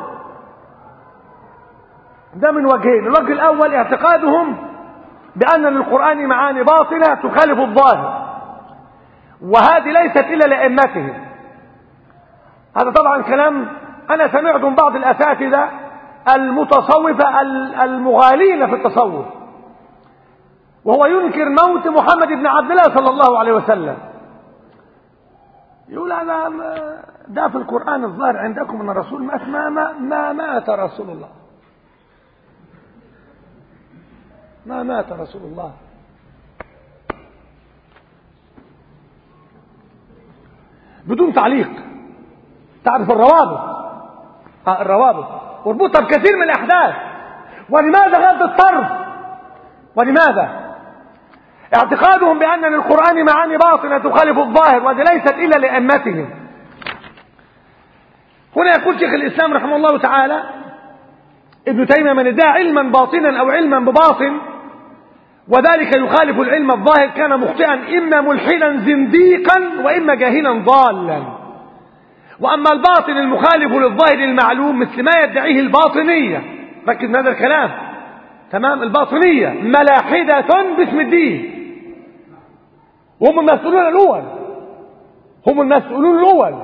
ده من وجهين. الوجه الأول اعتقادهم بأن للقرآن معاني باطلة تخالف الظاهر، وهذه ليست إلا لأئمتهم. هذا طبعا كلام أنا سمعت من بعض الأساتذة المتصوفة المغالين في التصوف، وهو ينكر موت محمد بن عبد الله صلى الله عليه وسلم. يقول أنا ده في القرآن الظاهر عندكم أن الرسول ما مات رسول الله، ما مات رسول الله. بدون تعليق. تعرف الروابط، الروابط واربطها بكثير من الأحداث. ولماذا غض الطرف؟ ولماذا؟ اعتقادهم بأن للقرآن معاني باطنة تخالف الظاهر، وهذه ليست إلا لأئمتهم. هنا يقول شيخ الإسلام رحمه الله تعالى: ابن تيمية من ادعى علما باطنا أو علما بباطن وذلك يخالف العلم الظاهر كان مخطئا، إما ملحدا زنديقا وإما جاهلا ضالا. وأما الباطن المخالف للظاهر المعلوم مثل ما يدعيه الباطنية، ركز من هذا الكلام، تمام؟ الباطنية ملاحدة باسم الدين، وهم المسؤولون الأول، هم المسؤولون الأول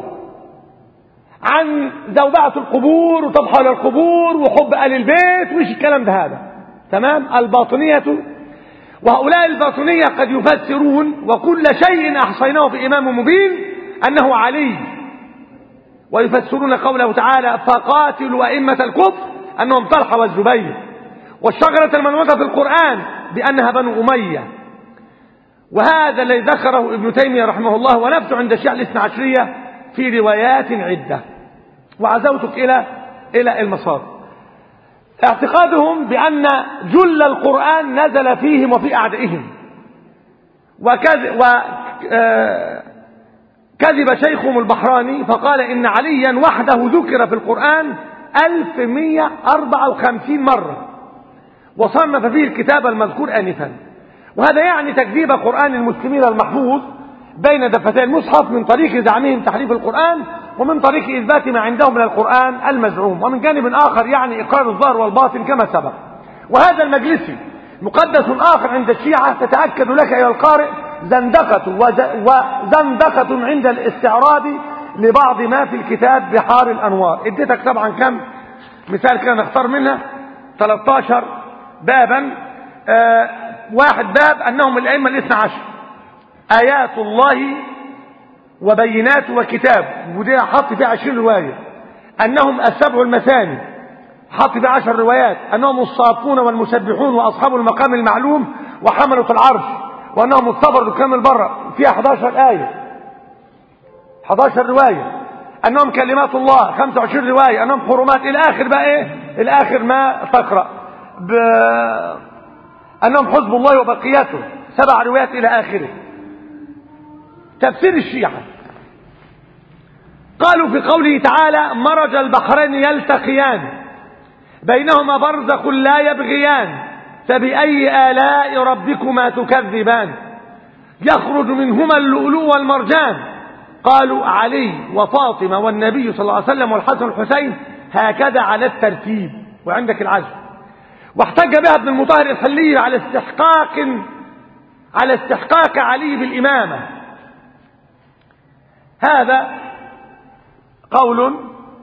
عن زوبعة القبور وطبخ على القبور وحب آل البيت وإيش الكلام ده هذا، تمام؟ الباطنية. وهؤلاء الباطنية قد يفسرون وكل شيء أحصيناه في إمام مبين أنه علي، ويفسرون قوله تعالى: فقاتلوا أئمة الكفر أنهم طلحة والزبير، والشجرة المنوطة في القرآن بأنها بنو أمية. وهذا الذي ذكره ابن تيمية رحمه الله ونبت عند الشيعة الاثنى عشرية في روايات عدة، وعزوتك إلى المصادر. اعتقادهم بأن جل القرآن نزل فيهم وفي أعدائهم، كذب شيخهم البحراني فقال إن عليا وحده ذكر في القرآن 1154 مرة، وصنف فيه الكتاب المذكور آنفا. وهذا يعني تكذيب قرآن المسلمين المحفوظ بين دفتي المصحف من طريق زعمهم تحريف القرآن، ومن طريق إثبات ما عندهم من القرآن المزعوم، ومن جانب آخر يعني إقرار الظاهر والباطن كما سبق. وهذا المجلس مقدس آخر عند الشيعة تتأكد لك أيها القارئ وزندقة عند الاستعراض لبعض ما في الكتاب بحار الأنوار. اديتك طبعا كم مثال كان نختار منها 13 بابا. واحد باب أنهم الأئمة الاثنى عشر، آيات الله وبينات وكتاب، ودي حط فيها 20 رواية. أنهم السبع المثاني، حط فيها 10 روايات. أنهم الصافون والمسبحون وأصحاب المقام المعلوم وحملة العرش، وأنهم الصبر وكام البر، فيها 11 آية، 11 رواية. أنهم كلمات الله، 25 رواية. أنهم حرمات إلى آخر بقى إيه؟ إلى آخر ما تقرأ. أنهم حزب الله وبقيته، 7 روايات إلى آخره. تفسير الشيعة قالوا في قوله تعالى: مرج البحرين يلتقيان بينهما برزخ لا يبغيان فبأي آلاء ربكما تكذبان يخرج منهما اللؤلؤ والمرجان. قالوا: علي وفاطمة والنبي صلى الله عليه وسلم والحسن والحسين، هكذا على الترتيب. وعندك العزم. واحتج بها ابن المطهر الحلي على استحقاق علي بالإمامة. هذا قول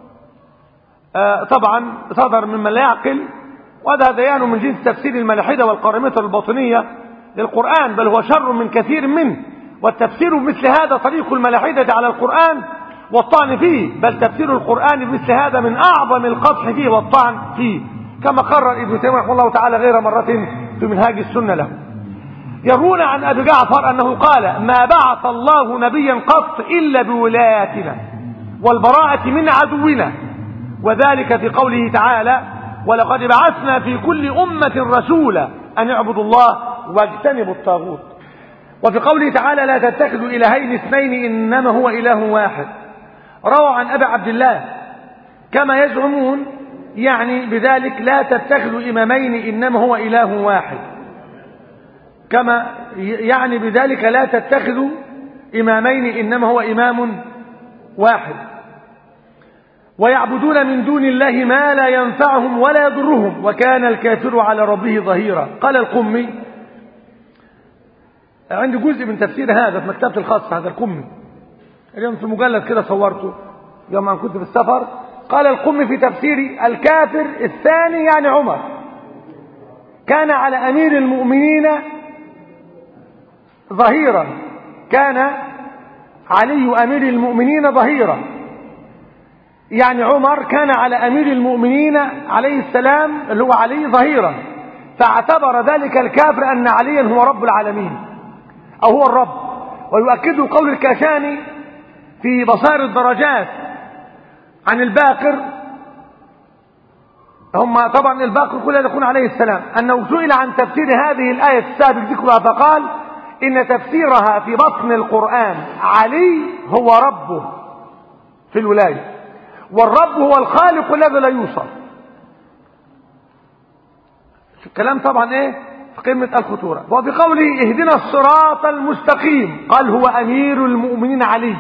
طبعا صدر ممن لا يعقل، وهذا ديان من جنس تفسير الملاحدة والقرامطة الباطنية للقرآن، بل هو شر من كثير منه. والتفسير بمثل هذا طريق الملاحدة على القرآن والطعن فيه، بل تفسير القرآن بمثل هذا من أعظم القدح فيه والطعن فيه، كما قرر ابن تيمية رحمه الله تعالى غير مرة في منهاج السنة له. يروون عن أبي جعفر أنه قال: ما بعث الله نبيا قط إلا بولاياتنا والبراءة من عدونا، وذلك في قوله تعالى: ولقد بعثنا في كل أمة رسولا أن اعبدوا الله واجتنبوا الطاغوت. وفي قوله تعالى: لا تتخذوا إلهين اثنين إنما هو إله واحد. روى عن أبي عبد الله كما يزعمون، يعني بذلك لا تتخذوا إمامين إنما هو إله واحد، كما يعني بذلك لا تتخذوا إمامين إنما هو إمام واحد. ويعبدون من دون الله ما لا ينفعهم ولا يضرهم، وكان الكافر على ربه ظهيرا. قال القمي، عندي جزء من تفسير هذا في مكتبة الخاصة، هذا القمي اليوم في مجلد كده صورته يوم أن كنت في السفر. قال القمي في تفسير: الكافر الثاني يعني عمر كان على أمير المؤمنين ظهيرا، كان علي أمير المؤمنين ظهيرا، يعني عمر كان على أمير المؤمنين عليه السلام اللي هو علي ظهيرا، فاعتبر ذلك الكافر أن عليا هو رب العالمين أو هو الرب. ويؤكد قول الكاشاني في بصائر الدرجات عن الباقر، هم طبعا الباقر كله يكون عليه السلام، أنه سئل عن تفسير هذه الآية السابق ذكرها فقال: إن تفسيرها في بطن القرآن علي هو ربه في الولاية، والرب هو الخالق الذي لا يوصف. الكلام طبعا ايه في قمة الخطورة. وفي قوله: اهدنا الصراط المستقيم، قال: هو أمير المؤمنين علي.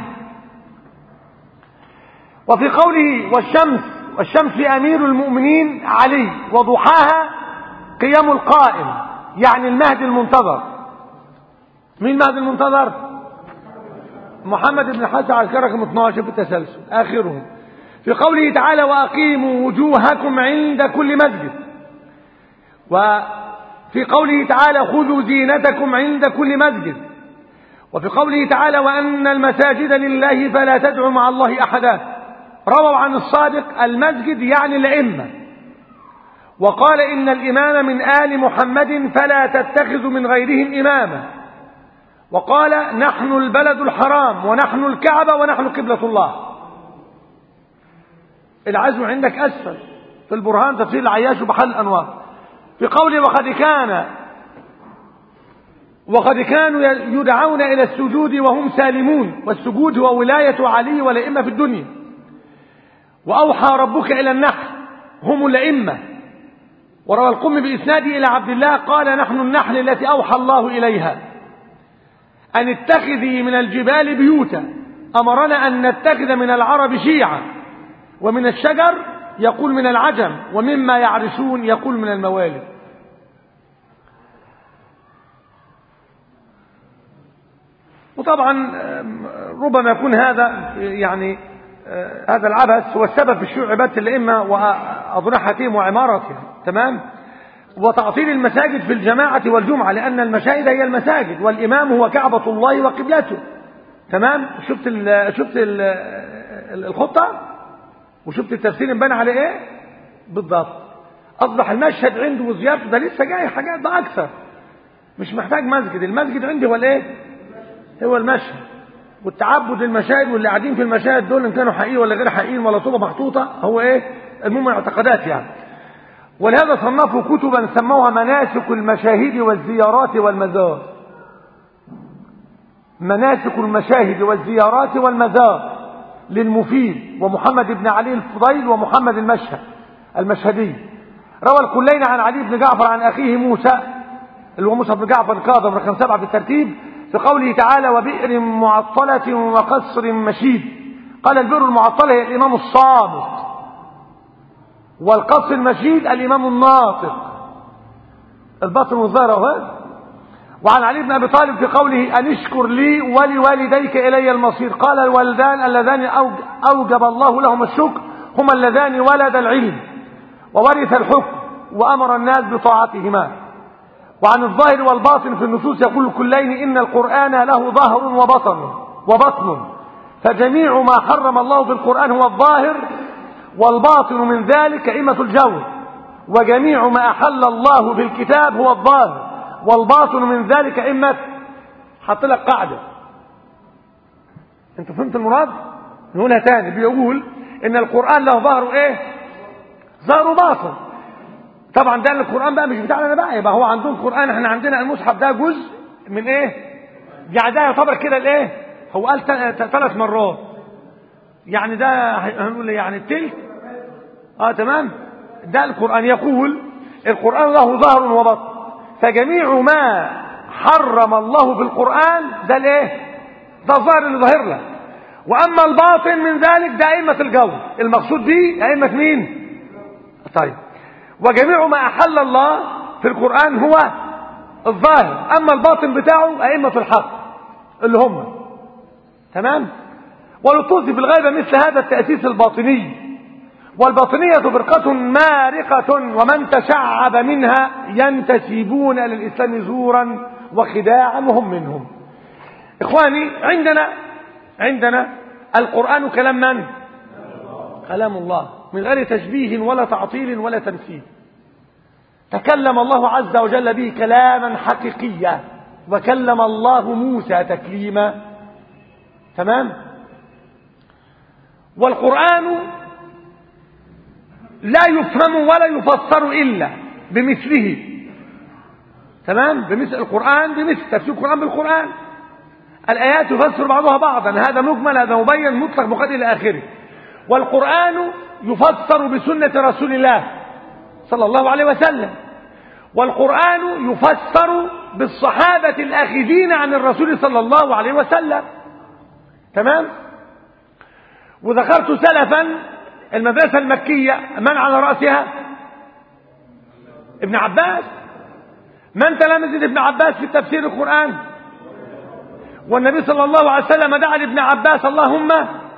وفي قوله: والشمس أمير المؤمنين علي، وضحاها قيام القائم، يعني المهدي المنتظر. مين المهدي المنتظر؟ محمد بن حسن على رقم 12 في التسلسل آخرهم. في قوله تعالى: وأقيموا وجوهكم عند كل مسجد. وفي قوله تعالى: خذوا زينتكم عند كل مسجد. وفي قوله تعالى: وأن المساجد لله فلا تدعوا مع الله أحدا. رووا عن الصادق: المسجد يعني الأئمة. وقال: إن الإمام من آل محمد فلا تتخذوا من غيرهم إماما. وقال: نحن البلد الحرام ونحن الكعبة ونحن قبلة الله. العزم عندك أسفل في البرهان تفسير العياش وبحر الأنوار. في قوله: وقد كانوا يدعون إلى السجود وهم سالمون، والسجود هو ولاية علي والأئمة في الدنيا. وأوحى ربك إلى النحل، هم الأئمة. وروى القم بإسناده إلى عبد الله قال: نحن النحل التي أوحى الله إليها أن اتخذي من الجبال بيوتا، أمرنا أن نتخذ من العرب شيعا، ومن الشجر يقول من العجم، ومما يعرشون يقول من الموالد. وطبعا ربما يكون هذا يعني هذا العبث هو السبب في شيوع عبادة الأئمة وأضرحتهم وعمارتهم، تمام. وتعطيل المساجد في الجماعة والجمعة، لأن المشاهد هي المساجد، والإمام هو كعبة الله وقبلته، تمام. شفت الخطة وشفت التفسير انبنى على ايه بالضبط. اصبح المشهد عنده وزيارته ده لسه جاي حاجات ده اكثر، مش محتاج مسجد. المسجد عندي هو الايه؟ هو المشهد. والتعبد المشاهد واللي قاعدين في المشاهد دول ان كانوا حقيقيين ولا غير حقيقيين ولا طوبه محطوطه، هو ايه؟ المهم اعتقادات يعني. ولهذا صنفوا كتبا سموها مناسك المشاهد والزيارات والمزار. مناسك المشاهد والزيارات والمزار للمفيد ومحمد بن علي الفضيل ومحمد المشهدي. روى الكلين عن علي بن جعفر عن أخيه موسى اللي هو موسى بن جعفر الكاظم رقم 7 في الترتيب، في قوله تعالى: وبئر معطلة وقصر مشيد. قال: البئر المعطلة هي الإمام الصامت، والقصر المشيد الإمام الناطق، البطن والظاهر. وعن علي بن أبي طالب في قوله: أن اشكر لي ولوالديك إلي المصير. قال: الولدان اللذان أوجب الله لهم الشكر هما اللذان ولد العلم وورث الحكم وأمر الناس بطاعتهما. وعن الظاهر والباطن في النصوص يقول الكلين إن القرآن له ظهر وبطن فجميع ما حرم الله في القرآن هو الظاهر، والباطن من ذلك أئمة الجور، وجميع ما أحل الله في الكتاب هو الظاهر، والباطن من ذلك أئمة. حط لك قاعدة، انت فهمت المراد؟ نقولها تاني. بيقول ان القرآن له ظهر ايه؟ ظهر وباطن. طبعا ده القرآن بقى مش بتاعنا بقى، يبقى هو عندهم قرآن، احنا عندنا المصحف ده جزء من ايه؟ يعني ده يعتبر كده الايه؟ هو قال 3 مرات، يعني ده هنقول يعني التلت. تمام. ده القرآن يقول القرآن له ظهر وبطن، فجميع ما حرم الله في القرآن ده الايه؟ ده ظاهر اللي ظاهر لك. واما الباطن من ذلك ده ائمه الجور، المقصود به ائمه مين؟ طيب. وجميع ما احل الله في القرآن هو الظاهر، اما الباطن بتاعه ائمه الحق اللي هم. تمام. ولتوصف الغيبه مثل هذا التاسيس الباطني، والباطنيه فرقه مارقه، ومن تشعب منها ينتسبون الى الاسلام زورا وخداعا وهم منهم. إخواني، عندنا القرآن كلام من؟ كلام الله، من غير تشبيه ولا تعطيل ولا تمثيل. تكلم الله عز وجل به كلاما حقيقيا، وكلم الله موسى تكليما. تمام. والقرآن لا يفهم ولا يفسر إلا بمثله. تمام. بمثل القرآن، بمثل تفسير القرآن بالقرآن. الآيات يفسر بعضها بعضا، هذا مجمل هذا مبين مطلق مقيد إلى آخره. والقرآن يفسر بسنة رسول الله صلى الله عليه وسلم، والقرآن يفسر بالصحابة الآخذين عن الرسول صلى الله عليه وسلم. تمام. وذكرت سلفا المدرسة المكية من على رأسها؟ ابن عباس. من تلامذة ابن عباس في تفسير القرآن؟ والنبي صلى الله عليه وسلم دعا لابن عباس اللهم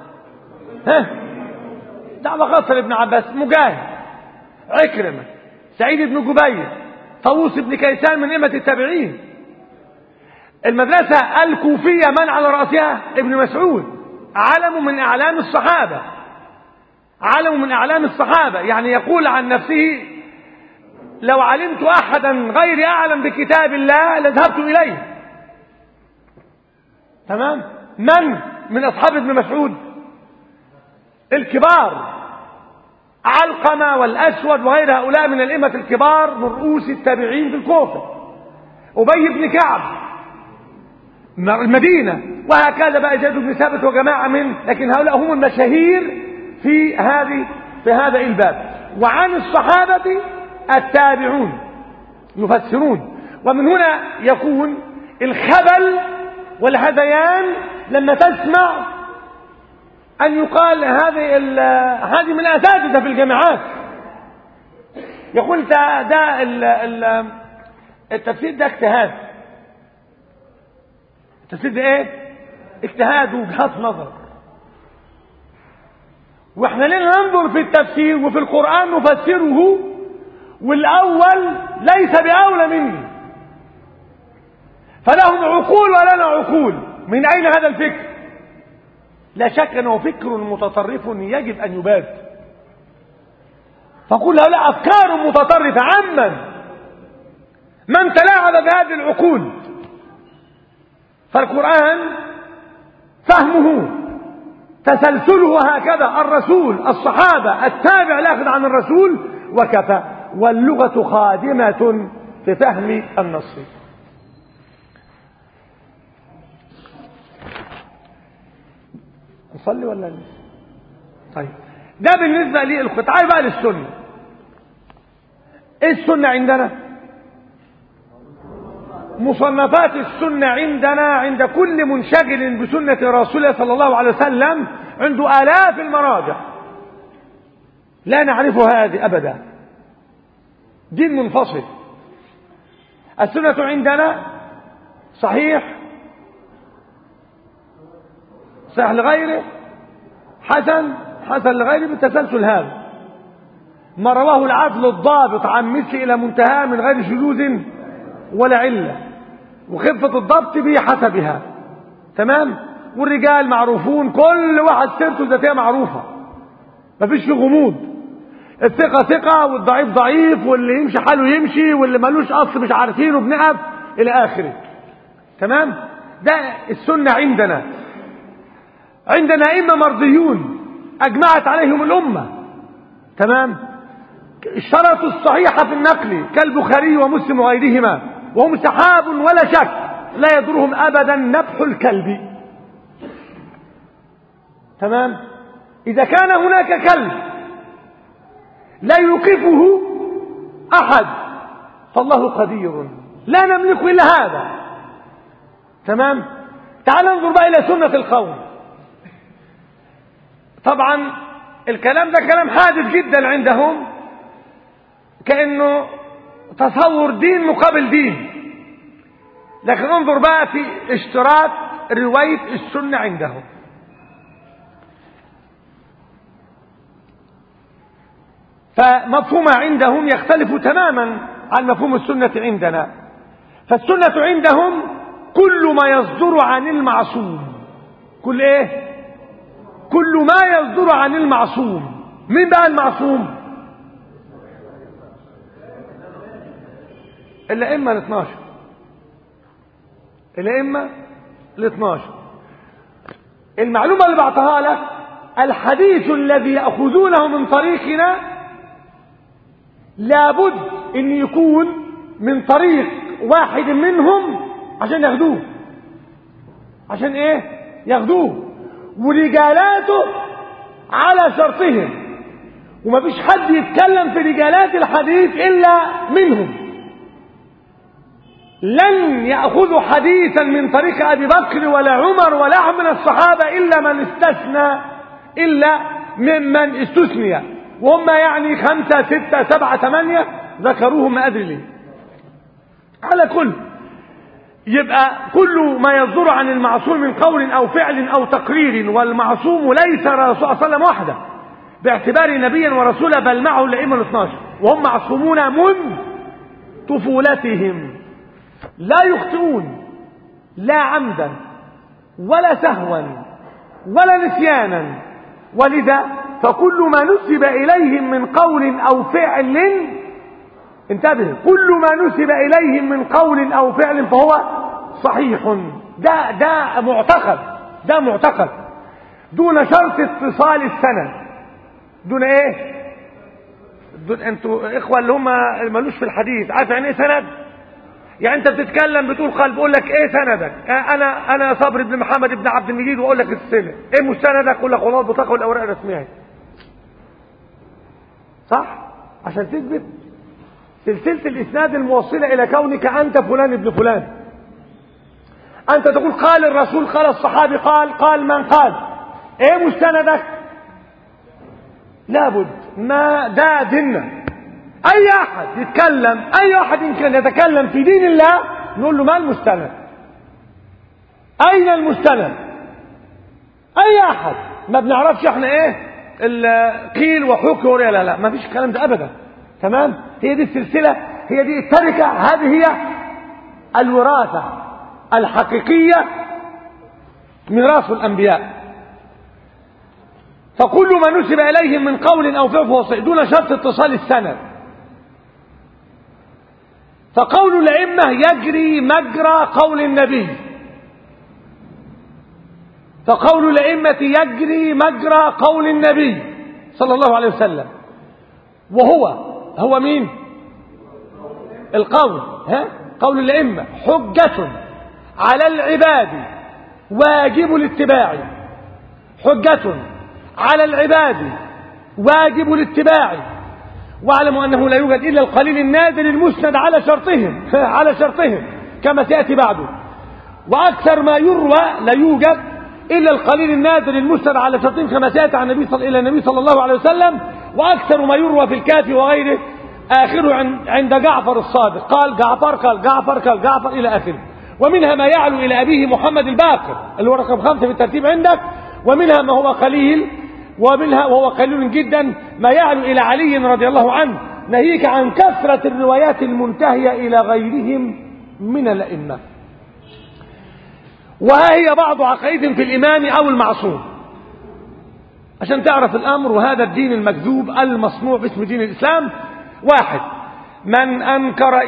دعوة خاصة لابن عباس. مجاهد، عكرمة، سعيد بن جبير، طاووس بن كيسان من أئمة التابعين. المدرسة الكوفية من على رأسها؟ ابن مسعود، علم من أعلام الصحابة، علم من أعلام الصحابة. يعني يقول عن نفسه لو علمت أحدا غير أعلم بكتاب الله لذهبت إليه. تمام. من أصحاب ابن مسعود الكبار، علقمة والأسود وغير هؤلاء من الأئمة الكبار من رؤوس التابعين في الكوفة. أبي بن كعب المدينة، وهكذا بقى زيد بن ثابت وجماعة من، لكن هؤلاء هم المشاهير في هذا الباب. وعن الصحابة التابعون يفسرون. ومن هنا يكون الخبل والهذيان لما تسمع أن يقال هذه من الأساتذة في الجامعات، يقول ده التفسير ده اجتهاد. التفسير ده ايه؟ اجتهاد ووجهات نظر. واحنا ليه ننظر في التفسير وفي القرآن نفسره والأول ليس بأولى مني؟ فلهم عقول ولنا عقول. من أين هذا الفكر؟ لا شك أنه فكر متطرف يجب أن يباد. فقل هؤلاء أفكار متطرفة عمن من تلاعب بهذه العقول. فالقرآن فهمه تسلسله هكذا، الرسول، الصحابة، التابع الأخذ عن الرسول وكفى. واللغة خادمة في فهم النص. نصلي ولا لا؟ طيب، ده بالنسبة لي تعال بقى للسنة. ايه السنة عندنا؟ مصنفات السنة عندنا عند كل منشغل بسنة رسوله صلى الله عليه وسلم عنده آلاف المراجع، لا نعرف هذه أبدا. دين منفصل. السنة عندنا صحيح، صحيح لغيره، حسن لغيره بالتسلسل هذا. ما رواه العدل الضابط عن مثل إلى منتهى من غير شذوذ ولا علة، وخفة الضبط بحسبها. تمام. والرجال معروفون، كل واحد سيرته الذاتية معروفة، مفيش فيه غموض. الثقة ثقة، والضعيف ضعيف، واللي يمشي حاله يمشي، واللي ملوش أصل مش عارفينه بنقف إلى آخره. تمام. ده السنة عندنا. عندنا أئمة مرضيون أجمعت عليهم الأمة. تمام. الشرط الصحيحة في النقل كالبخاري ومسلم وغيرهما، وهم سحاب ولا شك، لا يضرهم أبدا نبح الكلب. تمام. إذا كان هناك كلب لا يوقفه أحد فالله قدير، لا نملك إلا هذا. تمام. تعال ننظر بقى إلى سنة القوم. طبعا الكلام ده كلام حادث جدا عندهم، كأنه تصور دين مقابل دين. لكن انظر بقى في اشتراط رواية السنة عندهم. فمفهومها عندهم يختلف تماما عن مفهوم السنة عندنا. فالسنة عندهم كل ما يصدر عن المعصوم. كل ايه؟ كل ما يصدر عن المعصوم. مين بقى المعصوم؟ الأئمة ال12. الأئمة ال12. المعلومة اللي بعطيها لك، الحديث الذي يأخذونه من طريقنا لابد ان يكون من طريق واحد منهم عشان ياخدوه. عشان ايه؟ ياخدوه. ورجالاته على شرطهم، ومفيش حد يتكلم في رجالات الحديث الا منهم. لن يأخذوا حديثا من طريق ابي بكر ولا عمر ولا احد من الصحابة الا من استثنى، الا ممن استثني، وهم يعني 5 6 7 8 ذكروهم ما ادري ليه. على كل يبقى كل ما يصدر عن المعصوم من قول او فعل او تقرير، والمعصوم ليس الرسول صلى الله عليه وسلم وحده باعتباره نبيا ورسولا، بل معه الائمه ال12، وهم معصومون من طفولتهم، لا يخطئون، لا عمدا ولا سهوا ولا نسيانا. ولذا فكل ما نسب إليهم من قول أو فعل، انتبه، كل ما نسب إليهم من قول أو فعل فهو صحيح. ده معتقد، ده معتقد دون شرط اتصال السند. دون ايه؟ دون انتوا اخوة اللي هم مالوش في الحديث، عارف يعني ايه سند؟ يعني انت بتتكلم بتقول قلب، بقول لك ايه سندك؟ انا صبري بن محمد بن عبد المجيد، واقول لك السنة ايه مستندك؟ اقول لك والله البطاقة والاوراق الرسمية. صح؟ عشان تثبت سلسلة الاسناد الموصلة الى كونك انت فلان ابن فلان. انت تقول قال الرسول، قال الصحابي، قال من قال. ايه مستندك؟ لابد ما ده ديننا. اي احد يتكلم، اي احد يمكن يتكلم في دين الله نقول له ما المستند؟ اين المستند؟ اي احد. ما بنعرفش احنا ايه قيل وحكي وريا، لا ما فيش الكلام ده ابدا. تمام. هي دي السلسلة، هي دي التركة، هذه هي الوراثة الحقيقية ميراث الانبياء. فكل ما نسب اليهم من قول او فعل فهو صحيح دون شرط اتصال السند. فقول الأئمة يجري مجرى قول النبي، فقول الأئمة يجري مجرى قول النبي صلى الله عليه وسلم. وهو مين؟ القول. قول الأئمة حجة على العباد واجب الاتباع. حجة على العباد واجب الاتباع. واعلموا أنه لا يوجد إلا القليل النادر المسند على شرطهم كما سيأتي بعده. وأكثر ما يروى لا يوجد إلا القليل النادر المسند على شرطهم كما سيأتي عن النبي صلى الله عليه وسلم. وأكثر ما يروى في الكافي وغيره آخره عند جعفر الصادق، قال جعفر إلى آخره. ومنها ما يعلو إلى أبيه محمد الباقر اللي هو رقم 5 في الترتيب عندك، ومنها ما هو قليل، وهو قليل جدا ما يعلو إلى علي رضي الله عنه، ناهيك عن كثرة الروايات المنتهية إلى غيرهم من الأئمة. وها هي بعض عقائدهم في الإمام أو المعصوم عشان تعرف الأمر. وهذا الدين المكذوب المصنوع باسم دين الإسلام. واحد: من أنكر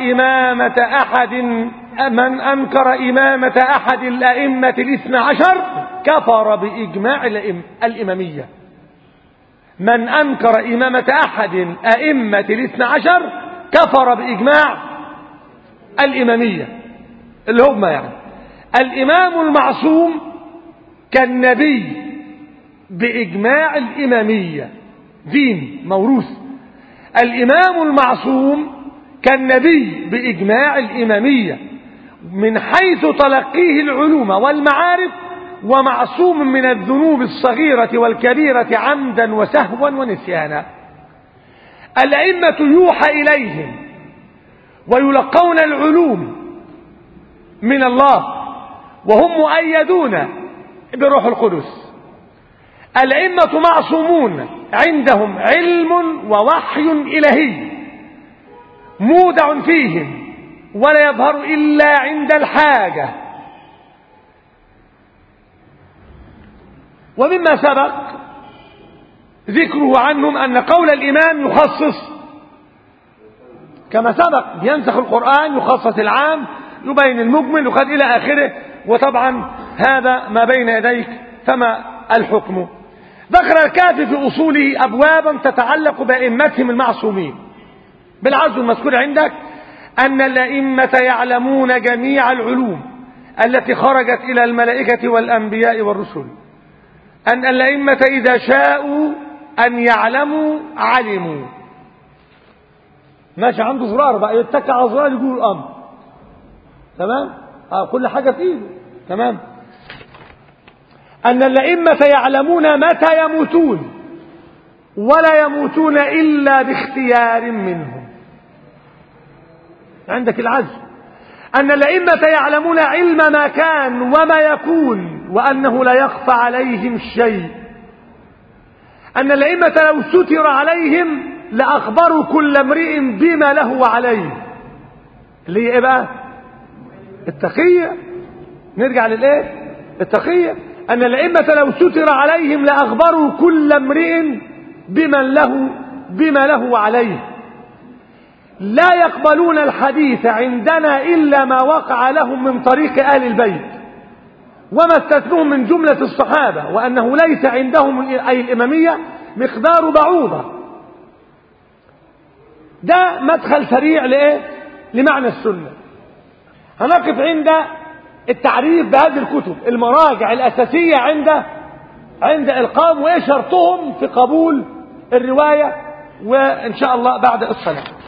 إمامة أحد الأئمة الاثنى عشر كفر بإجماع الإمامية. من أنكر إمامة أحد أئمة الاثنى عشر كفر بإجماع الإمامية، اللي هم يعني الإمام المعصوم كالنبي بإجماع الإمامية، دين موروث. الإمام المعصوم كالنبي بإجماع الإمامية من حيث تلقيه العلوم والمعارف، ومعصوم من الذنوب الصغيرة والكبيرة عمدا وسهوا ونسيانا. الأئمة يوحى إليهم ويلقون العلوم من الله وهم مؤيدون بروح القدس. الأئمة معصومون، عندهم علم ووحي إلهي مودع فيهم ولا يظهر إلا عند الحاجة. ومما سبق ذكره عنهم أن قول الإمام يخصص كما سبق، ينسخ القرآن، يخصص العام، يبين المجمل، يخد إلى آخره. وطبعا هذا ما بين يديك، فما الحكم؟ ذكر الكافي في أصوله أبوابا تتعلق بأئمتهم المعصومين بالعزو المذكور عندك: أن الأئمة يعلمون جميع العلوم التي خرجت إلى الملائكة والأنبياء والرسل. أن الأئمة إذا شاءوا أن يعلموا علموا. ماشي، عنده زرار بقى يتكى على زرار يقول الأمر. تمام؟ كل حاجة في إيده. تمام؟ أن الأئمة يعلمون متى يموتون ولا يموتون إلا باختيار منهم. عندك العزم. أن الأئمة يعلمون علم ما كان وما يكون وأنه لا يخفى عليهم شيء. أن الأئمة لو ستر عليهم لأخبروا كل امرئ بما له عليه. اللي هي إيه بقى؟ التقية. نرجع للإيه؟ التقية. أن الأئمة لو ستر عليهم لأخبروا كل امرئ بما له عليه. لا يقبلون الحديث عندنا إلا ما وقع لهم من طريق آل البيت وما استثنوهم من جملة الصحابة، وأنه ليس عندهم أي الإمامية مقدار بعوضة. ده مدخل سريع لإيه؟ لمعنى السنة. هنقف عند التعريف بهذه الكتب، المراجع الأساسية عند القوم، وإيه شرطهم في قبول الرواية، وإن شاء الله بعد الصلاة.